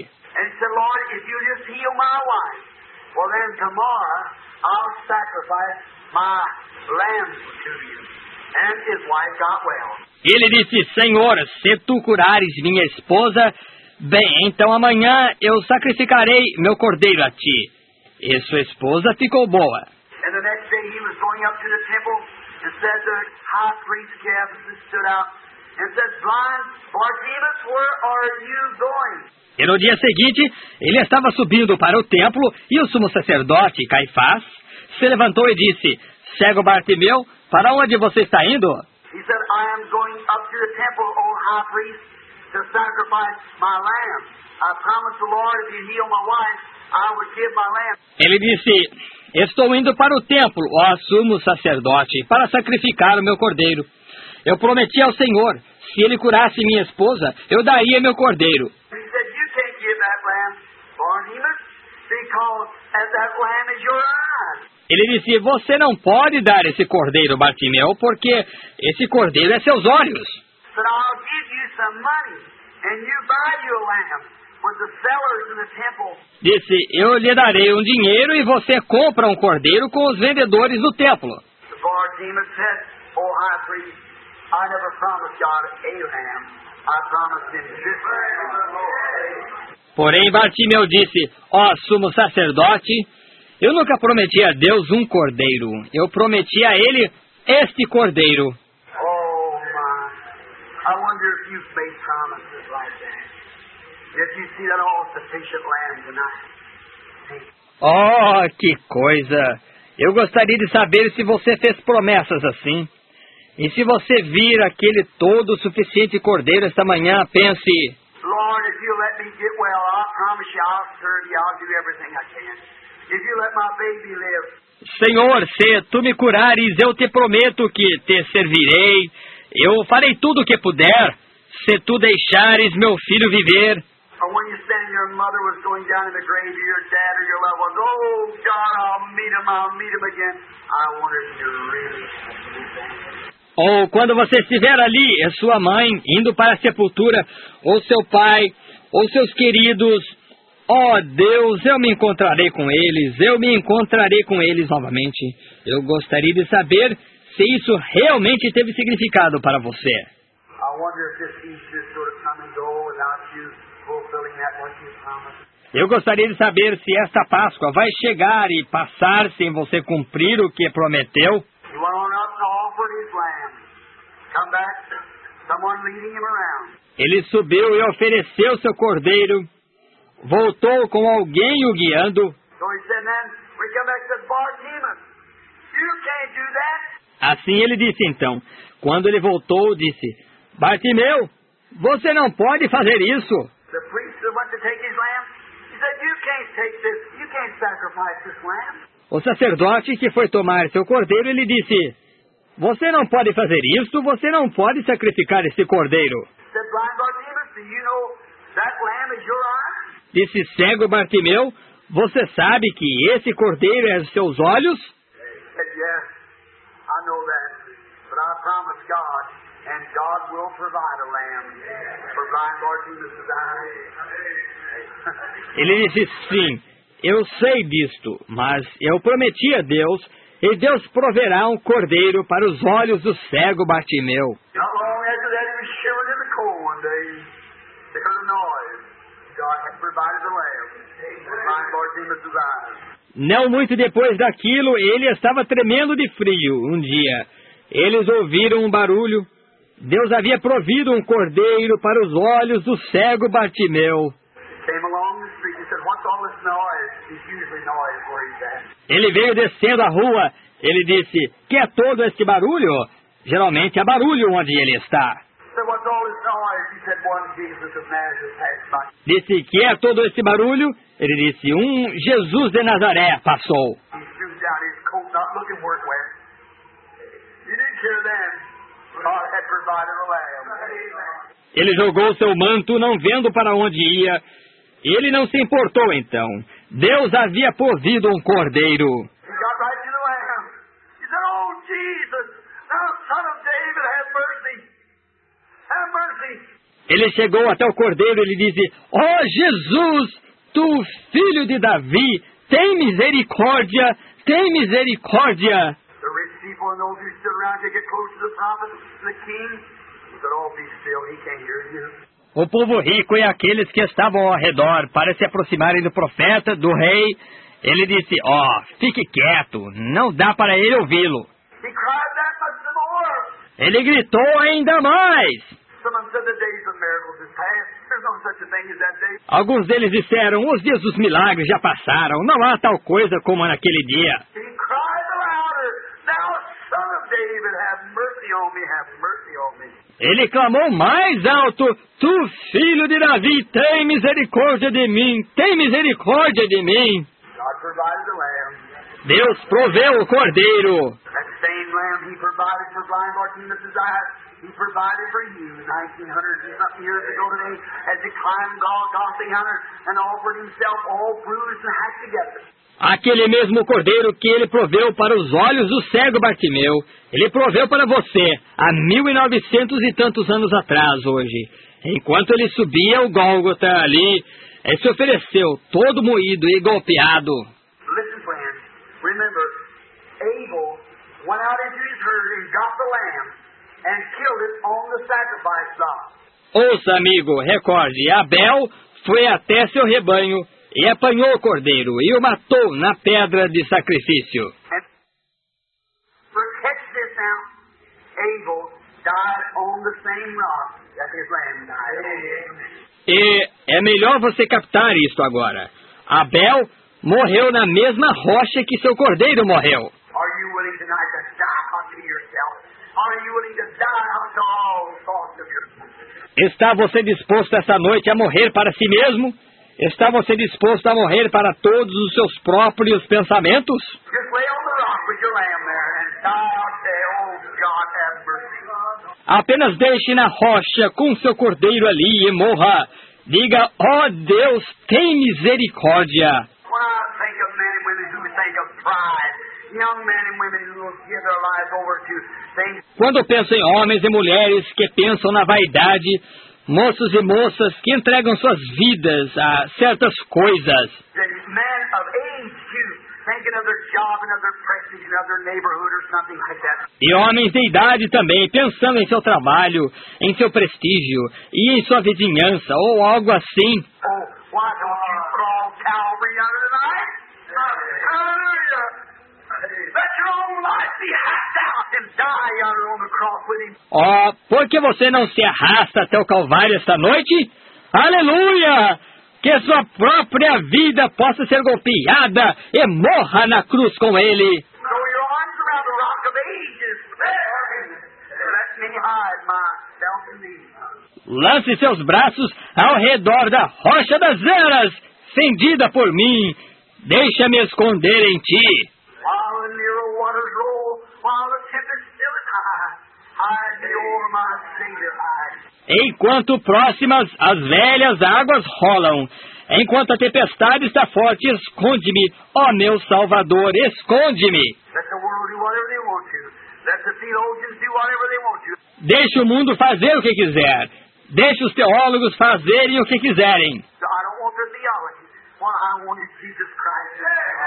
Ele disse, Senhor, se tu curares minha esposa, bem, então amanhã eu sacrificarei meu cordeiro a ti. E sua esposa ficou boa. And the next day he was going up to the temple, and said the high priest Caiaphas stood out and said, Blind Bartimaeus, where are you going? E no dia seguinte, ele estava subindo para o templo, e o sumo sacerdote Caifás se levantou e disse, Cego Bartimeu, para onde você está indo? He said, I am going up to the temple, O high priest, to sacrifice my lamb. I promised the Lord if you heal my wife, I would give my lamb. Ele disse, estou indo para o templo, ó sumo sacerdote, para sacrificar o meu cordeiro. Eu prometi ao Senhor, se ele curasse minha esposa, eu daria meu cordeiro. He said, you can't give that lamb, Bartimaeus, because that lamb is your eyes. Ele disse, você não pode dar esse cordeiro, Bartimeu, porque esse cordeiro é seus olhos. But I'll give you some money, and you buy you a lamb. was the sellers in the temple. Disse, eu lhe darei um dinheiro e você compra um cordeiro com os vendedores do templo. The Bartimaeus said, "Oh, high priest, I never promised God a lamb. I promised him this lamb." Porém, Bartimeu disse, ó sumo sacerdote, eu nunca prometi a Deus um cordeiro. Eu prometi a ele este cordeiro. Oh, my. I wonder if you've made promises like that. If you see that all-sufficient lamb tonight. Oh, que coisa! Eu gostaria de saber se você fez promessas assim. E se você vir aquele todo suficiente cordeiro esta manhã, pense... Lord, if you let me get well, I promise you I'll serve you. I'll do everything I can. If you let my baby live. Senhor, se tu me curares, eu te prometo que te servirei. Eu farei tudo o que puder, se tu deixares meu filho viver. Or when you stand, your mother was going down in the grave, your dad or your loved ones. Oh, God, I'll meet him, I'll meet him again. I wonder if you really believe that. Ou quando você estiver ali, é sua mãe indo para a sepultura, ou seu pai, ou seus queridos. Oh, Deus, eu me encontrarei com eles, eu me encontrarei com eles novamente. Eu gostaria de saber se isso realmente teve significado para você. I wonder if this Easter sort of come and go without you fulfilling that what you promised. Eu gostaria de saber se esta Páscoa vai chegar e passar sem você cumprir o que prometeu. He went on up and offered his lamb. Come back, someone leading him around. Ele subiu e ofereceu seu cordeiro. Voltou com alguém o guiando. So he said, then, we come back to Bartimaeus. You can't do that. Assim ele disse então. Quando ele voltou, disse, Bartimeu, você não pode fazer isso. The priest that went to take his lamb, he said, you can't take this, you can't sacrifice this lamb. O sacerdote que foi tomar seu cordeiro, ele disse, você não pode fazer isso, você não pode sacrificar esse cordeiro. Said blind Bartimaeus, do you know that lamb is your eye? Disse cego Bartimeu, você sabe que esse cordeiro é os seus olhos? He said, yes, I know that, but I promised God, and God will provide a lamb for blind Bartimaeus' eyes. Ele disse, sim, eu sei disto, mas eu prometi a Deus, e Deus proverá um cordeiro para os olhos do cego Bartimeu. Not long after that, he was shivering in the cold one day. They heard a noise. God had provided a lamb for blind Bartimaeus' eyes. Não muito depois daquilo, ele estava tremendo de frio. Um dia, eles ouviram um barulho. Deus havia provido um cordeiro para os olhos do cego Bartimeu. Came along the street. He said, what's all this noise? It's usually noise where he's at. Ele veio descendo a rua. Ele disse, que é todo este barulho? Geralmente é barulho onde ele está. He said, what's all this noise? He said, one Jesus of Nazareth passed by. Disse, que é todo este barulho? Ele disse, um Jesus de Nazaré passou. He threw down his coat, not looking where it went. He didn't care then. God had provided a lamb. Ele jogou seu manto, não vendo para onde ia. Ele não se importou então. Deus havia provido um cordeiro. He got right to the lamb. He said, oh, Jesus, thou son of David, have mercy. Have mercy. Ele chegou até o cordeiro e ele disse, ó Jesus, tu filho de Davi, tem misericórdia, tem misericórdia. The rich people and those who stood around to get close to the prophet, the king, said, oh, be still, he can't hear you. O povo rico e aqueles que estavam ao redor para se aproximarem do profeta, do rei, ele disse, ó, oh, fique quieto, não dá para ele ouvi-lo. He cried that much the more. Ele gritou ainda mais. Someone said the days of miracles is past. There's no such a thing as that day. Alguns deles disseram, os dias dos milagres já passaram, não há tal coisa como naquele dia. He cried the louder, thou son of David, have mercy on me, have mercy on me. Ele clamou mais alto, tu filho de Davi, tem misericórdia de mim, tem misericórdia de mim. God provided the lamb. Deus proveu o cordeiro. That same lamb he provided for blind Bartimaeus' eyes, he provided for you nineteen hundred and something years ago today as he climbed Golgotha yonder and offered himself all bruised and hacked together. Aquele mesmo cordeiro que ele proveu para os olhos do cego Bartimeu, ele proveu para você há mil e novecentos e tantos anos atrás hoje. Enquanto ele subia o Gólgota ali, Ele se ofereceu, todo moído e golpeado. Listen, friends. Remember, Abel went out into his herd and got the lamb and killed it on the sacrifice block. Ouça, amigo, recorde, Abel foi até seu rebanho e apanhou o cordeiro e o matou na pedra de sacrifício. And catch this now. Abel died on the same rock that his lamb died. E é melhor você captar isto agora. Abel morreu na mesma rocha que seu cordeiro morreu. Are you willing tonight to die unto yourself? Are you willing to die unto all thoughts of yourself? Está você disposto esta noite a morrer para si mesmo? Está você disposto a morrer para todos os seus próprios pensamentos? Just lay on the rock with your lamb there and die out there. Oh, God, have mercy. Apenas deixe na rocha com seu cordeiro ali e morra. Diga, ó oh, Deus, tem misericórdia. When I think of men and women who think of pride, young men and women who will give their lives over to things. Quando penso em homens e mulheres que pensam na vaidade, moços e moças que entregam suas vidas a certas coisas. Men of age too, thinking of their job and of their prestige and of their neighborhood or something like that. E homens de idade também, pensando em seu trabalho, em seu prestígio e em sua vizinhança ou algo assim. Oh, why don't you crawl Calvary under tonight? Hallelujah! Let your own life be hacked out and die yonder on the cross with him. Ó, oh, por que você não se arrasta até o Calvário esta noite? Aleluia! Que sua própria vida possa ser golpeada e morra na cruz com ele. Throw your arms around the rock of ages. Let me hide myself in thee. Lance seus braços ao redor da rocha das eras, fendida por mim. Deixa-me esconder em ti. While the nearer waters roll, while the tempest still is high, hide me over my Savior eyes. Enquanto próximas as velhas águas rolam, enquanto a tempestade está forte, esconde-me, ó meu Salvador, esconde-me. Let the world do whatever they want to. Let the theologians do whatever they want to. Deixe o mundo fazer o que quiser. Deixe os teólogos fazerem o que quiserem. I don't want their theology. What I want is Jesus Christ.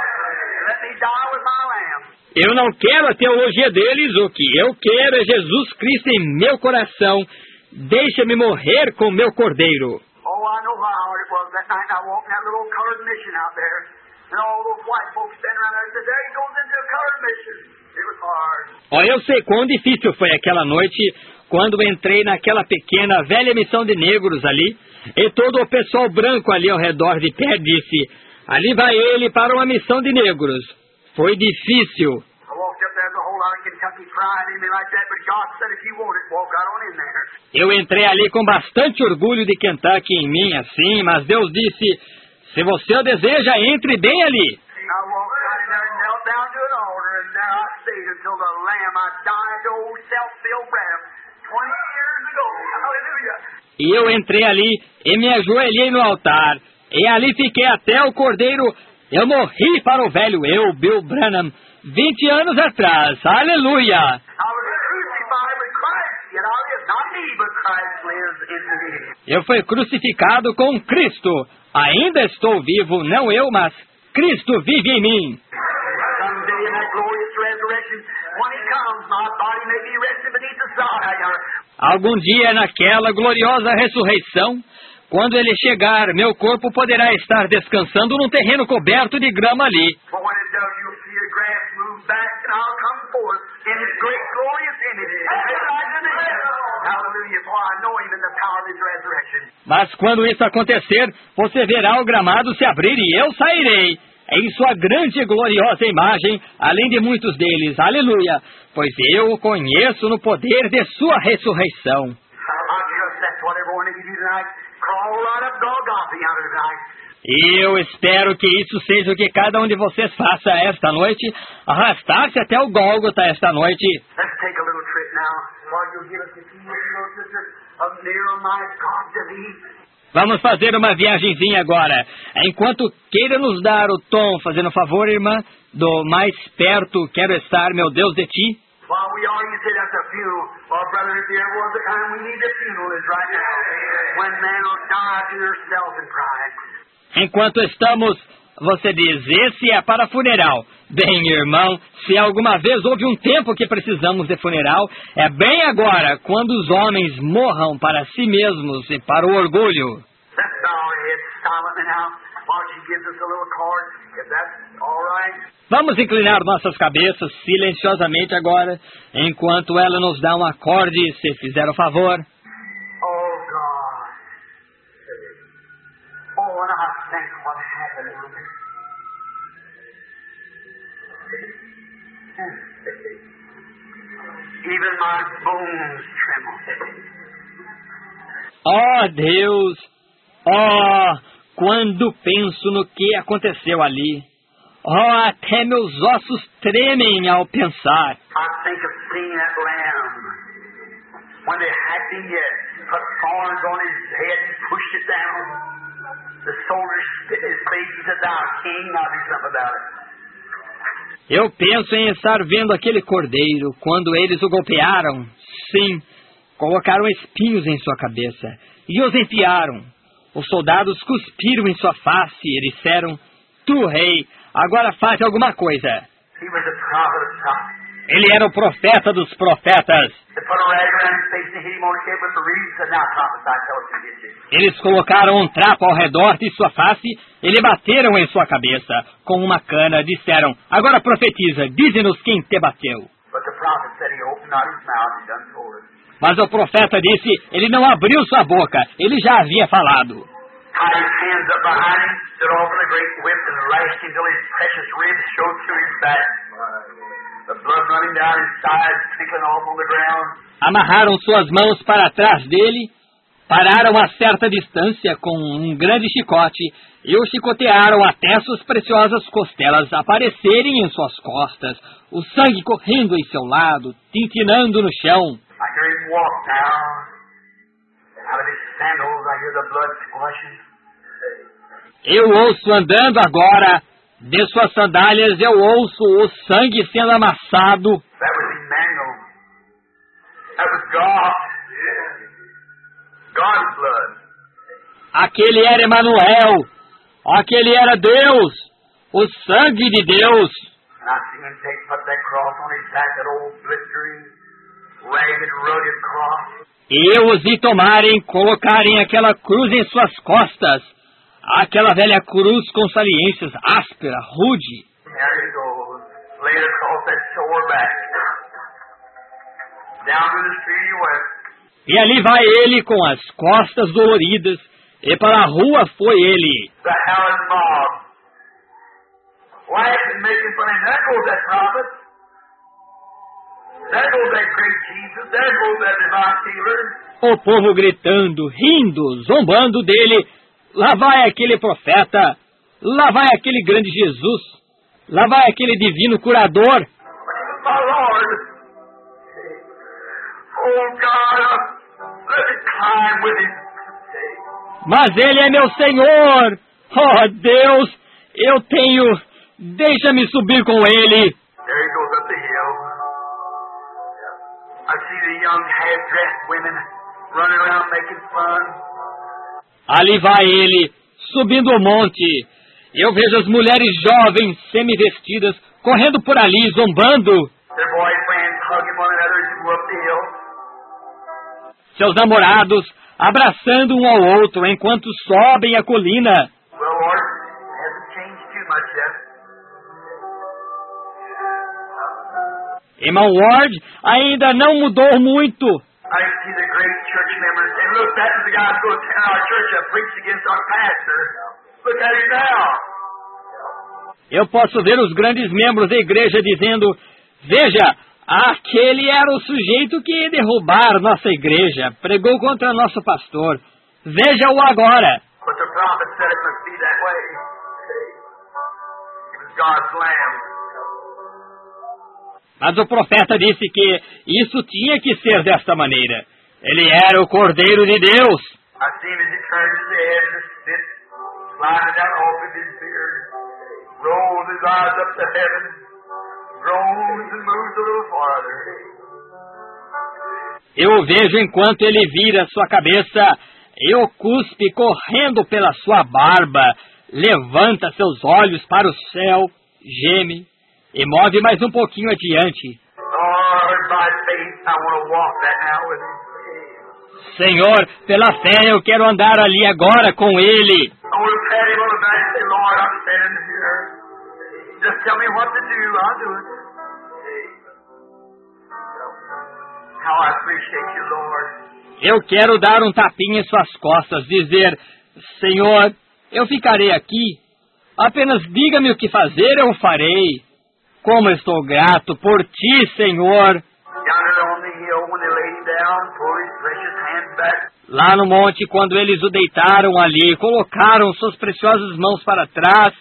Let me die with my lamb. Eu não quero a teologia deles, o que eu quero é Jesus Cristo em meu coração. Deixa-me morrer com meu cordeiro. Oh, I know how hard it was that night I walked in that little colored mission out there. And all those white folks standing around there said, there he goes into a colored mission. It was hard. Oh, eu sei quão difícil foi aquela noite quando entrei naquela pequena velha missão de negros ali. E todo o pessoal branco ali ao redor de pé disse, ali vai ele para uma missão de negros. Foi difícil. I walked up there, the whole lot of Kentucky crying at me like that, but God said if you want it, walk right on in there. Eu entrei ali com bastante orgulho de Kentucky em mim, assim, mas Deus disse, se você o deseja, entre bem ali. I walked right in there and knelt down to an altar, and there I stayed until the Lamb I died to old self-filled Branham twenty years ago. Hallelujah. E eu entrei ali e me ajoelhei no altar. E ali fiquei até o cordeiro. Eu morri para o velho eu, Bill Branham, vinte anos atrás. Aleluia! I was crucified with Christ, yet I live, not me, but Christ lives in me. Eu fui crucificado com Cristo. Ainda estou vivo, não eu, mas Cristo vive em mim. Someday in that glorious resurrection, when he comes, my body may be resting beneath the sod. Algum dia naquela gloriosa ressurreição, quando ele chegar, meu corpo poderá estar descansando num terreno coberto de grama ali. But when it does, you'll see the grass move back, and I'll come forth in his great glorious image. Hallelujah, for I know him in the power of his resurrection. Mas quando isso acontecer, você verá o gramado se abrir e eu sairei em sua grande e gloriosa imagem, além de muitos deles. Aleluia! Pois eu o conheço no poder de sua ressurreição. I trust that's what everyone of you do tonight. Crawl right up Golgotha yonder tonight. E eu espero que isso seja o que cada um de vocês faça esta noite, arrastar-se até o Gólgota esta noite. Let's take a little trip now, while you'll give us the key, little sister, of near my God to thee. Vamos fazer uma viagenzinha agora. Enquanto queira nos dar o tom, fazendo favor, irmã, do mais perto quero estar, meu Deus, de ti. While we all, you say that's a funeral. Well, brother, if there was a time we need a funeral is right now. When man will die to yourself in pride. Enquanto estamos, você diz, esse é para funeral. Bem, irmão, se alguma vez houve um tempo que precisamos de funeral, é bem agora, quando os homens morram para si mesmos e para o orgulho. Let's bow our heads silently now while she gives us a little card, if that's all right. Vamos inclinar nossas cabeças silenciosamente agora, enquanto ela nos dá um acorde, se fizer o favor. Oh, God. Oh, and I think what happened on there. Even my bones tremble. Oh, Deus! Oh, quando penso no que aconteceu ali. Oh, até meus ossos tremem ao pensar. I think of seeing that lamb when they hacked him yet, put thorns on his head and pushed it down. The soldiers spit in his face and said, "Thou king, now do something about it." Eu penso em estar vendo aquele cordeiro quando eles o golpearam. Sim, colocaram espinhos em sua cabeça e os enfiaram. Os soldados cuspiram em sua face e disseram, Tu, rei, agora faz alguma coisa. He was a prophet of prophets. Ele era o profeta dos profetas. They put a rag around his face and hit him on the head with the reed and said, "Now prophesy, tell us who did this." Eles colocaram um trapo ao redor de sua face e lhe bateram em sua cabeça. Com uma cana, disseram, agora profetiza, dize-nos quem te bateu. But the prophet said he opened not his mouth, he done told us. Mas o profeta disse, ele não abriu sua boca, ele já havia falado. Tied his hands up behind him, stood over the great whip and lashed him till his precious ribs showed through his back. The blood running down his sides, trickling off on the ground. Amarraram suas mãos para trás dele, pararam a certa distância com um grande chicote e o chicotearam até suas preciosas costelas aparecerem em suas costas, o sangue correndo em seu lado, tintinando no chão. I hear him walk now. Out of his sandals I hear the blood squashing. Eu ouço andando agora, de suas sandálias eu ouço o sangue sendo amassado. That was Emmanuel. That was God. God's blood. Aquele era Emanuel. Aquele era Deus. O sangue de Deus. And I see him take, put that cross on his back, that old blistering, ragged, rugged cross. E eu os vi tomarem, colocarem aquela cruz em suas costas. Aquela velha cruz com saliências, áspera, rude. There he goes, laid across that sore back. Down to the street he went. E ali vai ele com as costas doloridas, e para a rua foi ele. The howling mob. Laughing, making fun of him. There goes that prophet. There goes that great Jesus. There goes that divine healer. O povo gritando, rindo, zombando dele. Lá vai aquele profeta. Lá vai aquele grande Jesus. Lá vai aquele divino curador. My Lord. Oh God, let me climb with him. Mas ele é meu Senhor. Oh Deus, eu tenho... Deixa-me subir com ele. There he goes up the hill. I see the young half-dressed women running around making fun. Ali vai ele, subindo o monte. Eu vejo as mulheres jovens, semi-vestidas, correndo por ali, zombando. Their boyfriends hugging one another as they go up the hill. Seus namorados abraçando um ao outro enquanto sobem a colina. Well, Lord, it hasn't changed too much yet. Irmão Ward ainda não mudou muito. I see the great church members saying, look, that is the guy who's going to tear our church up, preach against our pastor. Look at him now. Eu posso ver os grandes membros da igreja dizendo, veja, aquele era o sujeito que ia derrubar nossa igreja, pregou contra nosso pastor. Veja-o agora. But the prophet said it must be that way. It was God's lamb. Mas o profeta disse que isso tinha que ser desta maneira. Ele era o Cordeiro de Deus. I see him as he turned his head and the spit sliding down off of his beard, rolled his eyes up to heaven, groans and moves a little farther. Eu o vejo enquanto ele vira sua cabeça e o cuspe correndo pela sua barba, levanta seus olhos para o céu, geme e move mais um pouquinho adiante. Lord, by faith, I want to walk that now with him. Senhor, pela fé eu quero andar ali agora com ele. I want to pat him on the back and say, Lord, I'm standing here. Just tell me what to do, I'll do it. How I appreciate you, Lord. Eu quero dar um tapinha em suas costas, dizer, Senhor, eu ficarei aqui. Apenas diga-me o que fazer, eu farei. Como estou grato por ti, Senhor. Lá no monte, quando eles o deitaram ali, colocaram suas preciosas mãos para trás.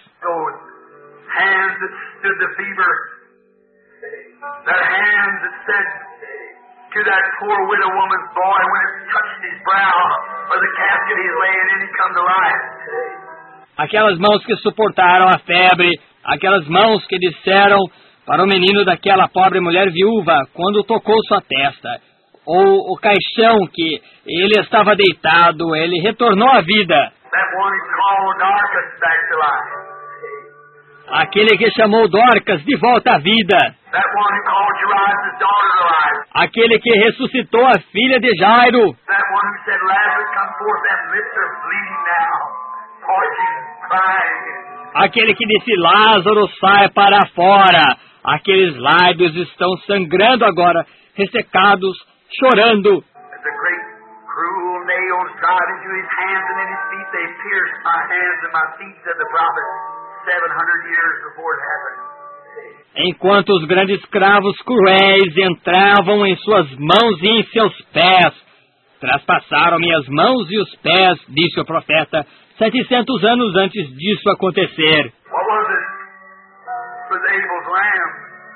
To that poor widow woman's boy, when it touched his brow, or the casket he's laying in, he come to life. Aquelas mãos que suportaram a febre, aquelas mãos que disseram para o menino daquela pobre mulher viúva, quando tocou sua testa, ou o caixão que ele estava deitado, ele retornou à vida. That one he called Dorcas back to life. Aquele que chamou Dorcas de volta à vida. That one who called Jairus' daughter to life. Aquele que ressuscitou a filha de Jairo. That one who said, Lazarus, come forth, them lips are bleeding now, parching, crying. Aquele que disse, Lázaro, sai para fora. Aqueles lábios estão sangrando agora, ressecados, chorando. As the great cruel nails drive into his hands and in his feet, they pierced my hands and my feet, said the prophet, seven hundred years before it happened. Enquanto os grandes cravos cruéis entravam em suas mãos e em seus pés, traspassaram minhas mãos e os pés, disse o profeta, setecentos anos antes disso acontecer. What was it? It was Abel's lamb.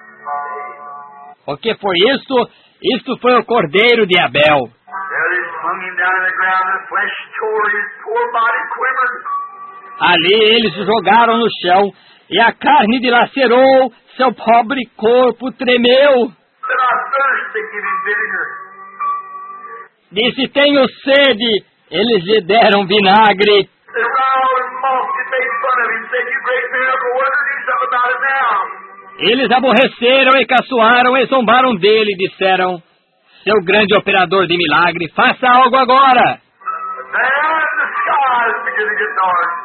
O que foi isto? Isto foi o cordeiro de Abel. There they flung him down on the ground, and the flesh tore, his poor body quivered. Ali eles o jogaram no chão e a carne dilacerou, seu pobre corpo tremeu. Said, I thirst, they give him vinegar. Disse, tenho sede. Eles lhe deram vinagre. They riled and mocked and made fun of him, said, you great miracle worker, do something about it now. Eles aborreceram e caçoaram e zombaram dele, disseram, seu grande operador de milagre, faça algo agora. Then the skies began to get dark.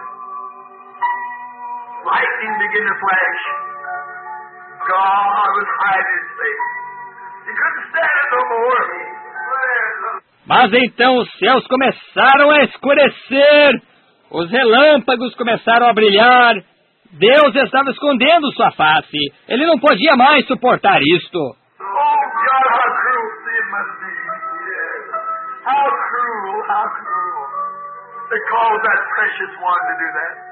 Lightning began to flash. God was hiding his face. He couldn't stand it no more. Mas então os céus começaram a escurecer, os relâmpagos começaram a brilhar. Deus estava escondendo sua face. Ele não podia mais suportar isto. Oh God, how cruel sin must be. How cruel, how cruel. They called that precious one to do that.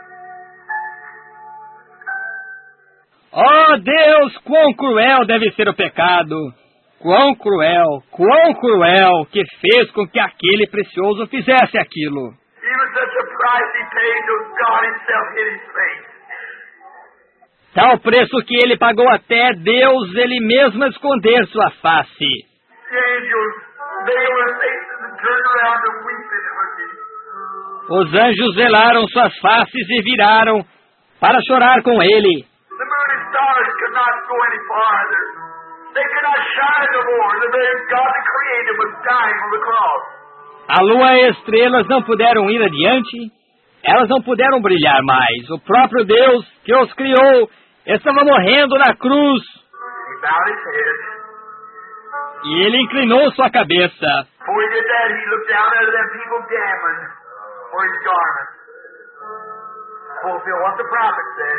Oh, Deus, quão cruel deve ser o pecado! Quão cruel, quão cruel que fez com que aquele precioso fizesse aquilo. Even such a price he paid till God himself hid his face. Tal preço que ele pagou até Deus ele mesmo esconder sua face. The angels, they were faces and turned around to weep in mercy. Os anjos velaram suas faces e viraram para chorar com ele. The moon and stars could not go any farther. They could not shine no more. The very God that created was dying on the cross. A lua e as estrelas não puderam ir adiante. Elas não puderam brilhar mais. O próprio Deus que os criou estava morrendo na cruz. He bowed his head. E ele inclinou sua cabeça. Before he did that, he looked down at them people gambling for his garment. Fulfill what the prophet said.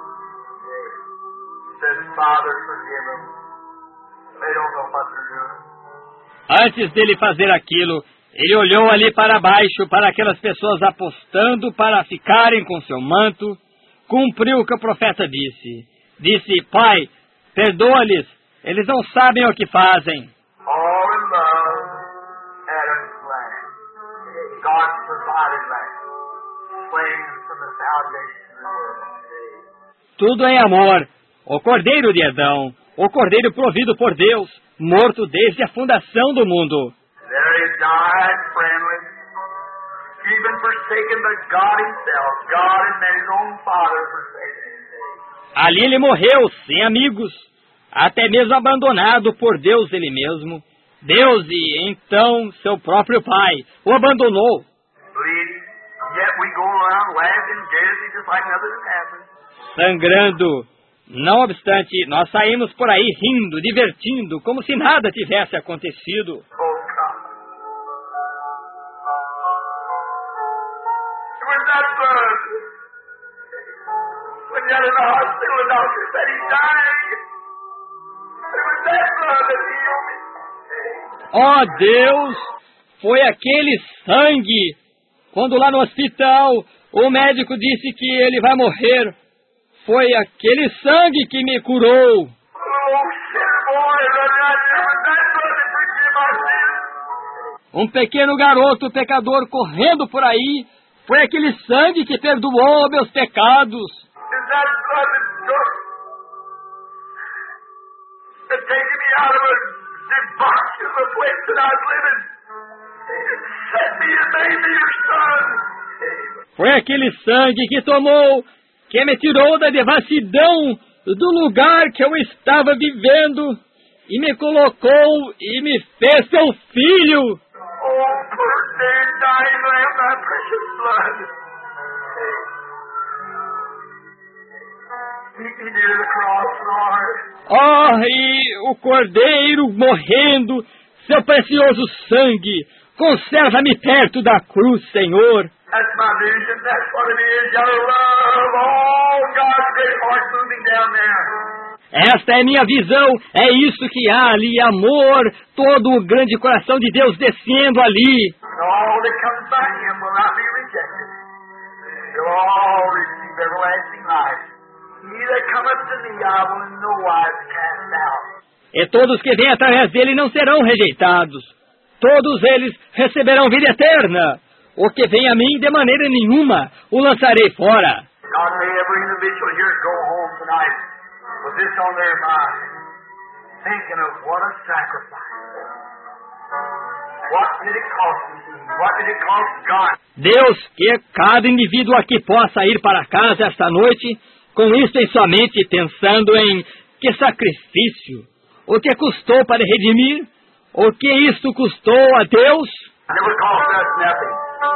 He said, Father, forgive them. They don't know what they're doing. Antes dele fazer aquilo, ele olhou ali para baixo para aquelas pessoas apostando para ficarem com seu manto. Cumpriu o que o profeta disse. Disse, Pai, perdoa-lhes, eles não sabem o que fazem. All in love, Adam's lamb. God's provided lamb. Slain from the foundation of the world. Tudo em amor. o Cordeiro de Adão, o Cordeiro provido por Deus, morto desde a fundação do mundo. There he died friendly, even forsaken by God himself. God and his own Father forsaken him. Ali ele morreu, sem amigos, até mesmo abandonado por Deus ele mesmo. Deus e, então, seu próprio Pai o abandonou. Bleeding, yet we go around laughing, dancing just like nothing happened. Sangrando. Não obstante, nós saímos por aí rindo, divertindo, como se nada tivesse acontecido. Oh, God. It was that blood. When you're in the hospital, the doctor said he's dying. It was that blood that healed me. Ó Deus, foi aquele sangue. Quando lá no hospital, o médico disse que ele vai morrer. Foi aquele sangue que me curou. Oh, sinner boy, that was that blood that forgave my sins. Um pequeno garoto pecador correndo por aí. Foi aquele sangue que perdoou meus pecados. Is that blood that took, that taken me out of a debauch of the place that I was living, and set me and made me your son. Foi aquele sangue que tomou, que me tirou da devassidão do lugar que eu estava vivendo e me colocou e me fez seu filho. Oh, poor dead dying lamb, thy precious blood. Meet me near the cross, Lord. Oh, e o Cordeiro morrendo, seu precioso sangue, conserva-me perto da cruz, Senhor. That's my vision, that's what it is, your love, all God's great heart moving down there. Esta é minha visão, é isso que há ali, amor, todo o grande coração de Deus descendo ali. And all that comes by him will not be rejected. They'll all receive everlasting life. He that cometh to me, I will in no wise cast out. E todos que vêm através dele não serão rejeitados. Todos eles receberão vida eterna. O que vem a mim, de maneira nenhuma, o lançarei fora. God, may every individual here go home tonight with this on their mind, thinking of what a sacrifice. What did it cost me? What did it cost God? Deus, que cada indivíduo aqui possa ir para casa esta noite, com isto em sua mente, pensando em que sacrifício, o que custou para redimir, o que isto custou a Deus. It never cost us nothing.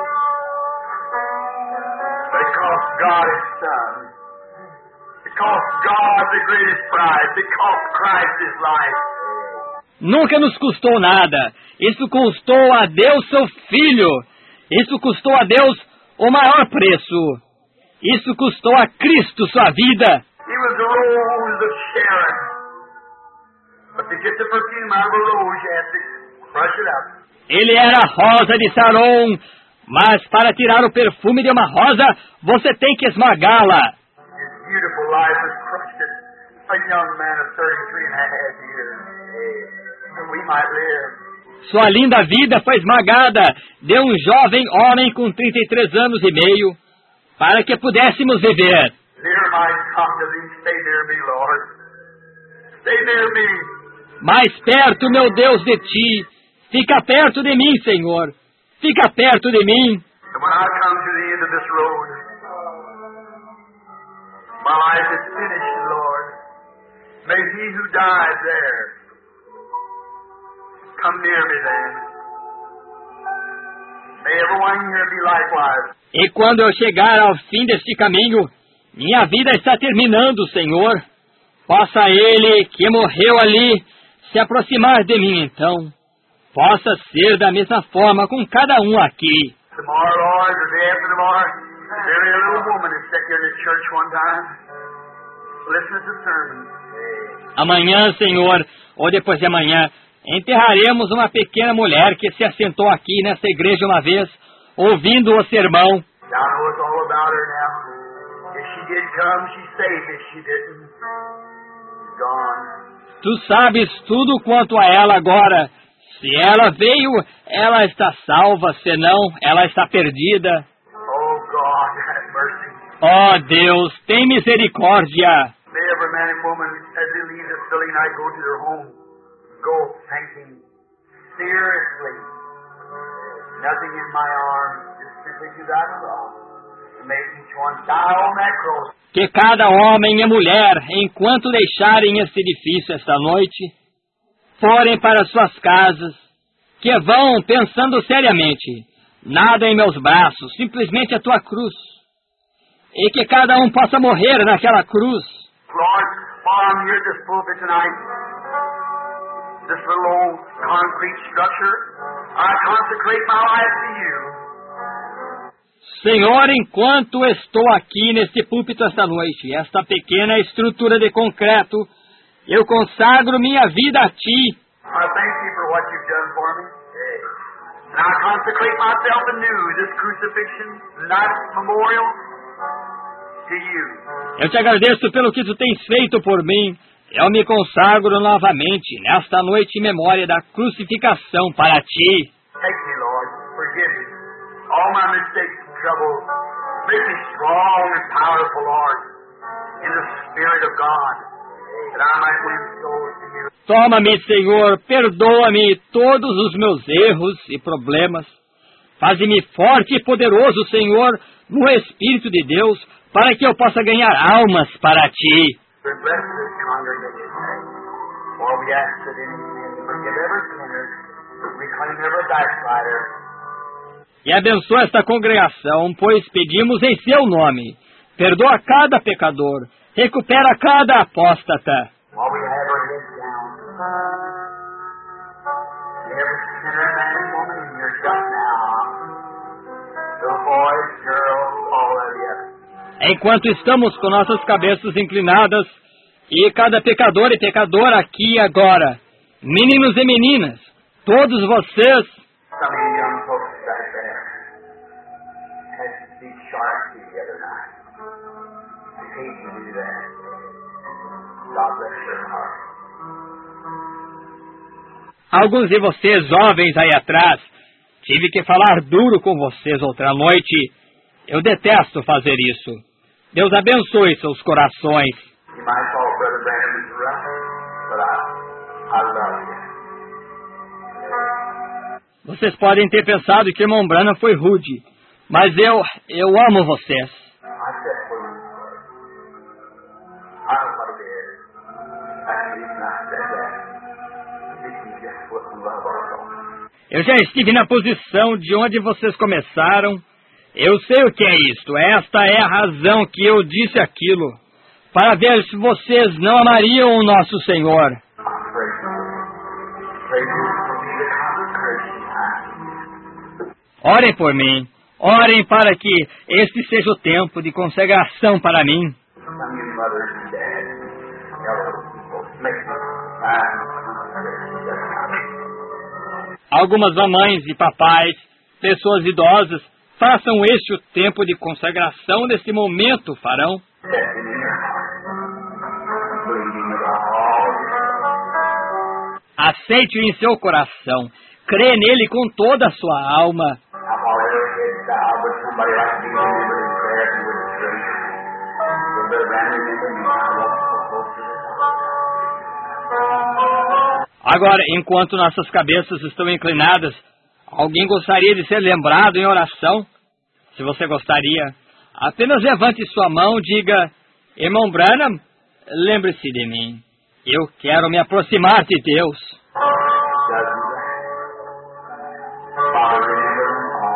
But it cost God His Son. It cost God the greatest prize. It cost Christ His life. Nunca nos custou nada. Isso custou a Deus seu Filho. Isso custou a Deus o maior preço. Isso custou a Cristo sua vida. He was the rose of Sharon. But to get the perfume out of a rose, you have to crush it up. Ele era a rosa de Saron, mas para tirar o perfume de uma rosa, você tem que esmagá-la. His beautiful life was crushed in a young man of thirty-three and a half years, that we might live. Sua linda vida foi esmagada de um jovem homem com trinta e três anos e meio, para que pudéssemos viver. Near my come to thee, stay near me, Lord. Stay near me. Mais perto, meu Deus, de ti. Fica perto de mim, Senhor. Fica perto de mim. And when I come to the end of this road, my life is finished, Lord. May he who died there come near me then. May everyone here be likewise. E quando eu chegar ao fim deste caminho, minha vida está terminando, Senhor. Possa ele que morreu ali se aproximar de mim, então. Possa ser da mesma forma com cada um aqui. Tomorrow, Lord, or day after tomorrow, there's a little woman that sat here in the church one time. Listen to the sermon. Amanhã, Senhor, ou depois de amanhã, enterraremos uma pequena mulher que se assentou aqui nessa igreja uma vez, ouvindo o sermão. Thou knowest all about her now. If she did come, she's safe. If she didn't, she's gone. Tu sabes tudo quanto a ela agora. Se ela veio, ela está salva, senão ela está perdida. Oh God, have mercy. Ó Deus, tem misericórdia. May every man and woman, as they leave this building tonight, go to their home, go thinking seriously, nothing in my arms, just simply to that cross, to make each one die on that cross. Que cada homem e mulher, enquanto deixarem este edifício esta noite, forem para suas casas, que vão pensando seriamente, nada em meus braços, simplesmente a tua cruz. E que cada um possa morrer naquela cruz. Lord, while I'm here at this pulpit tonight, this little old concrete structure, I consecrate my life to you. Senhor, enquanto estou aqui neste púlpito esta noite, esta pequena estrutura de concreto, eu consagro minha vida a Ti. I thank you for what you've done for me. And I consecrate myself anew, this crucifixion, night memorial, to you. Eu te agradeço pelo que Tu tens feito por mim. Eu me consagro novamente nesta noite em memória da crucificação para Ti. Take me, Lord. Forgive me. All my mistakes and trouble. Make me strong and powerful, Lord, in the Spirit of God, that I might win souls to you. Toma-me, Senhor, perdoa-me todos os meus erros e problemas. Faze-me forte e poderoso, Senhor, no Espírito de Deus, para que eu possa ganhar almas para Ti. Bless this congregation, for we ask that in sin forgive every sinner, reclaim every backslider. E abençoa esta congregação, pois pedimos em Seu nome. Perdoa cada pecador, recupera cada apóstata. While we have our heads down, every sinner, man and woman in here just now, little boys, girls, all of you. Enquanto estamos com nossas cabeças inclinadas, e cada pecador e pecadora aqui e agora, meninos e meninas, todos vocês, Some of you young folks back there had to speak sharp to you the other night. I hate to do that. God bless your heart. alguns de vocês jovens aí atrás, tive que falar duro com vocês outra noite. Eu detesto fazer isso. Deus abençoe seus corações. You might call Brother Branham rough, but I, I love you. Vocês podem ter pensado que o irmão Branham foi rude, mas eu, eu amo vocês. I said for you. I don't know what it is. That's the reason I said that. This is just what we love ourselves. Eu já estive na posição de onde vocês começaram. Eu sei o que é isto. Esta é a razão que eu disse aquilo. Para ver se vocês não amariam o nosso Senhor. I pray for you. Pray for you to be the consecration time. Orem por mim. Orem para que este seja o tempo de consagração para mim. Some of you mothers and dads, elder people, make time consecration time. Algumas mamães e papais, pessoas idosas, façam este o tempo de consagração neste momento, farão. Set in your heart. Believing with all your soul. Aceite-o em seu coração. Crê nele com toda a sua alma. Now, while every head's bowed, would somebody like to be remembered in prayer if you would pray? Will Brother Branham remember me? I won't so close to this. Agora, enquanto nossas cabeças estão inclinadas, alguém gostaria de ser lembrado em oração? Se você gostaria, apenas levante sua mão e diga: Irmão Branham, lembre-se de mim. Eu quero me aproximar de Deus. Doesn't it? Father, remember them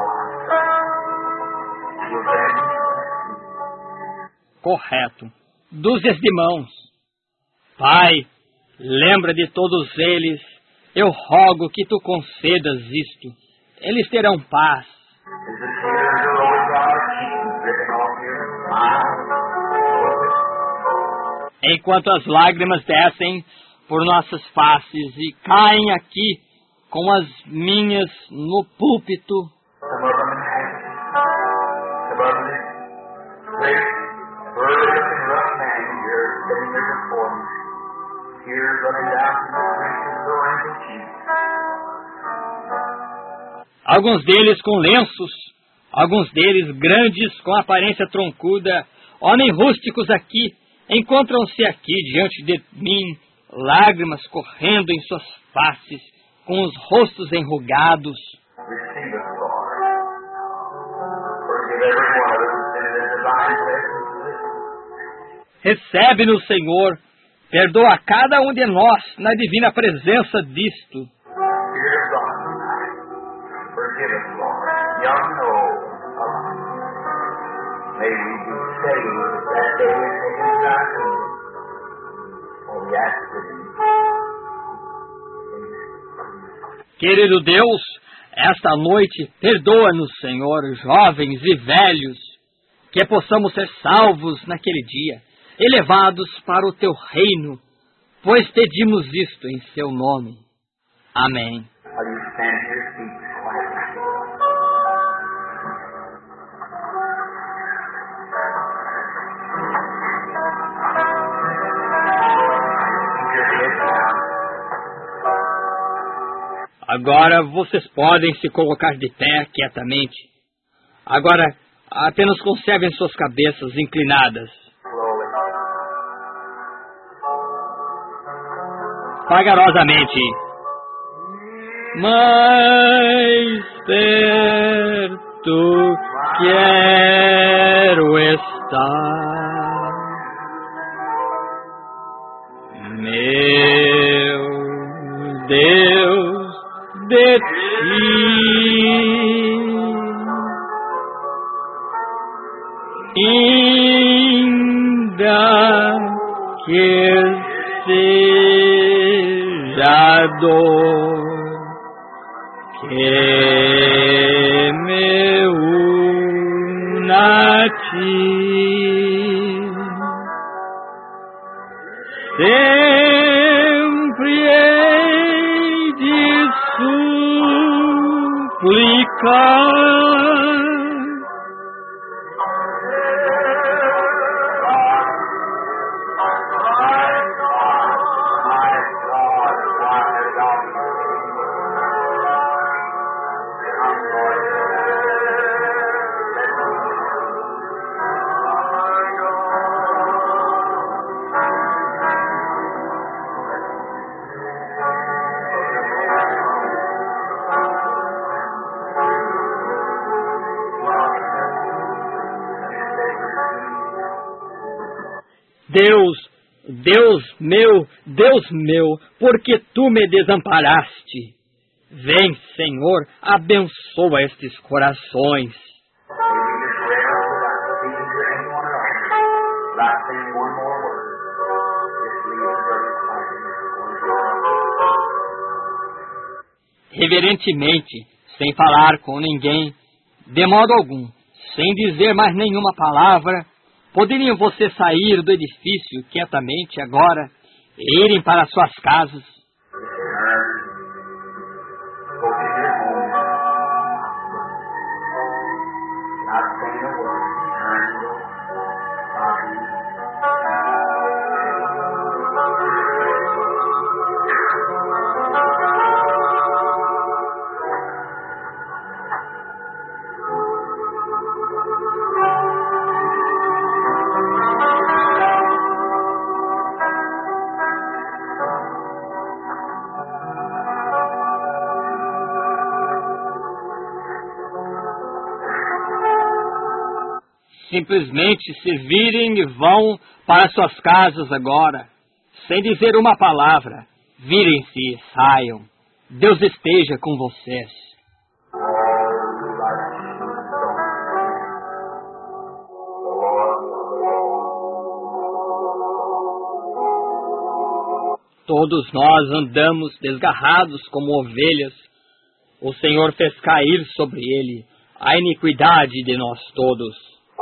all. Your friends. Correto. Dúzias de mãos. Pai, lembra de todos eles. Eu rogo que tu concedas isto. Eles terão paz. Is the tears rolling down our cheeks, dripping off your smile? Enquanto as lágrimas descem por nossas faces e caem aqui com as minhas no púlpito. Some of them in hands, some of them in great, burly and rough man here, sitting there before me. Tears running down from the creases of wrinkled cheeks. Alguns deles com lenços, alguns deles grandes com aparência troncuda, homens rústicos aqui, encontram-se aqui diante de mim, lágrimas correndo em suas faces, com os rostos enrugados. Receive us, Lord. Forgive every one of us in this divine presence. Recebe-nos, Senhor. Perdoa cada um de nós na divina presença disto. Spirit of God tonight. Forgive us, Lord. Young and old alike. May we be saved that day and taken back to you. For we ask it in Querido Deus, esta noite, perdoa-nos, Senhor, jovens e velhos, que possamos ser salvos naquele dia, elevados para o teu reino, pois pedimos isto em seu nome. Amém. While you stand to your feet quietly. Keep your head down. Agora vocês podem se colocar de pé quietamente. Agora, apenas conservem suas cabeças inclinadas. Slowly. Vagarosamente. Mais perto quero estar, meu Deus, de ti, ainda que seja dor que me una a ti, sempre hei de suplicar Deus, Deus meu, Deus meu, porque tu me desamparaste. Vem, Senhor, abençoa estes corações. Reverentemente, sem falar com ninguém, de modo algum, sem dizer mais nenhuma palavra, poderiam vocês sair do edifício quietamente agora e irem para suas casas? Simplesmente se virem e vão para suas casas agora, sem dizer uma palavra. Virem-se e saiam. Deus esteja com vocês. Todos nós andamos desgarrados como ovelhas. O Senhor fez cair sobre ele a iniquidade de nós todos.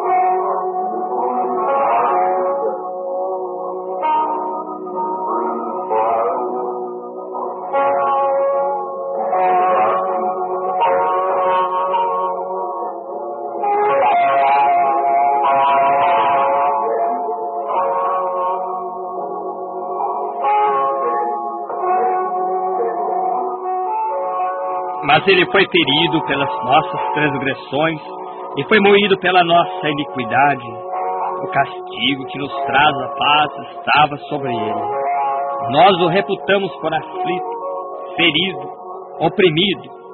Mas ele foi ferido pelas nossas transgressões e foi moído pela nossa iniquidade. O castigo que nos traz a paz estava sobre ele. Nós o reputamos por aflito, ferido, oprimido.